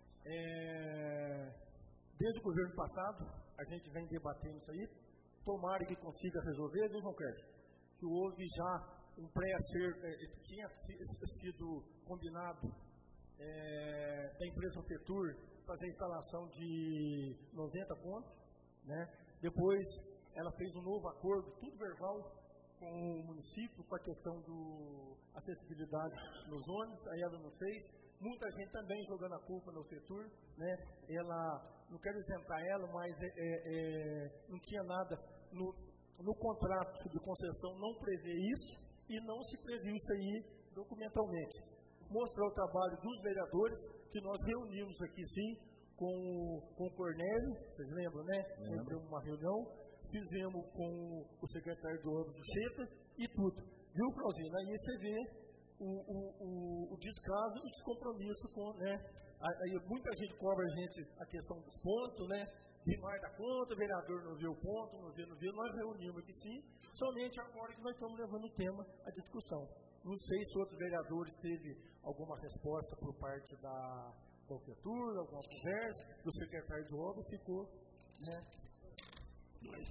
É, desde o governo passado, a gente vem debatendo isso aí. Tomara que consiga resolver, viu, João Carlos? Que houve já um pré-acerto, é, que tinha sido combinado é, da empresa Fetur fazer a instalação de noventa pontos, né? Depois ela fez um novo acordo, tudo verbal, com o município, com a questão da acessibilidade nos ônibus, aí ela não fez. Muita gente também jogando a culpa no FETUR, né? Ela, não quero isentar ela, mas é, é, é, não tinha nada no, no contrato de concessão, não prevê isso e não se previu isso aí documentalmente. Mostrar o trabalho dos vereadores, que nós reunimos aqui sim, com, com o Cornélio, vocês lembram, né? Lembramos uma reunião, fizemos com o secretário de obras do Cheta e tudo. Viu, Claudinho? Aí você vê o, o, o, o descaso e o descompromisso com, né? Aí muita gente cobra a gente a questão dos pontos, né? De mais da conta, o vereador não viu o ponto, não viu, não viu. Nós reunimos aqui sim, somente agora que nós estamos levando o tema à discussão. Não sei se outros vereadores teve alguma resposta por parte da prefeitura, alguma conversa, do secretário de obras, ficou, né? Mas,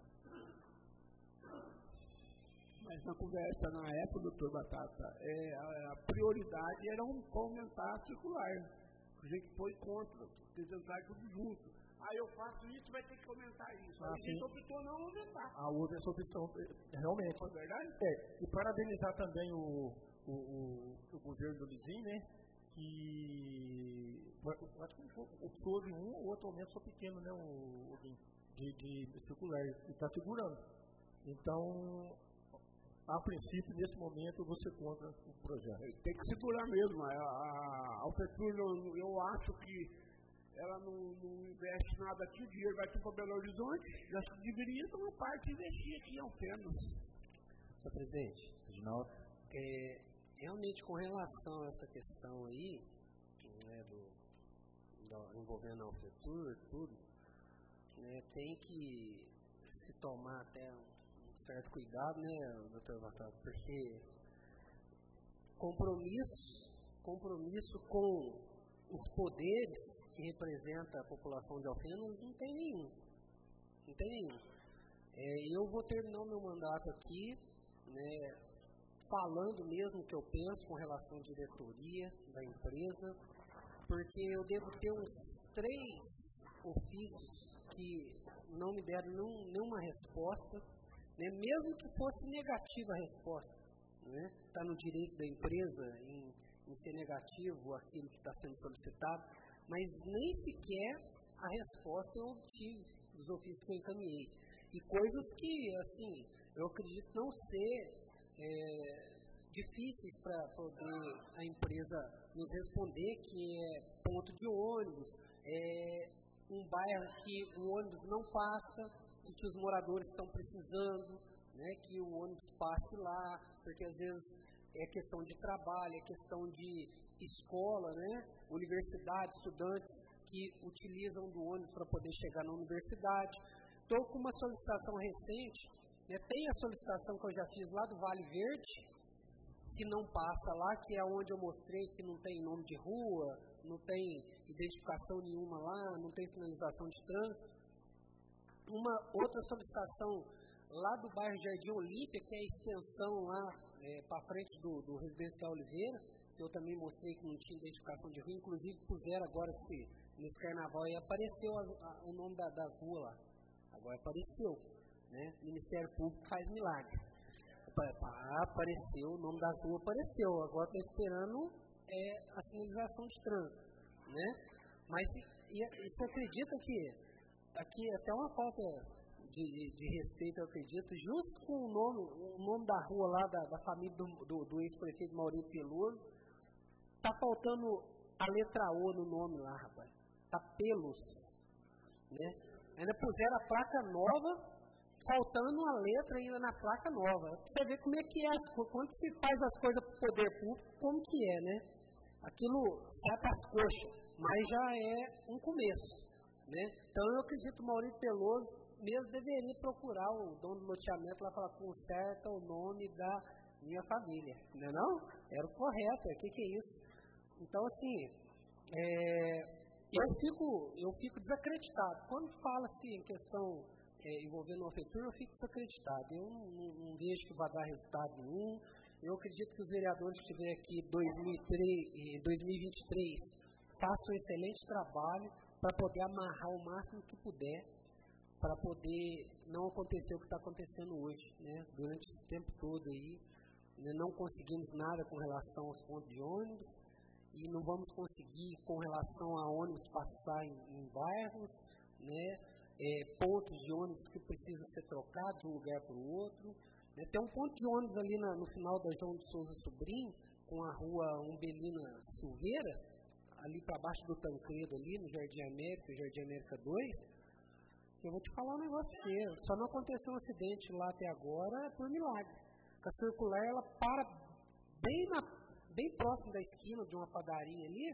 mas na conversa, na época, doutor Batata, é, a, a prioridade era um, aumentar a circular. A gente foi contra, eles entraram tudo junto. Aí eu faço isso, vai ter que aumentar isso. Ah, a gente optou não aumentar. A outra essa opção, realmente. É verdade? É, e parabenizar também o, o, o, o governo do Lizinho, né? Que acho que houve um ou outro aumento só pequeno, né? O, o de, de circular, e está segurando. Então, a princípio, nesse momento, eu vou ser contra o projeto. Tem que segurar mesmo. A, a, a prefeitura, eu acho que ela não, não investe nada aqui, o dinheiro vai tudo para Belo Horizonte, já se deveria uma parte investir aqui em Alfenas. Senhor presidente, Reginaldo, é, realmente com relação a essa questão aí, né, do, do, envolvendo a Alfetur e tudo, né, tem que se tomar até um certo cuidado, né, doutor Batata, porque compromisso, compromisso com os poderes que representa a população de Alfenas não tem nenhum. Não tem nenhum. É, eu vou terminar o meu mandato aqui, né, falando mesmo o que eu penso com relação à diretoria da empresa, porque eu devo ter uns três ofícios que não me deram nenhum, nenhuma resposta, né, mesmo que fosse negativa a resposta. Né, está no direito da empresa em, em ser negativo aquilo que está sendo solicitado, mas nem sequer a resposta eu obtive dos ofícios que eu encaminhei. E coisas que, assim, eu acredito não ser é, difíceis para poder a empresa nos responder, que é ponto de ônibus, é um bairro que o ônibus não passa e que os moradores estão precisando, né, que o ônibus passe lá, porque às vezes é questão de trabalho, é questão de escola, né, universidade, estudantes que utilizam do ônibus para poder chegar na universidade. Estou com uma solicitação recente, né, tem a solicitação que eu já fiz lá do Vale Verde, que não passa lá, que é onde eu mostrei que não tem nome de rua, não tem identificação nenhuma lá, não tem sinalização de trânsito. Uma outra solicitação lá do bairro Jardim Olímpia, que é a extensão lá é, para frente do, do Residencial Oliveira, que eu também mostrei que não tinha identificação de rua, inclusive puseram agora esse, nesse carnaval e apareceu a, a, o nome da, das ruas lá. Agora apareceu, né? O Ministério Público faz milagre. Apareceu, o nome da rua apareceu, agora estou esperando é, a sinalização de trânsito, né? Mas e, e, você acredita que aqui até uma falta de, de, de respeito, eu acredito, justo com o nome, o nome da rua lá da, da família do, do, do ex-prefeito Maurício Peloso, tá faltando a letra O no nome lá, rapaz, tá Pelos, né? Ainda puseram a placa nova, faltando uma letra ainda na placa nova. Você vê como é que é, as, quando se faz as coisas para o poder público, como que é, né? Aquilo sai para as coxas, mas já é um começo, né? Então eu acredito que o Maurício Peloso mesmo deveria procurar o dono do loteamento lá e falar, conserta o nome da minha família, não é não? Era o correto, o que que é isso? Então assim, é, eu, fico, eu fico desacreditado. Quando fala-se em questão É, envolvendo uma prefeitura, eu fico desacreditado. Eu não, não, não vejo que vai dar resultado nenhum. Eu acredito que os vereadores que estiverem aqui em dois mil e vinte e três façam um excelente trabalho para poder amarrar o máximo que puder para poder não acontecer o que está acontecendo hoje, né? Durante esse tempo todo aí, né, não conseguimos nada com relação aos pontos de ônibus e não vamos conseguir com relação a ônibus passar em, em bairros, né? É, pontos de ônibus que precisam ser trocados de um lugar para o outro. Né? Tem um ponto de ônibus ali na, no final da João de Souza Sobrinho, com a rua Umbelina Silveira, ali para baixo do Tancredo, ali no Jardim América, Jardim América dois. Eu vou te falar um negócio sério, só não aconteceu um acidente lá até agora por milagre. A circular, ela para bem, na, bem próximo da esquina de uma padaria ali,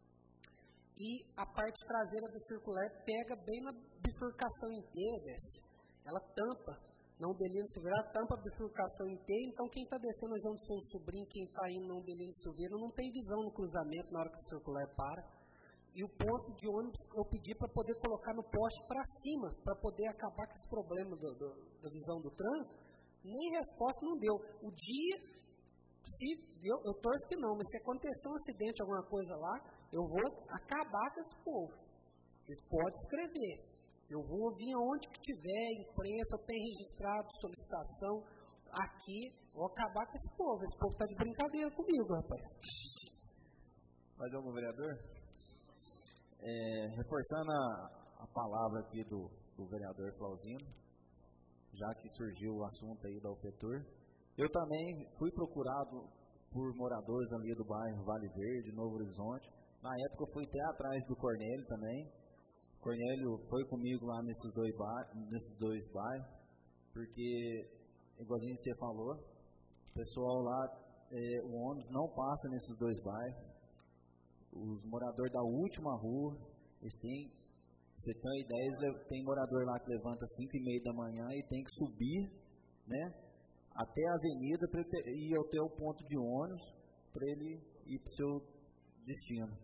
e a parte traseira da circular pega bem na bifurcação inteira, desce. Ela tampa, na Umbelino Silveira, tampa a bifurcação inteira, então quem está descendo a João de Souza Sobrinho, quem está indo na Umbelino Silveira, não tem visão no cruzamento na hora que a circular para. E o ponto de ônibus eu pedi para poder colocar no poste para cima, para poder acabar com esse problema do, do, da visão do trânsito. Nem resposta não deu. O dia, se eu, eu torço que não, mas se acontecer um acidente, alguma coisa lá, eu vou acabar com esse povo. Eles podem escrever. Eu vou vir aonde que tiver, imprensa, eu tenho registrado solicitação aqui, vou acabar com esse povo. Esse povo está de brincadeira comigo, rapaz. Mais algum vereador? É, reforçando a, a palavra aqui do, do vereador Clausino, já que surgiu o assunto aí da UPETUR, eu também fui procurado por moradores ali do bairro Vale Verde, Novo Horizonte. Na época eu fui até atrás do Cornélio também. Cornélio foi comigo lá nesses dois, bar, nesses dois bairros, porque, igualzinho você falou, o pessoal lá, é, o ônibus não passa nesses dois bairros. Os moradores da última rua, eles têm, você tem uma ideia, tem morador lá que levanta às cinco e meia da manhã e tem que subir, né, até a avenida para ir até o ponto de ônibus para ele ir para o seu destino.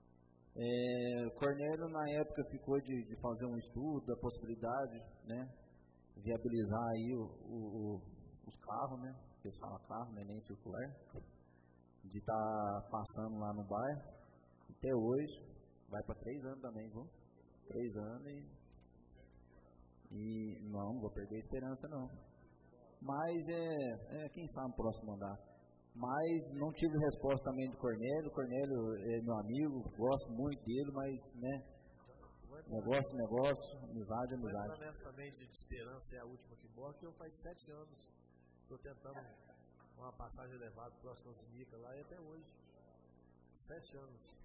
É, Cornélio na época ficou de, de fazer um estudo da possibilidade, né, viabilizar aí o, o, o, os carros, né, eles falam carro, né, nem circular, de estar tá passando lá no bairro. Até hoje, vai para três anos também, viu? Três anos e, e não, não vou perder a esperança não. Mas é, é quem sabe no próximo andar. Mas não tive resposta também do Cornélio. Cornélio é meu amigo, gosto muito dele, mas, né, negócio, negócio, amizade, amizade. Mas nessa também de esperança é a última que morre, que eu faz sete anos estou tentando uma passagem elevada próximo às Micas lá e até hoje. Sete anos.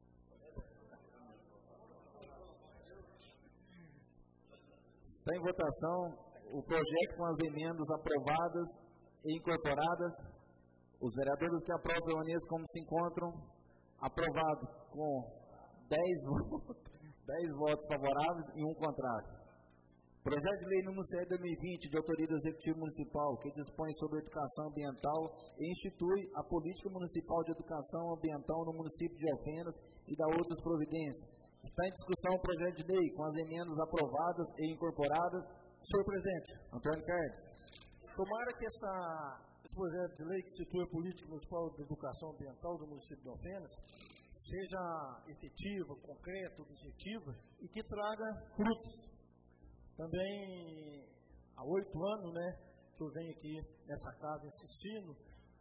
Está em votação o projeto com as emendas aprovadas e incorporadas. Os vereadores que aprovam permaneçam como se encontram. Aprovado com dez votos, dez votos favoráveis e um contrário. Projeto de lei número sete de dois mil e vinte, de autoria do Executivo Municipal, que dispõe sobre educação ambiental e institui a Política Municipal de Educação Ambiental no município de Alfenas e da outras providências. Está em discussão o projeto de lei com as emendas aprovadas e incorporadas. Senhor Presidente, Antônio Carlos. Tomara que essa, esse projeto de lei que institui a Política Municipal de Educação Ambiental do município de Alfenas seja efetiva, concreta, objetiva e que traga frutos. Também há oito anos, né, que eu venho aqui nessa casa insistindo,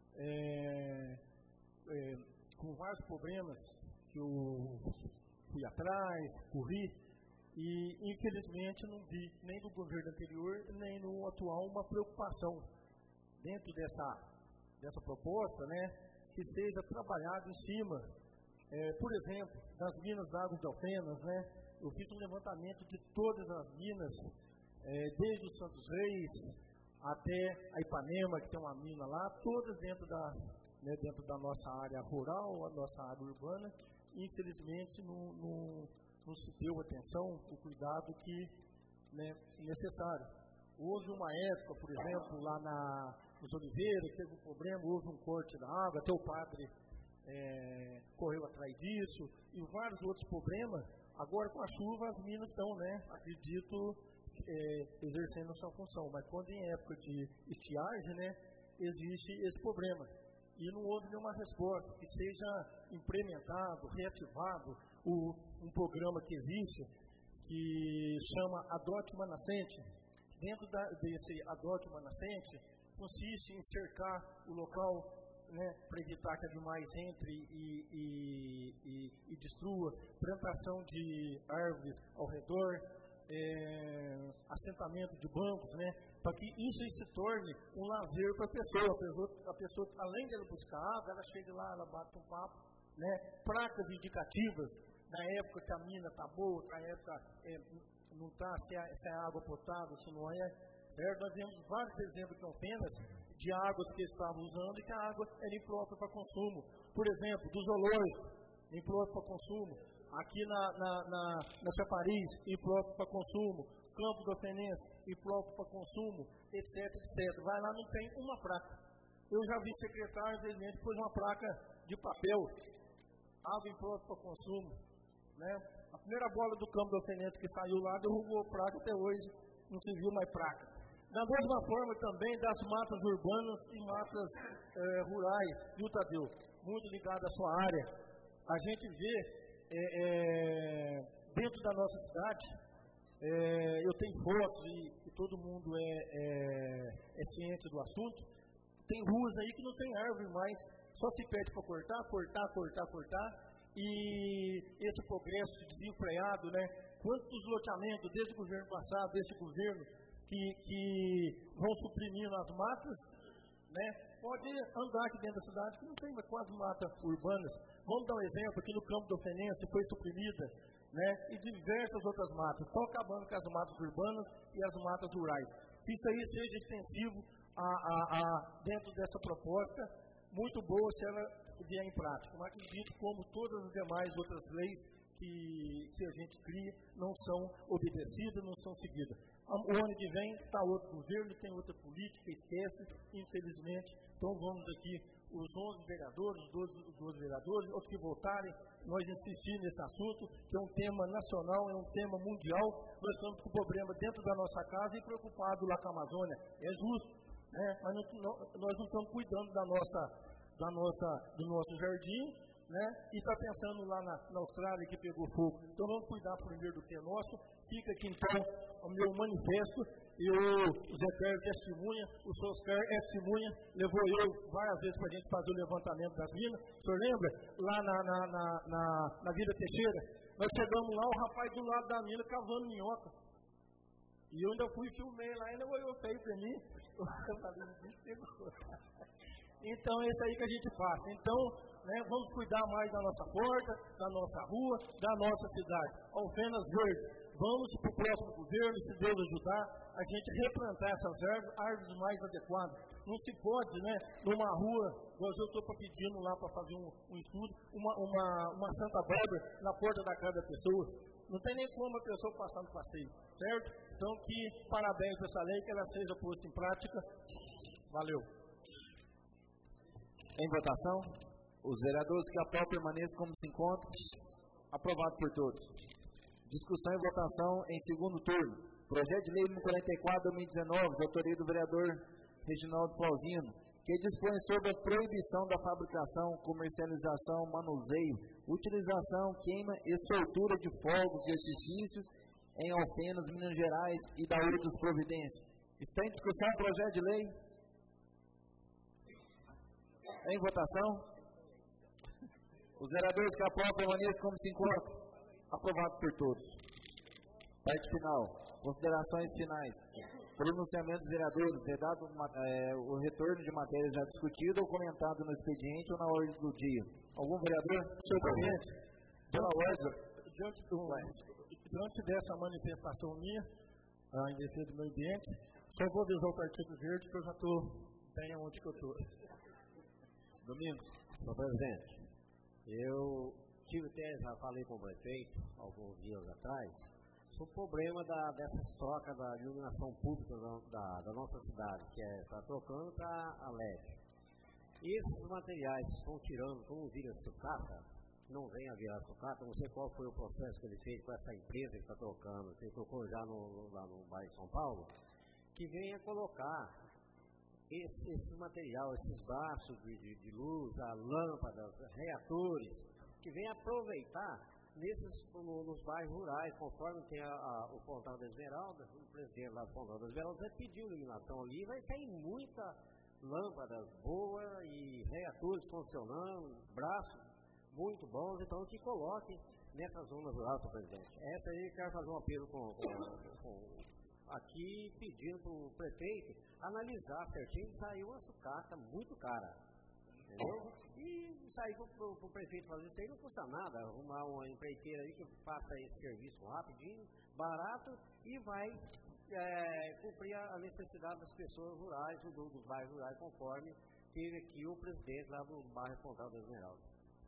é, é, com vários problemas que eu fui atrás, corri, e infelizmente não vi nem no governo anterior, nem no atual uma preocupação dentro dessa, dessa proposta, né, que seja trabalhado em cima, é, por exemplo, das minas d'água de Alfenas, né. Eu fiz um levantamento de todas as minas, é, desde os Santos Reis até a Ipanema, que tem uma mina lá, todas dentro da, né, dentro da nossa área rural, a nossa área urbana. Infelizmente, não, não, não se deu atenção, o cuidado que, né, necessário. Houve uma época, por exemplo, lá na, nos Oliveiras, teve um problema, houve um corte da água, até o padre é, correu atrás disso, e vários outros problemas. Agora, com a chuva, as minas estão, né, acredito, é, exercendo a sua função. Mas quando em época de estiagem, né, existe esse problema. E não houve nenhuma resposta que seja implementado, reativado o, um programa que existe, que chama Adote uma Nascente. Dentro da, desse Adote uma Nascente, consiste em cercar o local, né, para evitar que animais entre e, e, e, e destrua, plantação de árvores ao redor, é, assentamento de bancos, né, para que isso aí se torne um lazer para a pessoa. A pessoa, a pessoa, além de ela buscar água, ela chega lá, ela bate um papo, né, placas indicativas, na época que a mina está boa, na época é, não está, se, é, se é água potável, se não é, certo? Nós temos vários exemplos de Alfenas, de águas que eles estavam usando e que a água era imprópria para consumo. Por exemplo, do zoológico, impróprio para consumo. Aqui na, na, na, na Chafariz, impróprio para consumo. Campo do Alfenense, impróprio para consumo, etc, etcétera. Vai lá, não tem uma placa. Eu já vi secretário, evidentemente, pôs uma placa de papel, água imprópria para consumo. Né? A primeira bola do Campo do Alfenense que saiu lá, derrubou a placa, até hoje não se viu mais placa. Da mesma forma também das matas urbanas e matas eh, rurais, viu, Tadeu? Muito ligado à sua área. A gente vê é, é, dentro da nossa cidade, é, eu tenho fotos e, e todo mundo é, é, é ciente do assunto, tem ruas aí que não tem árvore mais, só se pede para cortar, cortar, cortar, cortar, e esse progresso desenfreado, né? Quantos loteamentos, desde o governo passado, desse governo, Que, que vão suprimindo as matas, né? Pode andar aqui dentro da cidade que não tem quase matas urbanas. Vamos dar um exemplo, aqui no Campo do Alfenense foi suprimida, né? E diversas outras matas. Estão acabando com as matas urbanas e as matas rurais. Que isso aí seja extensivo a, a, a, dentro dessa proposta, muito boa se ela vier em prática. Mas acredito como todas as demais outras leis que, que a gente cria não são obedecidas, não são seguidas. O ano que vem está outro governo, tem outra política, esquece, infelizmente. Então vamos aqui, os onze vereadores, os doze, doze vereadores, os que votarem, nós insistimos nesse assunto, que é um tema nacional, é um tema mundial. Nós estamos com o problema dentro da nossa casa e preocupados lá com a Amazônia. É justo, né? Mas não, não, nós não estamos cuidando da nossa, da nossa, do nosso jardim, né? E está pensando lá na, na Austrália que pegou fogo. Então vamos cuidar primeiro do que é nosso. Fica aqui então o meu manifesto. E o Zé Carlos é testemunha, o Soscar é testemunha, levou eu várias vezes para a gente fazer o levantamento das minas. O senhor lembra? Lá na, na, na, na, na Vila Teixeira, nós chegamos lá, o rapaz do lado da mina cavando minhoca. E eu ainda fui filmei lá, ainda olhou feio para mim. Então é isso aí que a gente faz. Então, né, vamos cuidar mais da nossa porta, da nossa rua, da nossa cidade. Alfenas Verde. Vamos para o próximo governo, se Deus ajudar, a gente replantar essas árvores, árvores mais adequadas. Não se pode, né, numa rua, igual eu estou pedindo lá para fazer um, um estudo, uma, uma, uma Santa Bárbara na porta da casa da pessoa. Não tem nem como a pessoa passar no passeio, certo? Então, que parabéns para essa lei, que ela seja posta em prática. Valeu. Em votação, os vereadores que aprovam permaneçam como se encontram. Aprovado por todos. Discussão e votação em segundo turno. Projeto de lei número quarenta e quatro, dois mil e dezenove, de autoria do vereador Reginaldo Flauzino, que dispõe sobre a proibição da fabricação, comercialização, manuseio, utilização, queima e soltura de fogos de artifícios em Alfenas, Minas Gerais e da outras providências. Está em discussão o projeto de lei? Em votação? Os vereadores que aprovam permaneçam como se encontram. Aprovado por todos. Parte final. Considerações finais. Pronunciamento dos vereadores. Vedado é, o retorno de matéria já discutida ou comentado no expediente ou na ordem do dia. Algum vereador? Senhor presidente, pela ordem, diante, do, diante dessa manifestação minha, em defesa do meio ambiente, só vou avisar o Partido Verde que eu já estou bem aonde que eu estou. Domingos. Senhor presidente, eu tive até, já falei com o prefeito, alguns dias atrás, sobre o problema da, dessas trocas da iluminação pública da, da, da nossa cidade, que é está trocando para a L E D. E esses materiais que estão tirando, como vira sucata, não vem a virar sucata, não sei qual foi o processo que ele fez com essa empresa que está trocando, que ele trocou já no, lá no bairro de São Paulo, que venha colocar esse, esse material, esses braços de, de, de luz, a lâmpadas, reatores, que vem aproveitar nesses, no, nos bairros rurais, conforme tem a, a, o Pontão da Esmeralda, o presidente lá do Pontão da Esmeralda vai pedir iluminação ali, vai sair muita lâmpada boa e reatores funcionando, braços muito bons, então que coloque nessa zona rural, senhor presidente. Essa aí eu quero fazer um apelo com, com, com aqui pedindo para o prefeito analisar certinho, saiu uma sucata muito cara, entendeu? E sair para o prefeito fazer isso aí não custa nada, arrumar uma empreiteira aí que faça esse serviço rapidinho, barato e vai é, cumprir a necessidade das pessoas rurais, do, dos bairros rurais, conforme teve aqui o presidente lá do bairro Pontal da Esmeralda.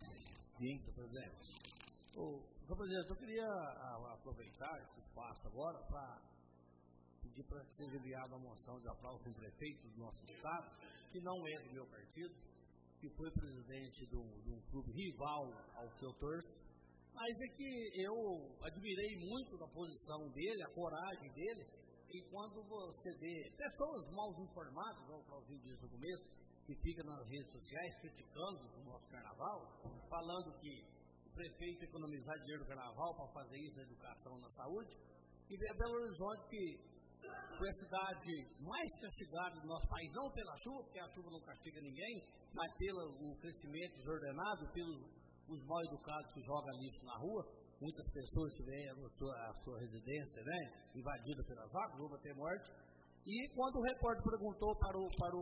Sim, senhor presidente. Ô, senhor presidente, eu queria a, aproveitar esse espaço agora para pedir para que seja enviada uma moção de aplauso para o prefeito do nosso estado, que não é do meu partido, que foi presidente de um clube rival ao que eu torço, mas é que eu admirei muito da posição dele, a coragem dele, e quando você vê pessoas mal informadas, como o Claudio disse no começo, que fica nas redes sociais criticando o nosso carnaval, falando que o prefeito economizar dinheiro no carnaval para fazer isso na educação, na saúde, e ver Belo Horizonte que foi a cidade mais castigada do nosso país, não pela chuva, porque a chuva não castiga ninguém, mas pelo crescimento desordenado, pelos os mal educados que jogam lixo na rua. Muitas pessoas tiveram a sua, a sua residência, né, invadida pelas vacas, houve até morte. E quando o repórter perguntou para o, para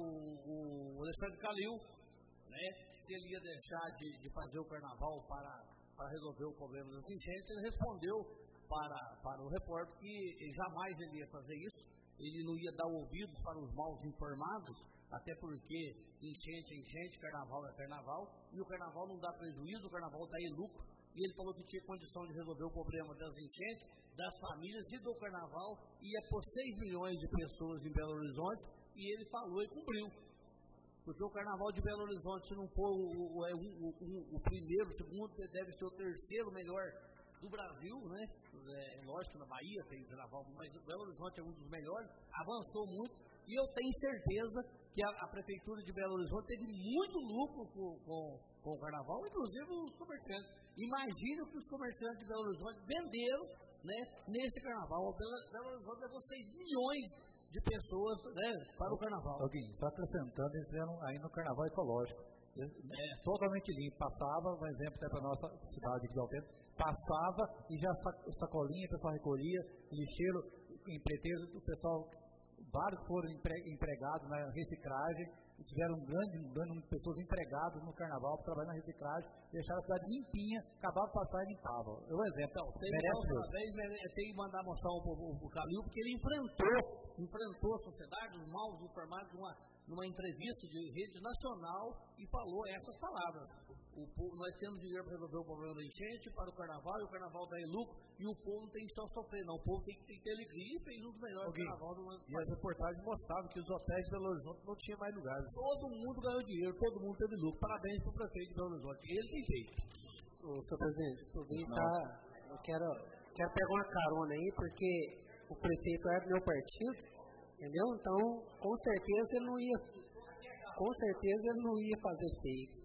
o, o Alexandre Calil, né, se ele ia deixar de, de fazer o carnaval para, para resolver o problema das enchentes, ele respondeu para, para o repórter que jamais ele ia fazer isso, ele não ia dar ouvidos para os mal informados, até porque enchente é enchente, carnaval é carnaval, e o carnaval não dá prejuízo, o carnaval dá em lucro, e ele falou que tinha condição de resolver o problema das enchentes, das famílias e do carnaval, ia por seis milhões de pessoas em Belo Horizonte, e ele falou e cumpriu. Porque o carnaval de Belo Horizonte, se não for o, o, o, o, o primeiro, o segundo, deve ser o terceiro melhor do Brasil, né? É, lógico que na Bahia tem carnaval, mas o Belo Horizonte é um dos melhores, avançou muito, e eu tenho certeza que a, a Prefeitura de Belo Horizonte teve muito lucro com, com, com o carnaval, inclusive os comerciantes. Imagina que os comerciantes de Belo Horizonte venderam, né, nesse carnaval. Belo, Belo Horizonte levou seis milhões de pessoas, né, para o carnaval. Alguém está acrescentando, eles vieram aí no carnaval ecológico. É totalmente limpo. Passava, um exemplo até para a nossa cidade de Alpena, passava e já sacolinha, o pessoal recolhia, lixeiro, empreiteiros, o pessoal, vários foram empregados na reciclagem, tiveram um grande número de pessoas empregadas no carnaval para trabalhar na reciclagem, deixaram a cidade limpinha, acabava de passar e limpava. É um exemplo. Então, tem, merece tem que mandar mostrar o, o, o Calil, porque ele enfrentou, enfrentou a sociedade, os mal informados, numa, numa entrevista de rede nacional e falou essas palavras. O povo, nós temos dinheiro para resolver o problema da enchente, para o carnaval, e o carnaval dá em lucro, e o povo não tem que só sofrer, não. O povo tem que, tem que ter alegria e fez um dos melhores okay. carnaval do ano. E as reportagens mostravam que os hotéis de Belo Horizonte não tinham mais lugares. Todo mundo ganhou dinheiro, todo mundo teve lucro. Parabéns para o prefeito de Belo Horizonte. Ele tem jeito. Ô, senhor presidente, aproveitar, eu quero, quero pegar uma carona aí, porque o prefeito é do meu partido, entendeu? Então, com certeza ele não ia, com certeza ele não ia fazer feio.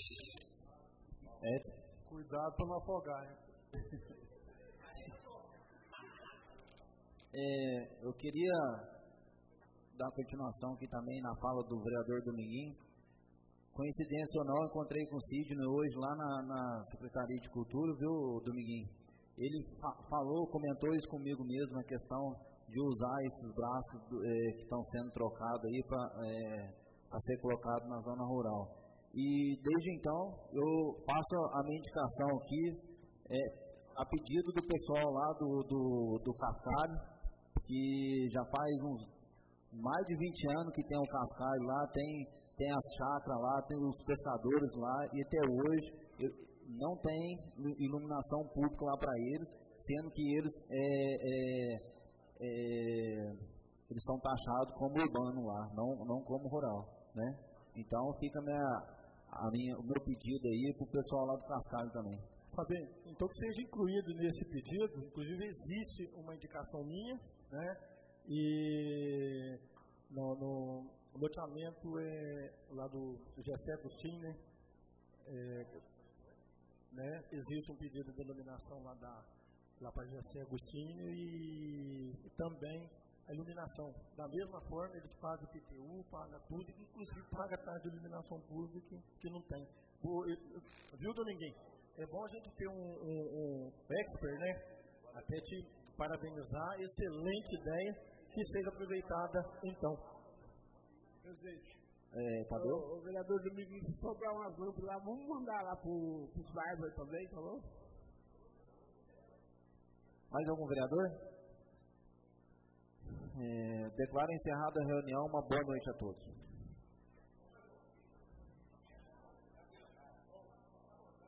É, cuidado para não afogar, né? É, eu queria dar continuação aqui também na fala do vereador Dominguinho. Coincidência ou não, encontrei com o Sidney hoje lá na, na Secretaria de Cultura, viu, Dominguinho? Ele fa falou, comentou isso comigo mesmo, a questão de usar esses braços do, é, que estão sendo trocados aí para é, ser colocado na zona rural. E desde então eu faço a minha indicação aqui, é, a pedido do pessoal lá do, do, do Cascalho, que já faz uns mais de vinte anos que tem o Cascalho lá, tem, tem as chácaras lá, tem os pescadores lá, e até hoje eu, não tem iluminação pública lá para eles, sendo que eles, é, é, é, eles são taxados como urbano lá, não, não como rural, né? Então fica a minha... A minha, o meu pedido aí para o pessoal lá do Cascalho também. Fabinho, então que seja incluído nesse pedido, inclusive existe uma indicação minha, né? E no, no loteamento é, lá do, do Gessé do Sim, né? É, né? Existe um pedido de iluminação lá da lá para Jacé Agostinho e, e também a iluminação. Da mesma forma, eles pagam I P T U, pagam tudo, inclusive pagam a taxa de iluminação pública que, que não tem. O, viu, Dominguinho? É bom a gente ter um, um, um expert, né? Até te parabenizar, excelente ideia, que seja aproveitada então. Presidente. É, Tadeu? O, o vereador Dominguinho, se sobrar umas lâmpadas lá, vamos mandar lá para os bárbaros também, falou? Mais algum vereador? É, declaro encerrada a reunião. Uma boa noite a todos.